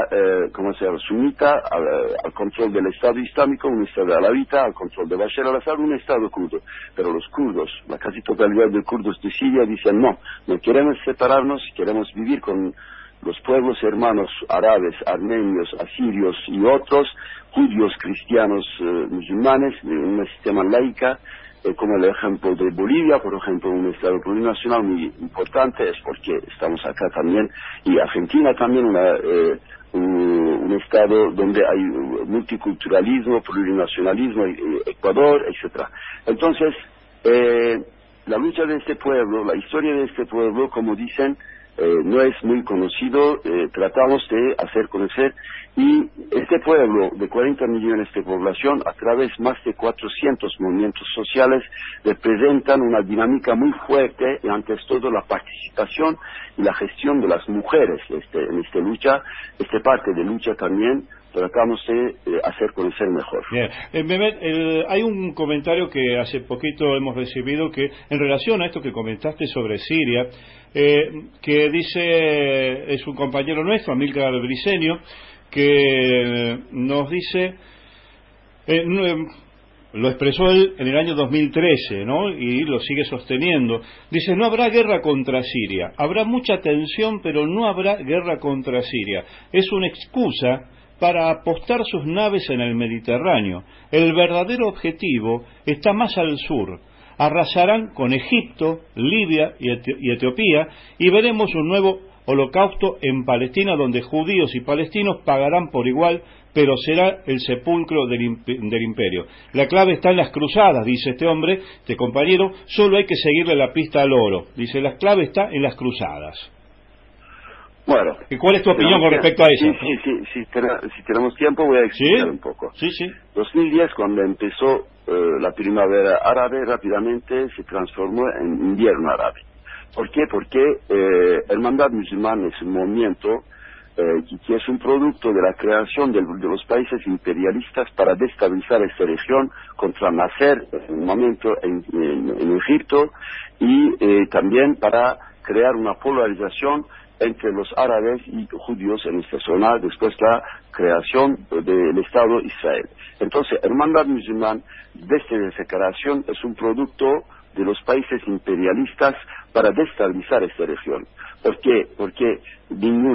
sunita al control del Estado Islámico, un estado alawita al control de Bashar al-Assad, un estado kurdo. Pero los kurdos, la casi totalidad de kurdos de Siria dicen no queremos separarnos, queremos vivir con los pueblos hermanos árabes, armenios, asirios y otros, judíos, cristianos, musulmanes, de un sistema laica, como el ejemplo de Bolivia, por ejemplo, un estado plurinacional muy importante, es porque estamos acá también, y Argentina también, un estado donde hay multiculturalismo, plurinacionalismo, Ecuador, etcétera. Entonces, la lucha de este pueblo, la historia de este pueblo, como dicen, no es muy conocido, tratamos de hacer conocer, y este pueblo de 40 millones de población, a través más de 400 movimientos sociales, representan una dinámica muy fuerte, y antes todo la participación y la gestión de las mujeres en esta lucha, esta parte de lucha también tratamos de hacer conocer mejor. Bien. Mehmet, hay un comentario que hace poquito hemos recibido que en relación a esto que comentaste sobre Siria, que dice, es un compañero nuestro, Amílcar Briceño, que nos dice, lo expresó él en el año 2013, ¿no? Y lo sigue sosteniendo. Dice, no habrá guerra contra Siria, habrá mucha tensión, pero no habrá guerra contra Siria. Es una excusa para apostar sus naves en el Mediterráneo. El verdadero objetivo está más al sur. Arrasarán con Egipto, Libia y Etiopía, y veremos un nuevo holocausto en Palestina, donde judíos y palestinos pagarán por igual, pero será el sepulcro del imperio. La clave está en las cruzadas, dice este hombre, este compañero, solo hay que seguirle la pista al oro. Dice, la clave está en las cruzadas. Bueno, ¿cuál es tu opinión con respecto a eso? Si tenemos tiempo voy a explicar un poco. 2010, cuando empezó la primavera árabe, rápidamente se transformó en invierno árabe. ¿Por qué? Porque Hermandad Musulmana es un movimiento que es un producto de la creación de los países imperialistas para destabilizar esta región, contra Nasser en un momento en Egipto, y también para crear una polarización entre los árabes y judíos en esta zona, después la creación del Estado Israel. Entonces, Hermandad Musulmana, desde esa creación, es un producto de los países imperialistas para destabilizar esta región. ¿Por qué? Porque ningún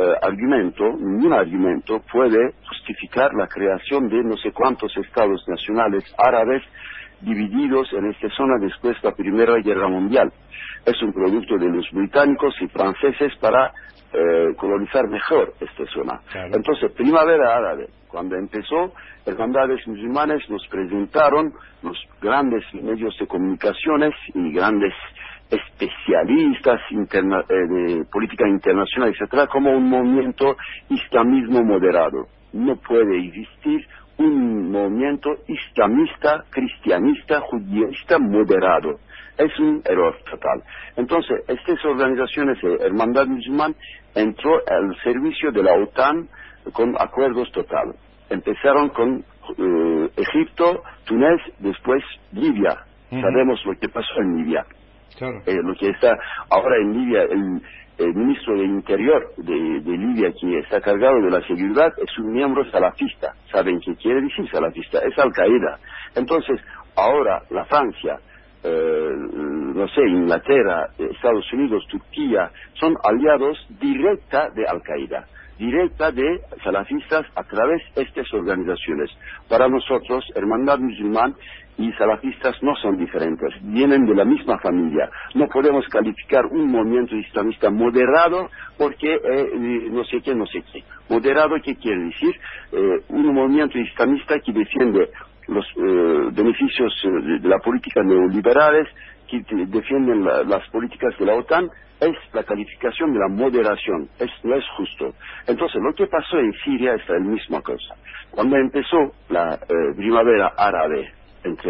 argumento puede justificar la creación de no sé cuántos estados nacionales árabes divididos en esta zona después de la Primera Guerra Mundial. Es un producto de los británicos y franceses para colonizar mejor esta zona. Claro. Entonces, Primavera Árabe, cuando empezó, hermandades musulmanes nos presentaron los grandes medios de comunicaciones y grandes especialistas de política internacional, etcétera, como un movimiento islamismo moderado. No puede existir un movimiento islamista, cristianista, judíista moderado. Es un error total. Entonces, estas organizaciones de Hermandad Musulmana entró al servicio de la OTAN con acuerdos total. Empezaron con Egipto, Túnez, después Libia. Sabemos lo que pasó en Libia. Claro. Lo que está ahora en Libia, el ministro de Interior de Libia, que está cargado de la seguridad, es un miembro salafista. ¿Saben qué quiere decir salafista? Es Al-Qaeda. Entonces, ahora la Francia, no sé, Inglaterra, Estados Unidos, Turquía, son aliados directa de Al-Qaeda, directa de salafistas a través de estas organizaciones. Para nosotros, Hermandad Musulmana y salafistas no son diferentes, vienen de la misma familia. No podemos calificar un movimiento islamista moderado porque no sé qué. Moderado, ¿qué quiere decir? Un movimiento islamista que defiende los beneficios de la política neoliberales, que defienden las políticas de la OTAN, es la calificación de la moderación. No es justo. Entonces, lo que pasó en Siria es la misma cosa. Cuando empezó la primavera árabe, entre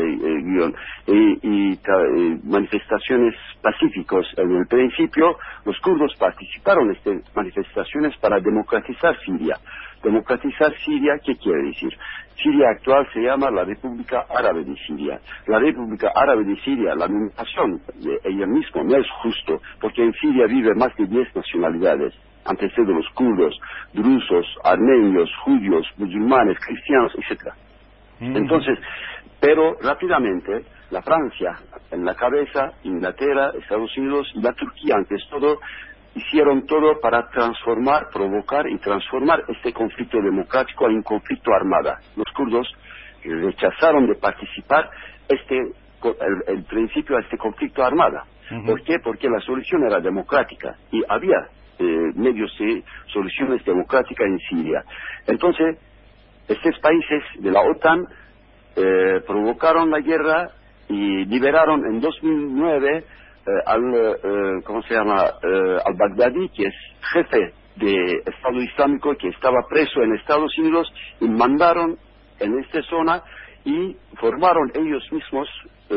manifestaciones pacíficas en el principio, los kurdos participaron en estas manifestaciones para democratizar Siria. Democratizar Siria, ¿qué quiere decir? Siria actual se llama la República Árabe de Siria. La República Árabe de Siria, la nominación de ella misma no es justo, porque en Siria vive más de 10 nacionalidades, antes de los kurdos, drusos, armenios, judíos, musulmanes, cristianos, etc. Entonces, pero rápidamente la Francia en la cabeza, Inglaterra, Estados Unidos y la Turquía antes todo, hicieron todo para provocar y transformar este conflicto democrático en conflicto armado. Los kurdos rechazaron de participar este el principio a este conflicto armado. ¿Por qué? Porque la solución era democrática y había medios de soluciones democráticas en Siria. Entonces, estos países de la OTAN provocaron la guerra y liberaron en 2009 al Baghdadi, que es jefe de Estado Islámico, que estaba preso en Estados Unidos, y mandaron en esta zona y formaron ellos mismos,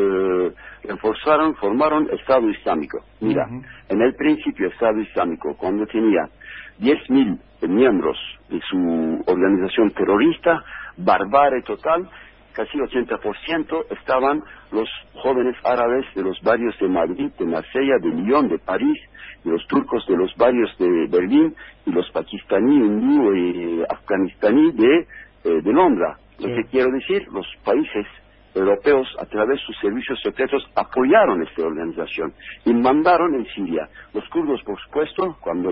formaron Estado Islámico. Mira, en el principio Estado Islámico, cuando tenía 10.000 miembros de su organización terrorista, barbarie total, casi 80% estaban los jóvenes árabes de los barrios de Madrid, de Marsella, de Lyon, de París, de los turcos de los barrios de Berlín, y los pakistaní, hindú y afganistaní de Londres. Lo que quiero decir, los países europeos, a través de sus servicios secretos, apoyaron esta organización y mandaron en Siria. Los kurdos, por supuesto, cuando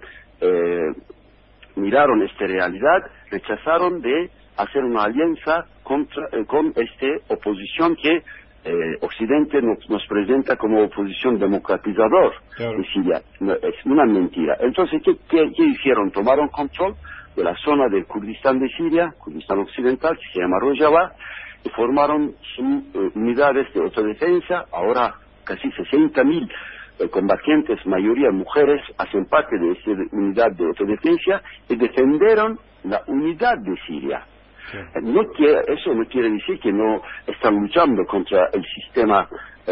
miraron esta realidad, rechazaron de hacer una alianza con esta oposición que Occidente nos presenta como oposición democratizador de Siria. Es una mentira. Entonces, ¿qué hicieron? Tomaron control de la zona del Kurdistán de Siria, Kurdistán Occidental, que se llama Rojava, y formaron unidades de autodefensa. Ahora casi 60.000 combatientes, mayoría mujeres, hacen parte de esta unidad de autodefensa y defendieron la unidad de Siria. Eso no quiere decir que no están luchando contra el sistema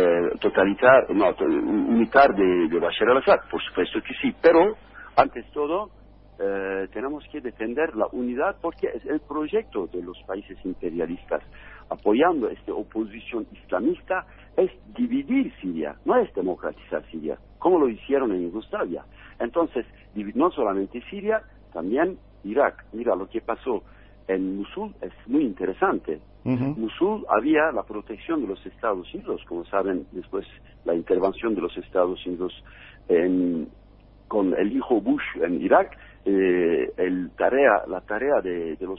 unitario de Bashar al-Assad. Por supuesto que sí, pero antes todo tenemos que defender la unidad, porque es el proyecto de los países imperialistas apoyando esta oposición islamista, es dividir Siria, no es democratizar Siria, como lo hicieron en Yugoslavia. Entonces, no solamente Siria, también Irak. Mira lo que pasó en Mosul, es muy interesante. Mosul había la protección de los Estados Unidos, como saben, después la intervención de los Estados Unidos con el hijo Bush en Irak. La tarea de los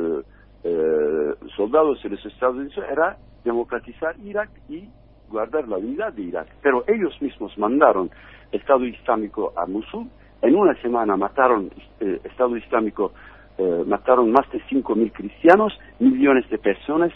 soldados de los Estados Unidos era democratizar Irak y guardar la unidad de Irak. Pero ellos mismos mandaron Estado Islámico a Mosul. En una semana mataron Estado Islámico, mataron más de 5.000 cristianos, millones de personas,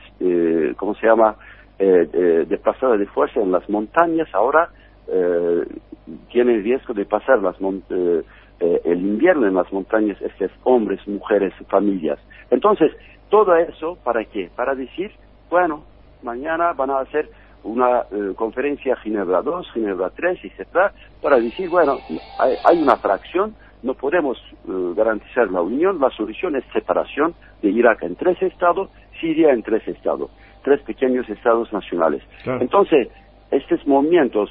desplazadas de fuerza en las montañas. Ahora tienen el riesgo de pasar el invierno en las montañas, estos hombres, mujeres, familias. Entonces, todo eso, ¿para qué? Para decir, bueno, mañana van a hacer una conferencia Ginebra 2, Ginebra 3, etc., para decir, bueno, hay una fracción, no podemos garantizar la unión, la solución es separación de Irak en 3 estados, Siria en 3 estados, 3 pequeños estados nacionales. Claro. Entonces, estos movimientos,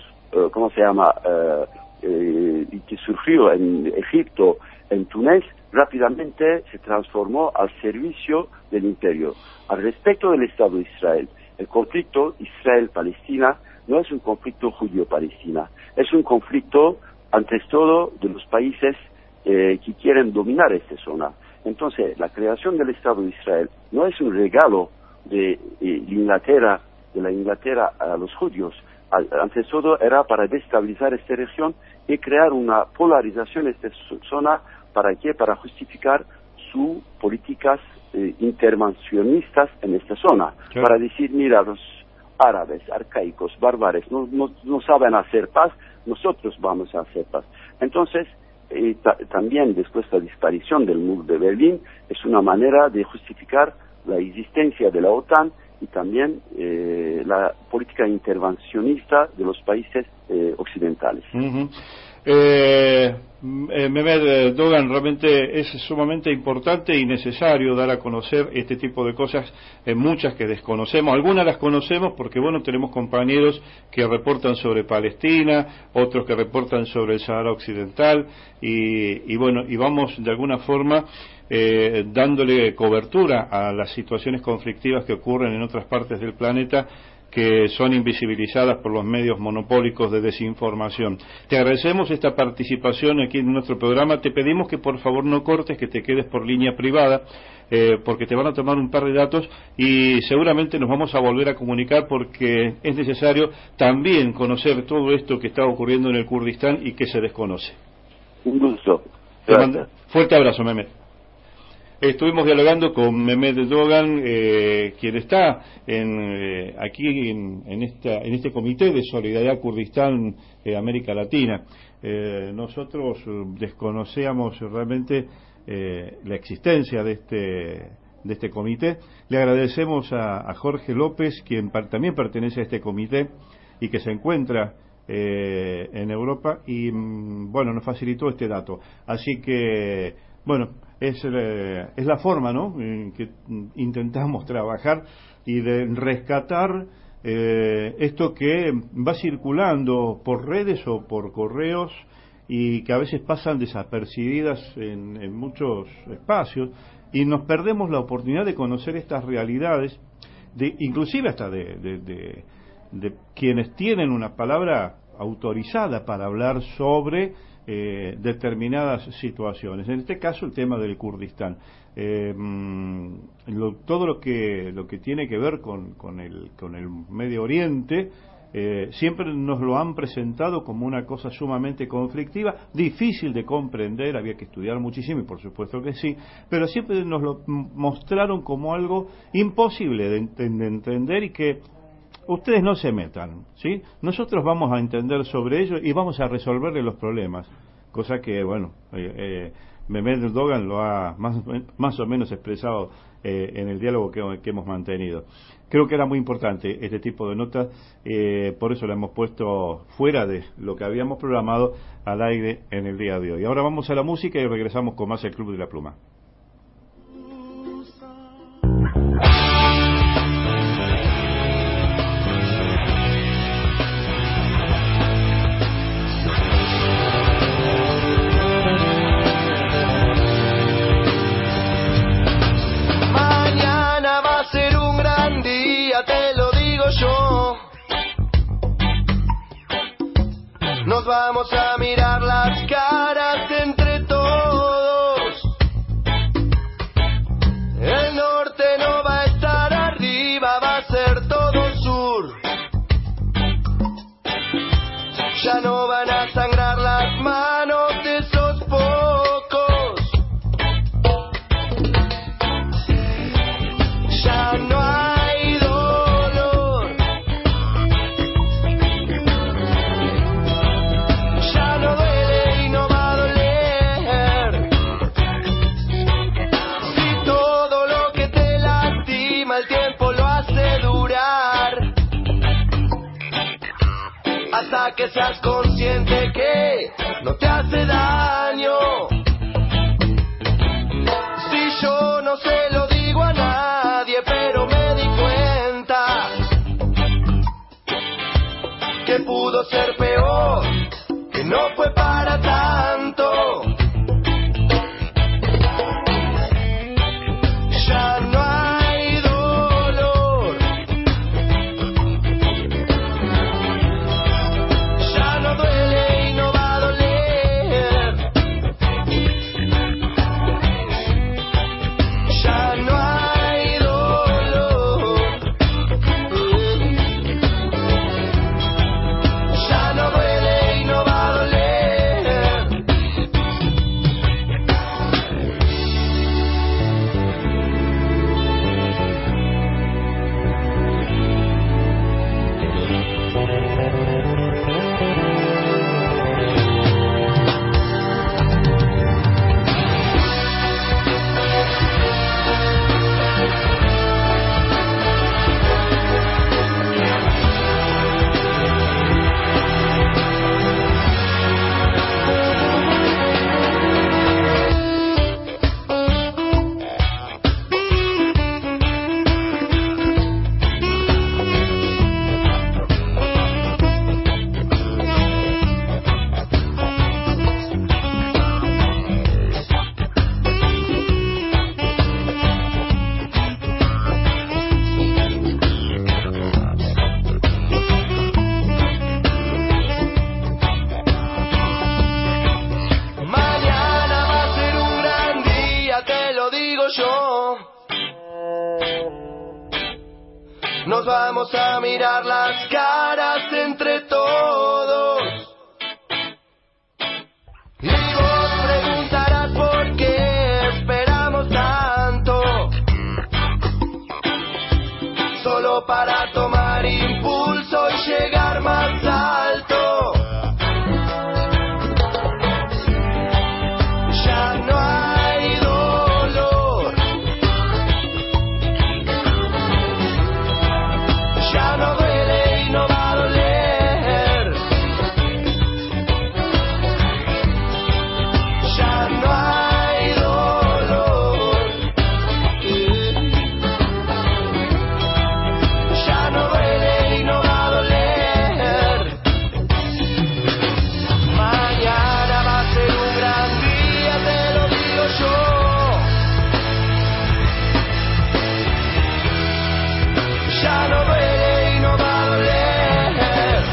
que surgió en Egipto, en Túnez, rápidamente se transformó al servicio del imperio. Al respecto del Estado de Israel, el conflicto Israel-Palestina no es un conflicto judío-palestina, es un conflicto, antes todo, de los países que quieren dominar esta zona. Entonces, la creación del Estado de Israel no es un regalo de la Inglaterra a los judíos. Antes todo era para destabilizar esta región y crear una polarización en esta zona. ¿Para qué? Para justificar sus políticas intervencionistas en esta zona. Claro. Para decir, mira, los árabes, arcaicos, bárbaros, no saben hacer paz, nosotros vamos a hacer paz. Entonces, también después de la disparición del muro de Berlín, es una manera de justificar la existencia de la OTAN y también la política intervencionista de los países occidentales. Mehmet Dogan, realmente es sumamente importante y necesario dar a conocer este tipo de cosas, muchas que desconocemos, algunas las conocemos porque bueno, tenemos compañeros que reportan sobre Palestina, otros que reportan sobre el Sahara Occidental y bueno, y vamos de alguna forma dándole cobertura a las situaciones conflictivas que ocurren en otras partes del planeta, que son invisibilizadas por los medios monopólicos de desinformación. Te agradecemos esta participación aquí en nuestro programa. Te pedimos que por favor no cortes, que te quedes por línea privada, porque te van a tomar un par de datos y seguramente nos vamos a volver a comunicar porque es necesario también conocer todo esto que está ocurriendo en el Kurdistán y que se desconoce. Un gusto. Fuerte abrazo, Mehmet. Estuvimos dialogando con Mehmet Dogan, quien está aquí en este comité de solidaridad Kurdistán América Latina. Nosotros desconocíamos realmente la existencia de este comité. Le agradecemos a Jorge López, quien también pertenece a este comité y que se encuentra en Europa y bueno, nos facilitó este dato. Así que bueno, es la forma, ¿no?, en que intentamos trabajar y de rescatar esto que va circulando por redes o por correos y que a veces pasan desapercibidas en muchos espacios y nos perdemos la oportunidad de conocer estas realidades, inclusive hasta de quienes tienen una palabra autorizada para hablar sobre determinadas situaciones. En este caso el tema del Kurdistán, todo lo que tiene que ver con el Medio Oriente, siempre nos lo han presentado como una cosa sumamente conflictiva, difícil de comprender, había que estudiar muchísimo y por supuesto que sí, pero siempre nos lo mostraron como algo imposible de entender y que ustedes no se metan, ¿sí? Nosotros vamos a entender sobre ello y vamos a resolverle los problemas, cosa que, bueno, Mehmet Dogan lo ha más o menos expresado en el diálogo que hemos mantenido. Creo que era muy importante este tipo de notas, por eso la hemos puesto fuera de lo que habíamos programado al aire en el día de hoy. Ahora vamos a la música y regresamos con más el Club de la Pluma. Nos vamos a mirar las caras entre todos. El norte no va a estar arriba, va a ser todo sur. Ya no van a sangrar las manos de esos pocos. Ya no hay dolor. Ya no duele y no va a doler. Si todo lo que te lastima el tiempo lo hace durar, hasta que seas consciente que no te hace daño. Si yo no se lo digo a nadie, pero me di cuenta que pudo ser peor, que no fue para tanto. Ya no hay dolor. Ya no duele y no va a doler. Ya no hay dolor. Ya no duele y no va a doler. vamos a mirar las caras entre todos. Y vos preguntarás por qué esperamos tanto, solo para tomar impulso y llegar más alto. Ya no hay dolor, ya no duele y no va a doler. Ya no hay dolor, ya no duele y no va a doler. Mañana va a ser un gran día, te lo digo yo. Ya no duele y no va a doler,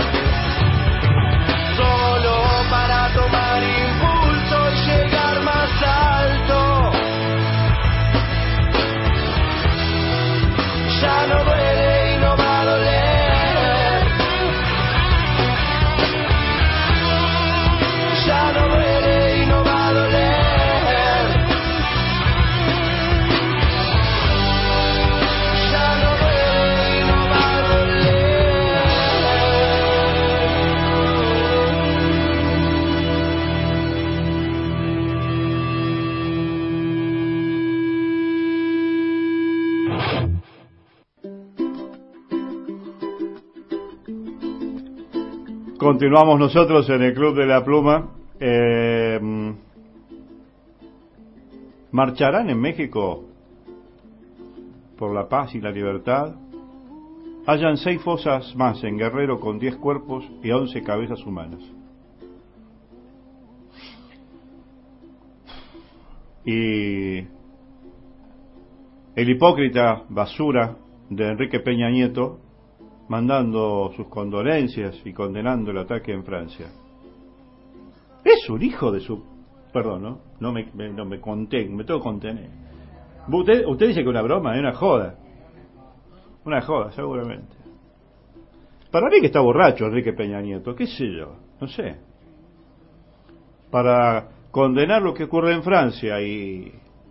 solo para tomar impulso y llegar más alto. Ya no duele y no va a doler, ya no duele y no va a doler, ya no duele y no va a doler. Continuamos nosotros en el Club de la Pluma. ¿Marcharán en México por la paz y la libertad? Hallan 6 fosas más en Guerrero con 10 cuerpos y 11 cabezas humanas. Y el hipócrita basura de Enrique Peña Nieto mandando sus condolencias y condenando el ataque en Francia. Es un hijo de su... Perdón, ¿no? No me conté, me tengo que contener. Usted dice que una broma, es una joda. Una joda, seguramente. Para mí que está borracho Enrique Peña Nieto, qué sé yo, no sé. Para condenar lo que ocurre en Francia y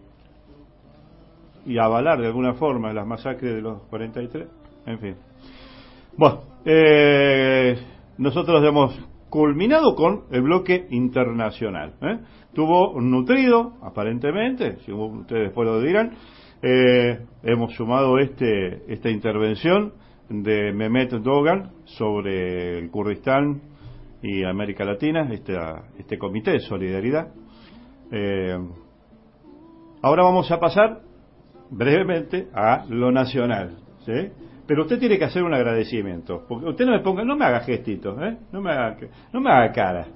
avalar de alguna forma las masacres de los 43, en fin. Bueno, nosotros hemos culminado con el bloque internacional. Tuvo nutrido, aparentemente, si ustedes después lo dirán. Hemos sumado esta intervención de Mehmet Dogan sobre el Kurdistán y América Latina, este comité de solidaridad. Ahora vamos a pasar brevemente a lo nacional, ¿sí? Pero usted tiene que hacer un agradecimiento, porque usted no me haga gestitos, no me haga cara.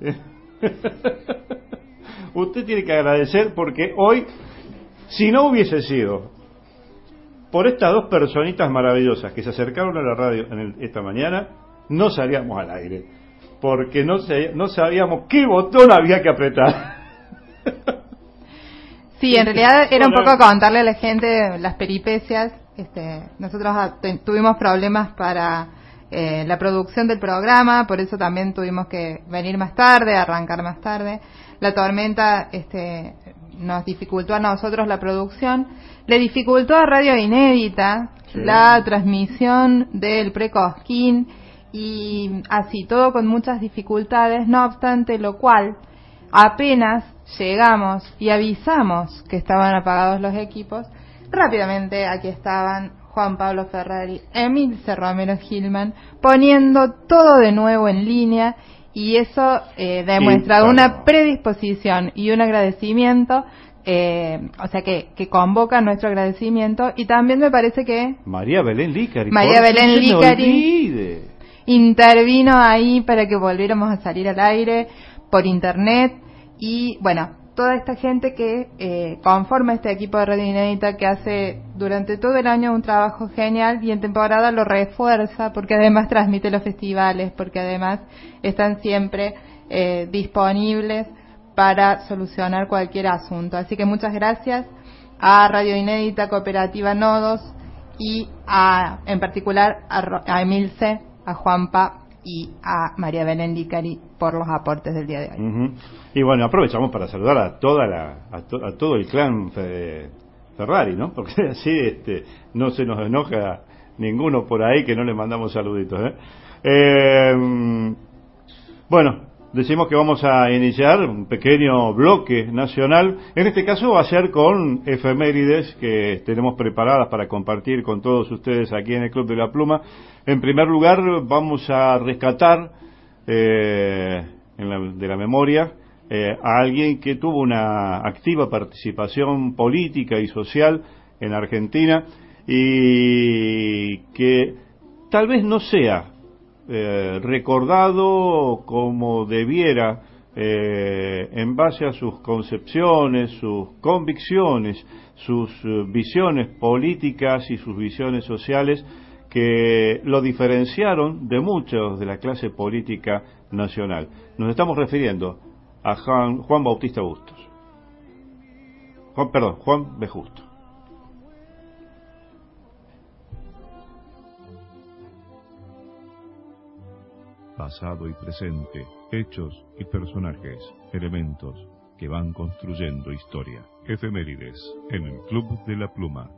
Usted tiene que agradecer porque hoy, si no hubiese sido por estas 2 personitas maravillosas que se acercaron a la radio esta mañana, no salíamos al aire, porque no sabíamos qué botón había que apretar. Sí, en realidad era un poco contarle a la gente las peripecias. Nosotros tuvimos problemas para la producción del programa, por eso también tuvimos que venir más tarde, arrancar más tarde. La tormenta nos dificultó a nosotros la producción, le dificultó a Radio Inédita la transmisión del Pre-Cosquín y así todo con muchas dificultades, no obstante lo cual apenas llegamos y avisamos que estaban apagados los equipos, rápidamente aquí estaban Juan Pablo Ferrari, Emilce Romero Gilman, poniendo todo de nuevo en línea, y eso demuestra una predisposición y un agradecimiento, o sea que convoca nuestro agradecimiento. Y también me parece que María Belén Licari intervino ahí para que volviéramos a salir al aire por internet. Y bueno, toda esta gente que conforma este equipo de Radio Inédita, que hace durante todo el año un trabajo genial y en temporada lo refuerza, porque además transmite los festivales, porque además están siempre disponibles para solucionar cualquier asunto. Así que muchas gracias a Radio Inédita, Cooperativa Nodos y en particular a Emilce, a Juanpa y a María Belén Licari por los aportes del día de hoy. Y bueno, aprovechamos para saludar a todo el clan Ferrari, ¿no? Porque así no se nos enoja ninguno por ahí que no le mandamos saluditos, Bueno, decimos que vamos a iniciar un pequeño bloque nacional. En este caso va a ser con efemérides que tenemos preparadas para compartir con todos ustedes aquí en el Club de la Pluma. En primer lugar, vamos a rescatar de la memoria a alguien que tuvo una activa participación política y social en Argentina y que tal vez no sea recordado como debiera en base a sus concepciones, sus convicciones, sus visiones políticas y sus visiones sociales que lo diferenciaron de muchos de la clase política nacional. Nos estamos refiriendo a Juan Bautista Bustos. Juan B. Justo. Pasado y presente, hechos y personajes, elementos que van construyendo historia. Efemérides en el Club de la Pluma.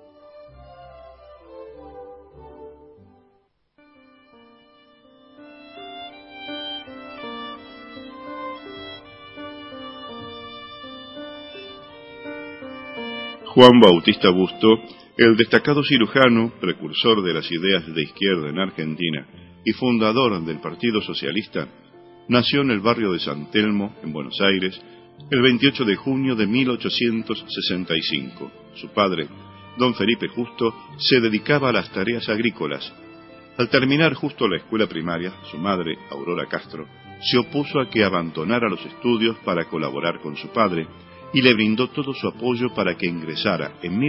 Juan Bautista Busto, el destacado cirujano, precursor de las ideas de izquierda en Argentina y fundador del Partido Socialista, nació en el barrio de San Telmo, en Buenos Aires, el 28 de junio de 1865. Su padre, don Felipe Justo, se dedicaba a las tareas agrícolas. Al terminar justo la escuela primaria, su madre, Aurora Castro, se opuso a que abandonara los estudios para colaborar con su padre y le brindó todo su apoyo para que ingresara en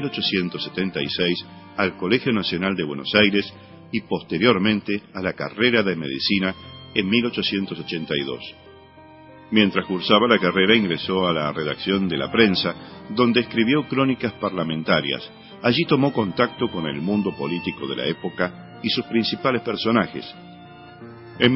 1876 al Colegio Nacional de Buenos Aires y posteriormente a la carrera de medicina en 1882. Mientras cursaba la carrera ingresó a la redacción de La Prensa, donde escribió crónicas parlamentarias. Allí tomó contacto con el mundo político de la época y sus principales personajes. En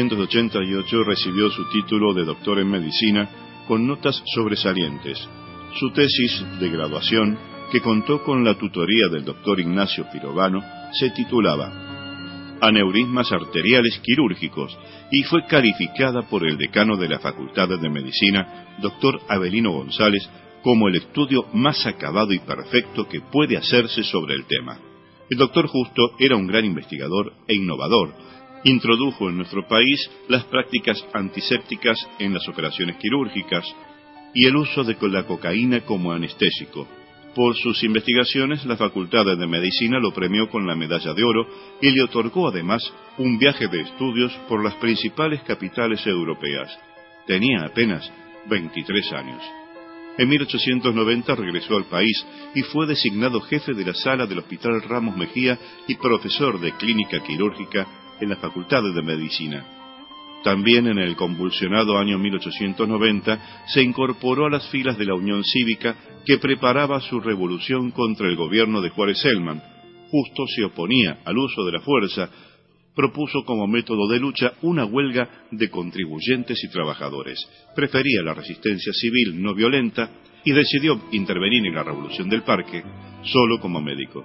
1888 recibió su título de doctor en medicina con notas sobresalientes. Su tesis de graduación, que contó con la tutoría del doctor Ignacio Pirovano, se titulaba Aneurismas arteriales quirúrgicos y fue calificada por el decano de la Facultad de Medicina, doctor Avelino González, como el estudio más acabado y perfecto que puede hacerse sobre el tema. El doctor Justo era un gran investigador e innovador. Introdujo en nuestro país las prácticas antisépticas en las operaciones quirúrgicas y el uso de la cocaína como anestésico. Por sus investigaciones, la Facultad de Medicina lo premió con la Medalla de Oro y le otorgó además un viaje de estudios por las principales capitales europeas. Tenía apenas 23 años. En 1890 regresó al país y fue designado jefe de la sala del Hospital Ramos Mejía y profesor de clínica quirúrgica en la Facultad de Medicina. También en el convulsionado año 1890 se incorporó a las filas de la Unión Cívica que preparaba su revolución contra el gobierno de Juárez Celman. Justo se oponía al uso de la fuerza, propuso como método de lucha una huelga de contribuyentes y trabajadores. Prefería la resistencia civil no violenta y decidió intervenir en la Revolución del Parque solo como médico.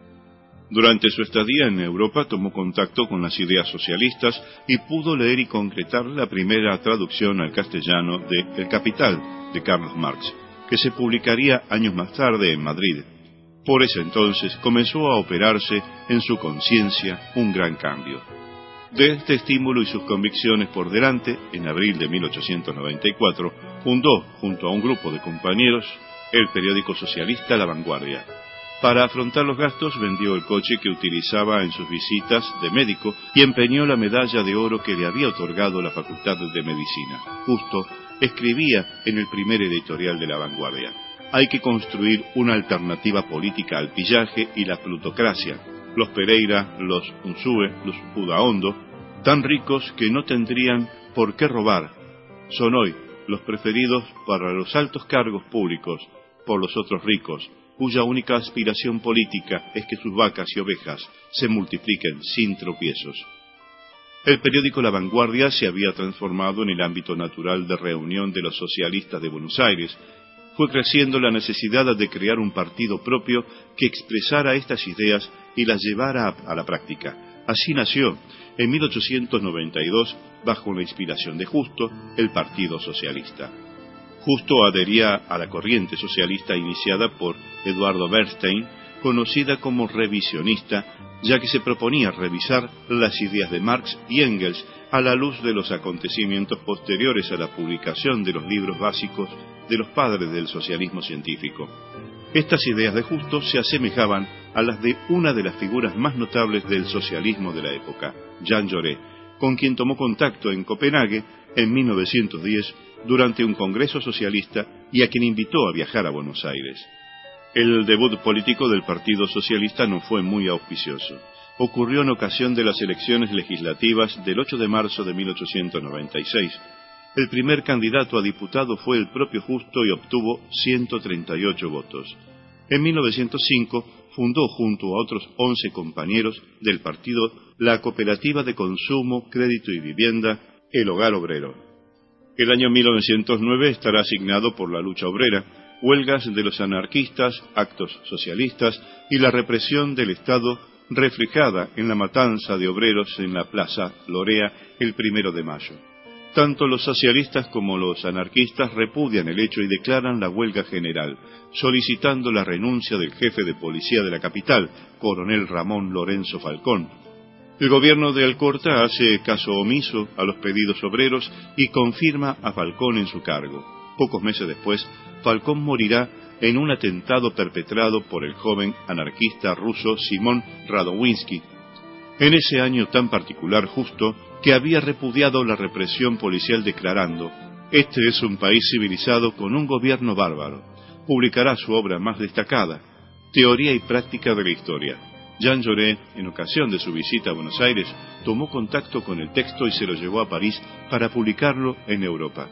Durante su estadía en Europa tomó contacto con las ideas socialistas y pudo leer y concretar la primera traducción al castellano de El Capital, de Carlos Marx, que se publicaría años más tarde en Madrid. Por ese entonces comenzó a operarse en su conciencia un gran cambio. De este estímulo y sus convicciones por delante, en abril de 1894, fundó, junto a un grupo de compañeros, el periódico socialista La Vanguardia. Para afrontar los gastos vendió el coche que utilizaba en sus visitas de médico y empeñó la medalla de oro que le había otorgado la Facultad de Medicina. Justo escribía en el primer editorial de La Vanguardia: hay que construir una alternativa política al pillaje y la plutocracia. Los Pereira, los Unsúe, los Udaondo, tan ricos que no tendrían por qué robar, son hoy los preferidos para los altos cargos públicos por los otros ricos, cuya única aspiración política es que sus vacas y ovejas se multipliquen sin tropiezos. El periódico La Vanguardia se había transformado en el ámbito natural de reunión de los socialistas de Buenos Aires. Fue creciendo la necesidad de crear un partido propio que expresara estas ideas y las llevara a la práctica. Así nació, en 1892, bajo la inspiración de Justo, el Partido Socialista. Justo adhería a la corriente socialista iniciada por Eduardo Bernstein, conocida como revisionista, ya que se proponía revisar las ideas de Marx y Engels a la luz de los acontecimientos posteriores a la publicación de los libros básicos de los padres del socialismo científico. Estas ideas de Justo se asemejaban a las de una de las figuras más notables del socialismo de la época, Jean Jaurès, con quien tomó contacto en Copenhague en 1910 durante un congreso socialista y a quien invitó a viajar a Buenos Aires. El debut político del Partido Socialista no fue muy auspicioso. Ocurrió en ocasión de las elecciones legislativas del 8 de marzo de 1896. El primer candidato a diputado fue el propio Justo y obtuvo 138 votos. En 1905 fundó junto a otros 11 compañeros del partido la Cooperativa de Consumo, Crédito y Vivienda, El Hogar Obrero. El año 1909 estará asignado por la lucha obrera, huelgas de los anarquistas, actos socialistas y la represión del Estado reflejada en la matanza de obreros en la Plaza Lorea el 1 de mayo. Tanto los socialistas como los anarquistas repudian el hecho y declaran la huelga general, solicitando la renuncia del jefe de policía de la capital, coronel Ramón Lorenzo Falcón. El gobierno de Alcorta hace caso omiso a los pedidos obreros y confirma a Falcón en su cargo. Pocos meses después, Falcón morirá en un atentado perpetrado por el joven anarquista ruso Simón Radowinsky. En ese año tan particular, Justo, que había repudiado la represión policial declarando: «Este es un país civilizado con un gobierno bárbaro», publicará su obra más destacada, Teoría y Práctica de la Historia. Jean Jaurès, en ocasión de su visita a Buenos Aires, tomó contacto con el texto y se lo llevó a París para publicarlo en Europa.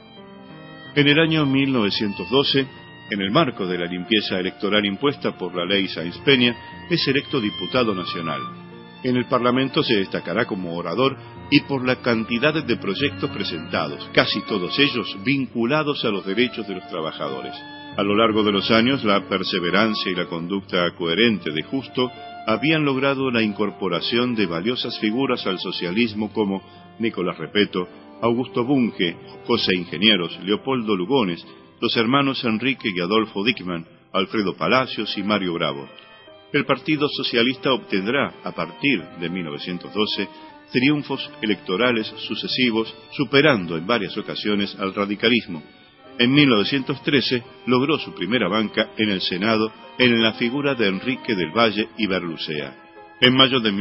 En el año 1912, en el marco de la limpieza electoral impuesta por la ley Sáenz-Peña, es electo diputado nacional. En el Parlamento se destacará como orador y por la cantidad de proyectos presentados, casi todos ellos vinculados a los derechos de los trabajadores. A lo largo de los años, la perseverancia y la conducta coherente de Justo habían logrado la incorporación de valiosas figuras al socialismo como Nicolás Repetto, Augusto Bunge, José Ingenieros, Leopoldo Lugones, los hermanos Enrique y Adolfo Dickmann, Alfredo Palacios y Mario Bravo. El Partido Socialista obtendrá, a partir de 1912, triunfos electorales sucesivos, superando en varias ocasiones al radicalismo. En 1913 logró su primera banca en el Senado en la figura de Enrique del Valle y Berlucea. En mayo de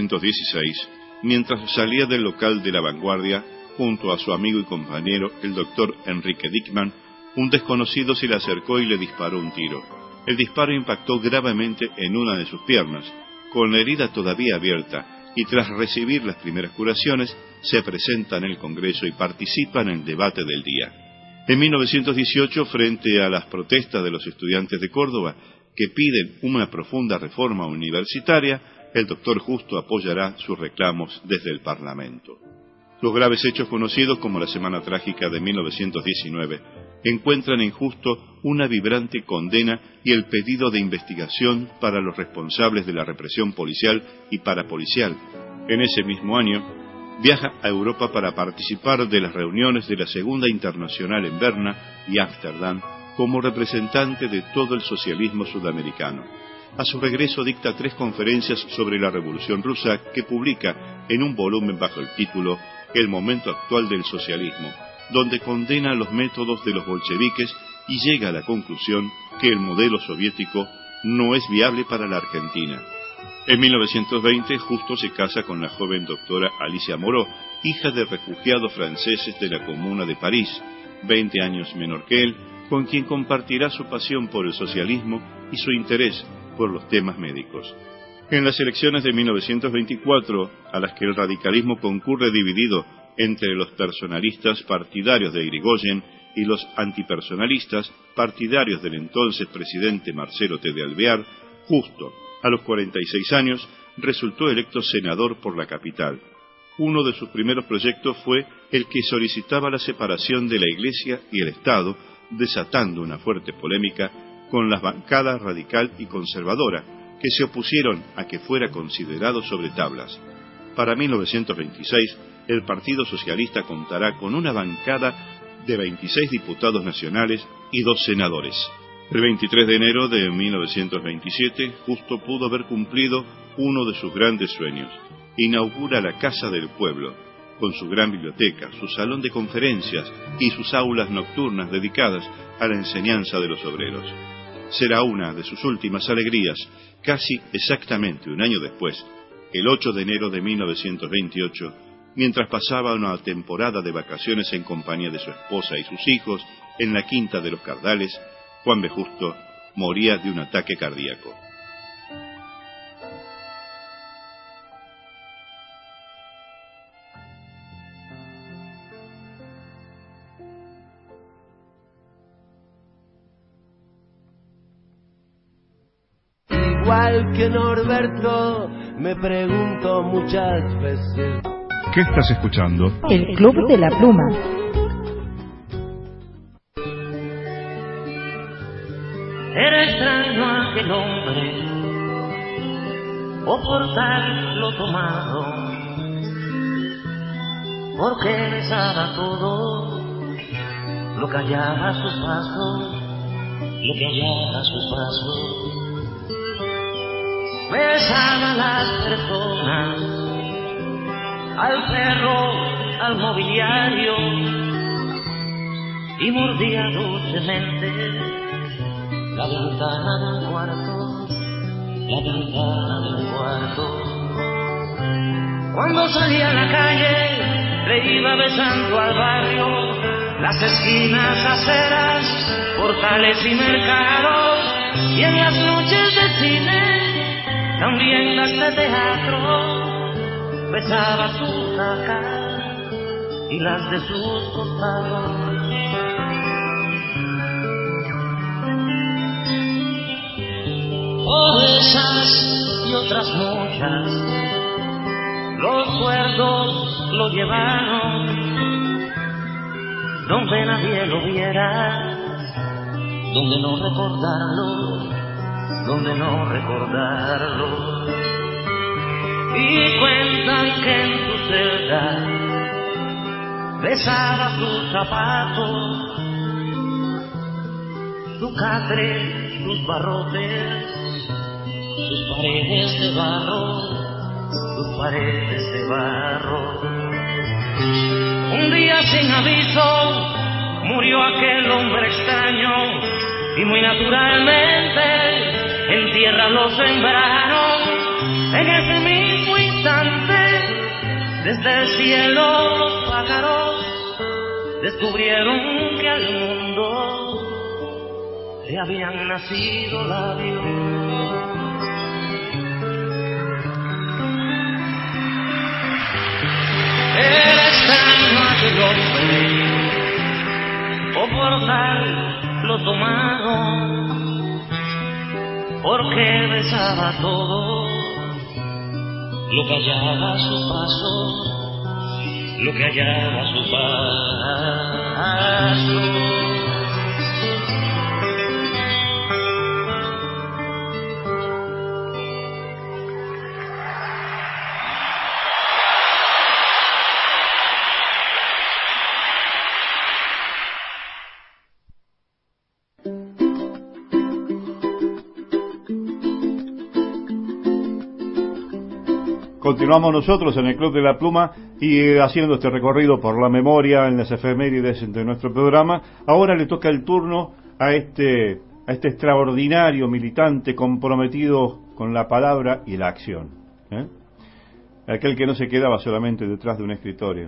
1916, mientras salía del local de La Vanguardia, junto a su amigo y compañero, el doctor Enrique Dickmann, un desconocido se le acercó y le disparó un tiro. El disparo impactó gravemente en una de sus piernas. Con la herida todavía abierta y tras recibir las primeras curaciones, se presenta en el Congreso y participa en el debate del día. En 1918, frente a las protestas de los estudiantes de Córdoba, que piden una profunda reforma universitaria, el doctor Justo apoyará sus reclamos desde el Parlamento. Los graves hechos conocidos como la Semana Trágica de 1919 encuentran en Justo una vibrante condena y el pedido de investigación para los responsables de la represión policial y parapolicial. En ese mismo año, viaja a Europa para participar de las reuniones de la Segunda Internacional en Berna y Ámsterdam como representante de todo el socialismo sudamericano. A su regreso dicta 3 conferencias sobre la Revolución Rusa que publica en un volumen bajo el título El momento actual del socialismo, donde condena los métodos de los bolcheviques y llega a la conclusión que el modelo soviético no es viable para la Argentina. En 1920, Justo se casa con la joven doctora Alicia Moreau, hija de refugiados franceses de la Comuna de París, 20 años menor que él, con quien compartirá su pasión por el socialismo y su interés por los temas médicos. En las elecciones de 1924, a las que el radicalismo concurre dividido entre los personalistas partidarios de Irigoyen y los antipersonalistas, partidarios del entonces presidente Marcelo T. de Alvear, justo a los 46 años, resultó electo senador por la capital. Uno de sus primeros proyectos fue el que solicitaba la separación de la Iglesia y el Estado, desatando una fuerte polémica con las bancadas radical y conservadora, que se opusieron a que fuera considerado sobre tablas. Para 1926, el Partido Socialista contará con una bancada de 26 diputados nacionales y 2 senadores. El 23 de enero de 1927, Justo pudo haber cumplido uno de sus grandes sueños. Inaugura la Casa del Pueblo, con su gran biblioteca, su salón de conferencias y sus aulas nocturnas dedicadas a la enseñanza de los obreros. Será una de sus últimas alegrías, casi exactamente un año después, el 8 de enero de 1928, mientras pasaba una temporada de vacaciones en compañía de su esposa y sus hijos en la Quinta de los Cardales, Juan B. Justo moría de un ataque cardíaco. Igual que Norberto, me pregunto muchas veces. ¿Qué estás escuchando? El Club de la Pluma. Era extraño aquel hombre, o por tal lo tomado, porque besaba todo lo que hallaba a su paso, lo que hallaba a su paso. Besaba a las personas, al perro, al mobiliario, y mordía dulcemente la ventana del cuarto, la ventana del cuarto. Cuando salía a la calle, le iba besando al barrio, las esquinas, aceras, portales y mercados, y en las noches de cine, también las de teatro, besaba sus caras y las de sus costados. Por esas y otras muchas, los cuerdos lo llevaron donde nadie lo viera, donde no recordarlo, donde no recordarlo. Y cuentan que en tu celda besaba sus zapatos, su catre, sus barrotes, sus paredes de barro, sus paredes de barro. Un día sin aviso murió aquel hombre extraño, y muy naturalmente en tierra lo sembraron. En ese mismo instante, desde el cielo los pájaros descubrieron que al mundo le habían nacido labios. Era extraño aquel hombre, o por tal lo tomado, porque besaba todo lo que hallaba a su paso, lo que hallaba a su paso. Continuamos nosotros en el Club de la Pluma y haciendo este recorrido por la memoria en las efemérides de nuestro programa. Ahora le toca el turno a este extraordinario militante comprometido con la palabra y la acción, aquel que no se quedaba solamente detrás de un escritorio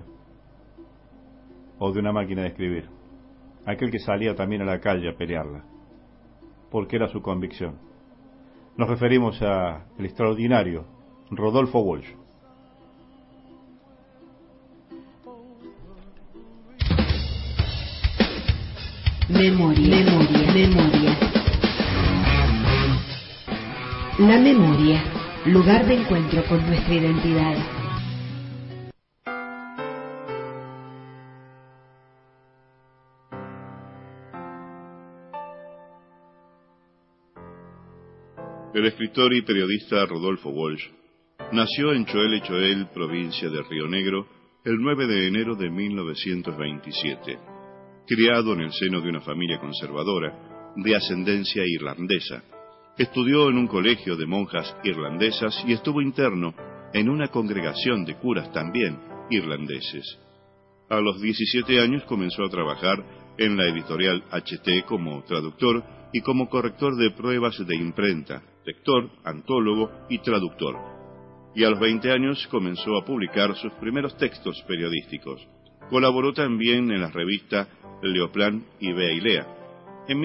o de una máquina de escribir, aquel que salía también a la calle a pelearla porque era su convicción. Nos referimos al extraordinario Rodolfo Walsh. Memoria. La memoria, lugar de encuentro con nuestra identidad. El escritor y periodista Rodolfo Walsh nació en Choel, provincia de Río Negro, el 9 de enero de 1927. Criado en el seno de una familia conservadora, de ascendencia irlandesa, estudió en un colegio de monjas irlandesas y estuvo interno en una congregación de curas también irlandeses. A los 17 años comenzó a trabajar en la editorial HT como traductor y como corrector de pruebas de imprenta, lector, antólogo y traductor. Y a los 20 años comenzó a publicar sus primeros textos periodísticos. Colaboró también en las revistas Leoplan y Bea y Lea. En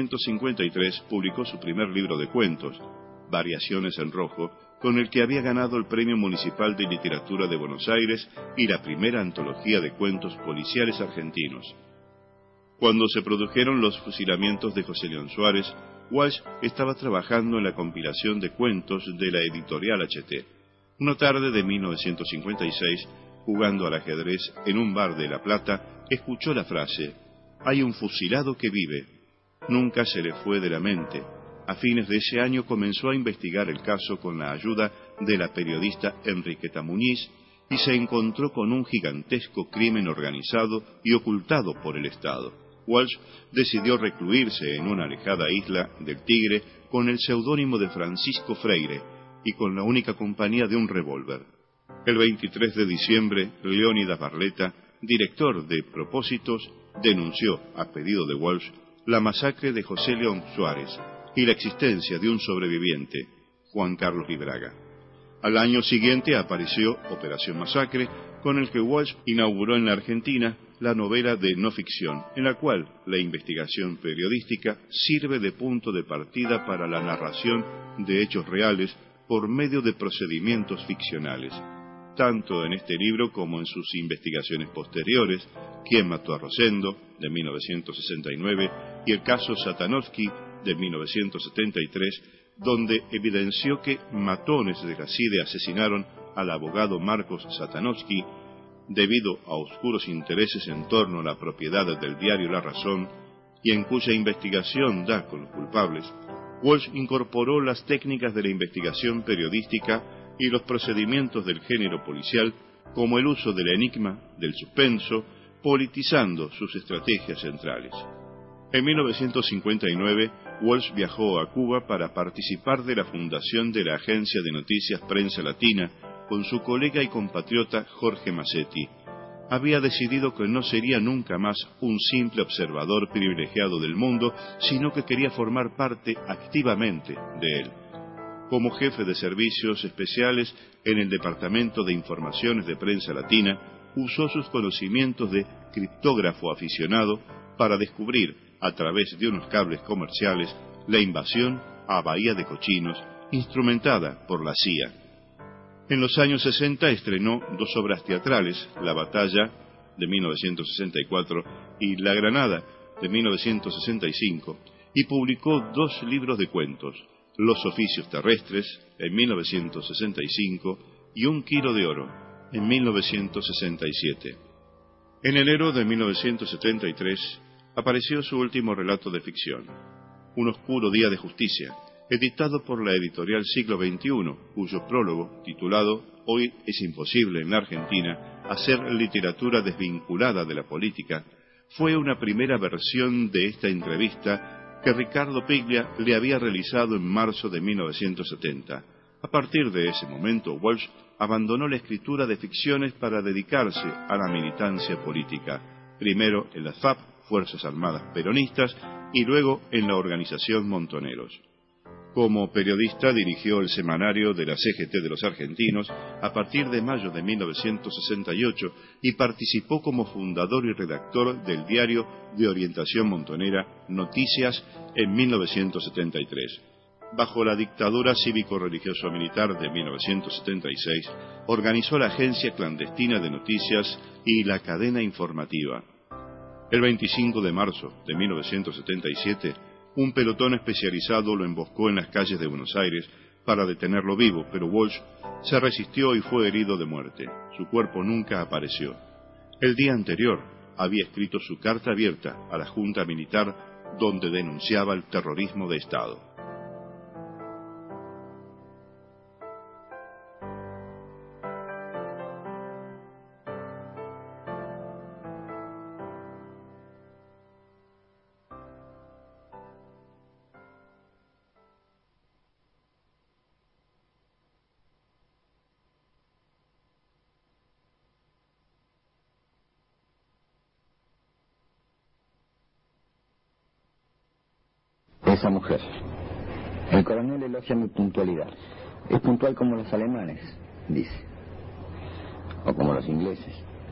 1953 publicó su primer libro de cuentos, Variaciones en Rojo, con el que había ganado el Premio Municipal de Literatura de Buenos Aires y la primera antología de cuentos policiales argentinos. Cuando se produjeron los fusilamientos de José León Suárez, Walsh estaba trabajando en la compilación de cuentos de la editorial HT. Una tarde de 1956, jugando al ajedrez en un bar de La Plata, escuchó la frase: «Hay un fusilado que vive». Nunca se le fue de la mente. A fines de ese año comenzó a investigar el caso con la ayuda de la periodista Enriqueta Muñiz y se encontró con un gigantesco crimen organizado y ocultado por el Estado. Walsh decidió recluirse en una alejada isla del Tigre con el seudónimo de Francisco Freire y con la única compañía de un revólver. El 23 de diciembre, Leónidas Barletta, director de Propósitos, denunció, a pedido de Walsh, la masacre de José León Suárez y la existencia de un sobreviviente, Juan Carlos Libraga. Al año siguiente apareció Operación Masacre, con el que Walsh inauguró en la Argentina la novela de no ficción, en la cual la investigación periodística sirve de punto de partida para la narración de hechos reales por medio de procedimientos ficcionales. Tanto en este libro como en sus investigaciones posteriores, ¿Quién mató a Rosendo?, de 1969, y el caso Satanovsky, de 1973, donde evidenció que matones de la CIDE asesinaron al abogado Marcos Satanovsky debido a oscuros intereses en torno a la propiedad del diario La Razón, y en cuya investigación da con los culpables, Walsh incorporó las técnicas de la investigación periodística y los procedimientos del género policial, como el uso del enigma, del suspenso, politizando sus estrategias centrales. En 1959, Walsh viajó a Cuba para participar de la fundación de la agencia de noticias Prensa Latina con su colega y compatriota Jorge Massetti. Había decidido que no sería nunca más un simple observador privilegiado del mundo, sino que quería formar parte activamente de él. Como jefe de servicios especiales en el Departamento de Informaciones de Prensa Latina, usó sus conocimientos de criptógrafo aficionado para descubrir, a través de unos cables comerciales, la invasión a Bahía de Cochinos, instrumentada por la CIA. En los años 60 estrenó dos obras teatrales, La Batalla, de 1964, y La Granada, de 1965, y publicó dos libros de cuentos, Los Oficios Terrestres, en 1965, y Un Kilo de Oro, en 1967. En enero de 1973 apareció su último relato de ficción, Un oscuro día de justicia, editado por la editorial Siglo XXI, cuyo prólogo, titulado Hoy es imposible en la Argentina hacer literatura desvinculada de la política, fue una primera versión de esta entrevista que Ricardo Piglia le había realizado en marzo de 1970. A partir de ese momento, Walsh abandonó la escritura de ficciones para dedicarse a la militancia política, primero en la FAP, Fuerzas Armadas Peronistas, y luego en la organización Montoneros. Como periodista dirigió el semanario de la CGT de los Argentinos a partir de mayo de 1968 y participó como fundador y redactor del diario de orientación montonera Noticias en 1973. Bajo la dictadura cívico-religioso-militar de 1976, organizó la Agencia Clandestina de Noticias y la Cadena Informativa. El 25 de marzo de 1977, un pelotón especializado lo emboscó en las calles de Buenos Aires para detenerlo vivo, pero Walsh se resistió y fue herido de muerte. Su cuerpo nunca apareció. El día anterior había escrito su carta abierta a la Junta Militar donde denunciaba el terrorismo de Estado. Esa mujer. El coronel elogia mi puntualidad. Es puntual como los alemanes, dice. O como los ingleses.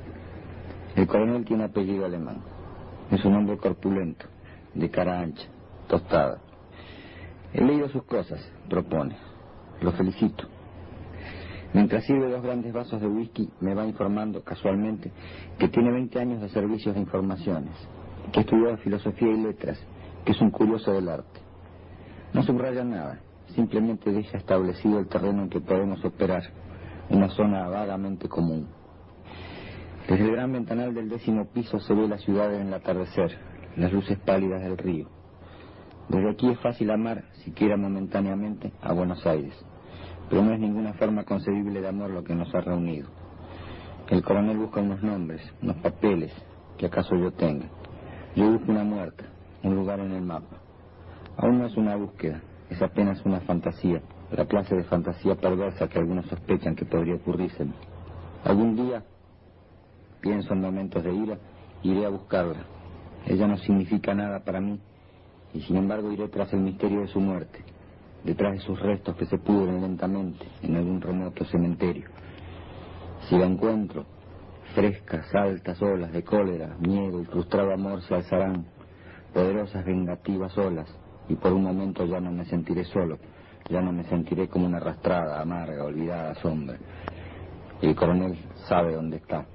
El coronel tiene apellido alemán. Es un hombre corpulento, de cara ancha, tostada. He leído sus cosas, propone. Lo felicito. Mientras sirve 2 grandes vasos de whisky, me va informando, casualmente, que tiene 20 años de servicios de informaciones, que estudió filosofía y letras, que es un curioso del arte. No subraya nada, simplemente deja establecido el terreno en que podemos operar, una zona vagamente común. Desde el gran ventanal del 10º piso se ve la ciudad en el atardecer, las luces pálidas del río. Desde aquí es fácil amar, siquiera momentáneamente, a Buenos Aires, pero no es ninguna forma concebible de amor lo que nos ha reunido. El coronel busca unos nombres, unos papeles, que acaso yo tenga. Yo busco una muerta, un lugar en el mapa. Aún no es una búsqueda, es apenas una fantasía, la clase de fantasía perversa que algunos sospechan que podría ocurrirse. Algún día, pienso en momentos de ira, iré a buscarla. Ella no significa nada para mí, y sin embargo iré tras el misterio de su muerte, detrás de sus restos que se pudren lentamente en algún remoto cementerio. Si la encuentro, frescas, altas olas de cólera, miedo y frustrado amor se alzarán, poderosas vengativas olas, y por un momento ya no me sentiré solo, ya no me sentiré como una arrastrada, amarga, olvidada sombra. El coronel sabe dónde está.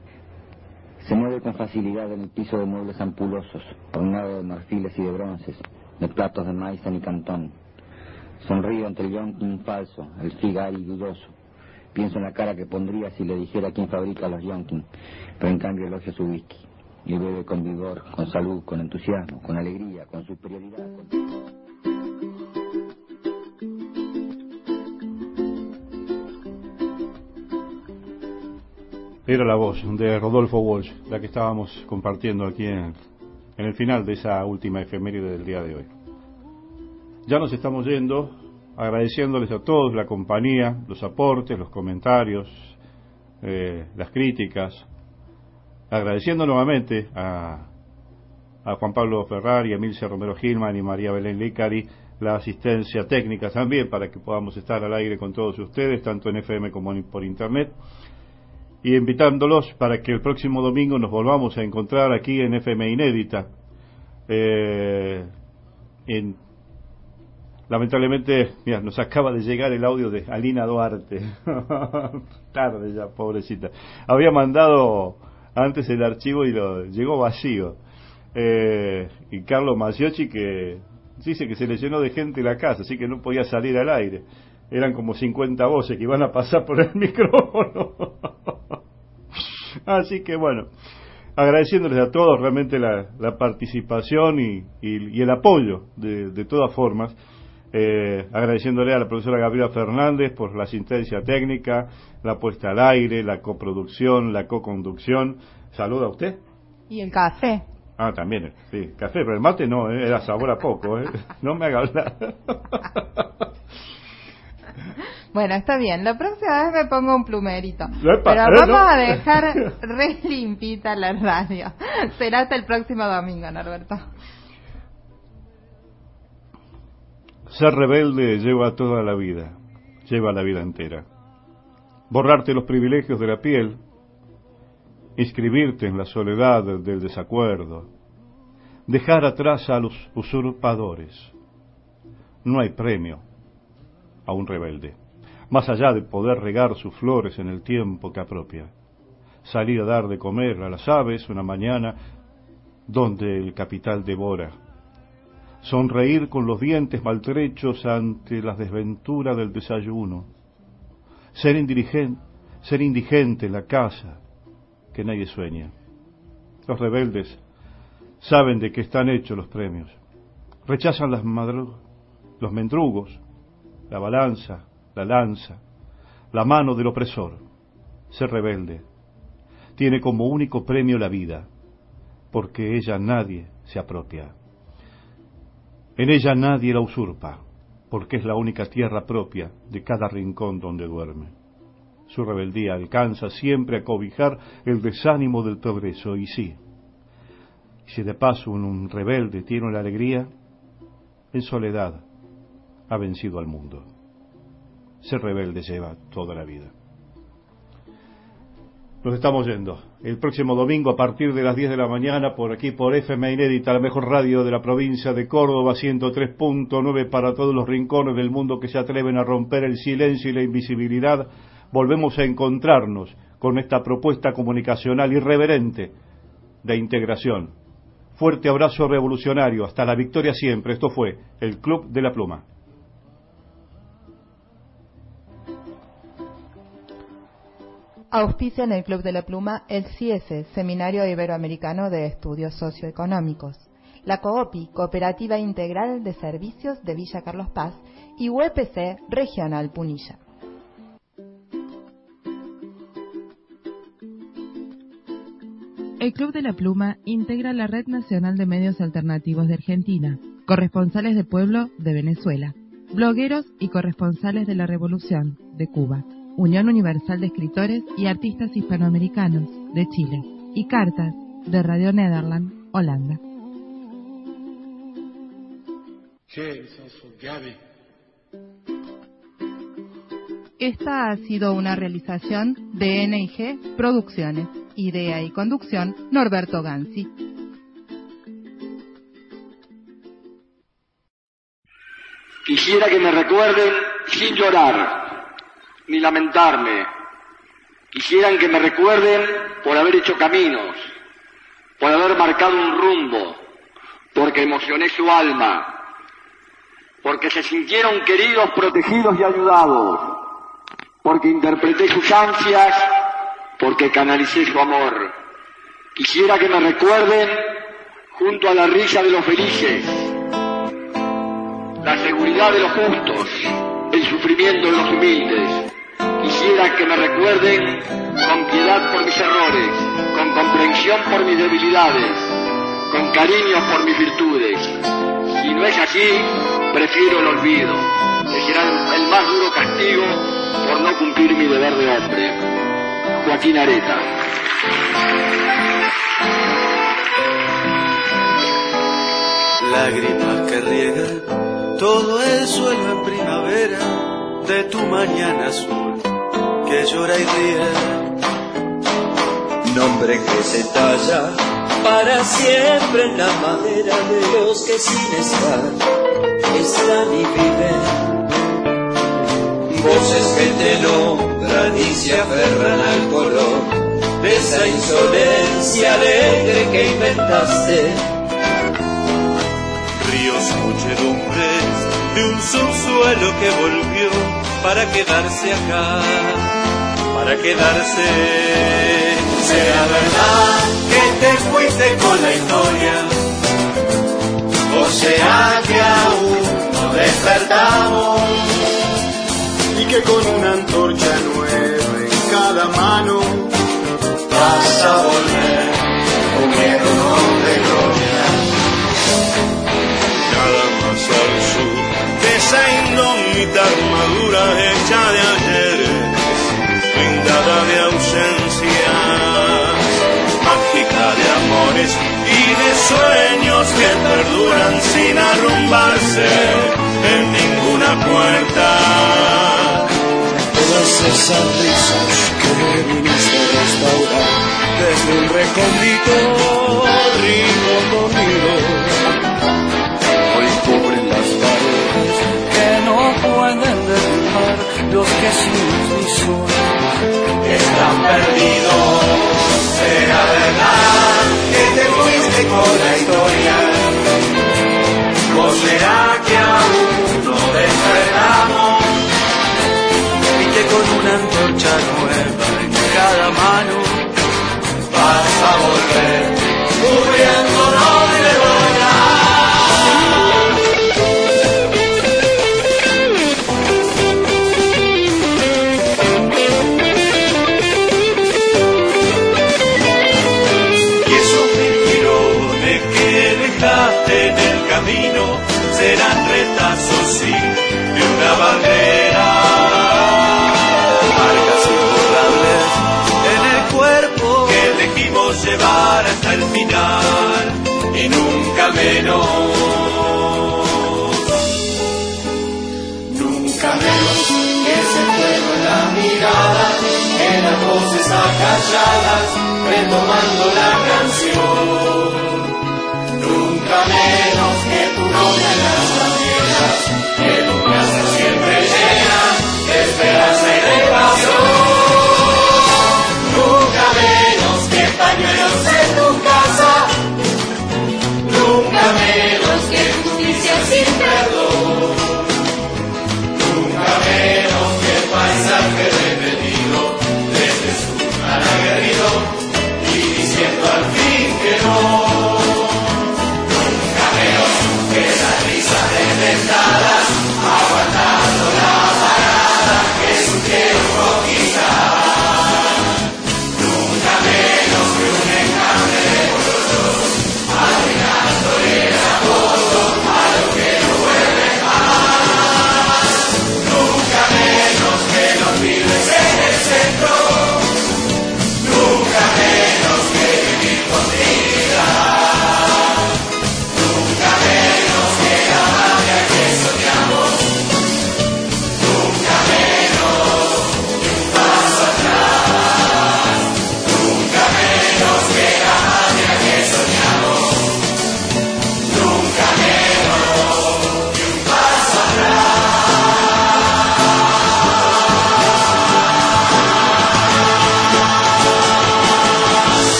Se mueve con facilidad en el piso de muebles ampulosos, ornado de marfiles y de bronces, de platos de maíz y cantón. Sonrío ante el yonkin falso, el figari dudoso. Pienso en la cara que pondría si le dijera quién fabrica los yonkin, pero en cambio elogio su whisky. Y bebe con vigor, con salud, con entusiasmo, con alegría, con superioridad. Era la voz de Rodolfo Walsh, la que estábamos compartiendo aquí en el final de esa última efeméride del día de hoy. Ya nos estamos yendo, agradeciéndoles a todos la compañía, los aportes, los comentarios, las críticas, agradeciendo nuevamente a Juan Pablo Ferrari, a Milcia Romero Gilman y María Belén Licari la asistencia técnica también para que podamos estar al aire con todos ustedes, tanto en FM como por internet, y invitándolos para que el próximo domingo nos volvamos a encontrar aquí en FM Inédita. Lamentablemente, mira, nos acaba de llegar el audio de Alina Duarte. Tarde ya, pobrecita. Había mandado antes el archivo y llegó vacío. Y Carlos Maciocchi, que dice que se le llenó de gente la casa, así que no podía salir al aire. Eran como 50 voces que iban a pasar por el micrófono. Así que bueno, agradeciéndoles a todos realmente la participación y el apoyo de todas formas. Agradeciéndole a la profesora Gabriela Fernández por la asistencia técnica, la puesta al aire, la coproducción, la coconducción. ¿Saluda a usted? Y el café. Ah, también, sí, café, pero el mate no, era sabor a poco, no me haga hablar. Bueno, está bien, la próxima vez me pongo un plumerito. Epa, pero vamos ¿no? a dejar re limpita la radio. Será hasta el próximo domingo, Norberto. Ser rebelde lleva toda la vida, lleva la vida entera. Borrarte los privilegios de la piel, inscribirte en la soledad del desacuerdo, dejar atrás a los usurpadores. No hay premio a un rebelde, más allá de poder regar sus flores en el tiempo que apropia. Salir a dar de comer a las aves una mañana donde el capital devora. Sonreír con los dientes maltrechos ante las desventuras del desayuno. Ser indigente en la casa que nadie sueña. Los rebeldes saben de qué están hechos los premios. Rechazan los mendrugos, la balanza, la lanza, la mano del opresor. Ser rebelde tiene como único premio la vida, porque ella nadie se apropia. En ella nadie la usurpa, porque es la única tierra propia de cada rincón donde duerme. Su rebeldía alcanza siempre a cobijar el desánimo del progreso, y sí, si de paso un rebelde tiene la alegría, en soledad ha vencido al mundo. Ser rebelde lleva toda la vida. Nos estamos yendo. El próximo domingo a partir de las 10 de la mañana por aquí por FM Inédita, la mejor radio de la provincia de Córdoba, 103.9 para todos los rincones del mundo que se atreven a romper el silencio y la invisibilidad. Volvemos a encontrarnos con esta propuesta comunicacional irreverente de integración. Fuerte abrazo revolucionario. Hasta la victoria siempre. Esto fue el Club de la Pluma. Auspicia en el Club de la Pluma el CIESE, Seminario Iberoamericano de Estudios Socioeconómicos, la COOPI, Cooperativa Integral de Servicios de Villa Carlos Paz, y UPC Regional Punilla. El Club de la Pluma integra la Red Nacional de Medios Alternativos de Argentina, corresponsales de pueblo de Venezuela, blogueros y corresponsales de la Revolución de Cuba, Unión Universal de Escritores y Artistas Hispanoamericanos de Chile y Cartas de Radio Nederland, Holanda. Esta ha sido una realización de N&G Producciones. Idea y conducción, Norberto Gansi. Quisiera que me recuerden sin llorar, ni lamentarme. Quisieran que me recuerden por haber hecho caminos, por haber marcado un rumbo, porque emocioné su alma, porque se sintieron queridos, protegidos y ayudados, porque interpreté sus ansias, porque canalicé su amor. Quisiera que me recuerden junto a la risa de los felices, la seguridad de los justos, el sufrimiento de los humildes. Quisiera que me recuerden con piedad por mis errores, con comprensión por mis debilidades, con cariño por mis virtudes. Si no es así, prefiero el olvido, que será el más duro castigo por no cumplir mi deber de hombre. Joaquín Areta. Lágrimas que riegan todo el suelo en primavera de tu mañana azul que llora y ríe. Nombre que se talla para siempre en la madera de los que sin estar están y viven. Voces que te nombran y se aferran al color de esa insolencia alegre que inventaste. Ríos, muchedumbres de un subsuelo que volvió para quedarse acá, para quedarse. Será verdad que te fuiste con la historia, o sea que aún no despertamos, y que con una antorcha nueva en cada mano vas a volver con miedo de gloria. Nada más al sur de esa indómita armadura hecha de ayer, blindada de ausencia, mágica de amores y de sueños que perduran sin arrumbarse en ninguna puerta. Todas esas risas que viniste a restaurar desde un recóndito río dormido, hoy cubren las paredes que no pueden derrumbar los que sin luz son están perdidos. Será verdad que te fuiste con la con una antorcha nueva en cada mano vas a volver muriéndonos de verdad. Y esos 1000 girones que dejaste en el camino serán retazos, sí, de una bandera. Marcas imborrables en el cuerpo que elegimos llevar hasta el final y nunca menos. Nunca menos que ese fuego en la mirada, en las voces acalladas, retomando la canción. Nunca menos que tu novia en las banderas, que tu casa siempre llena de esperanza y de pasión. Nunca menos que pañuelos en tu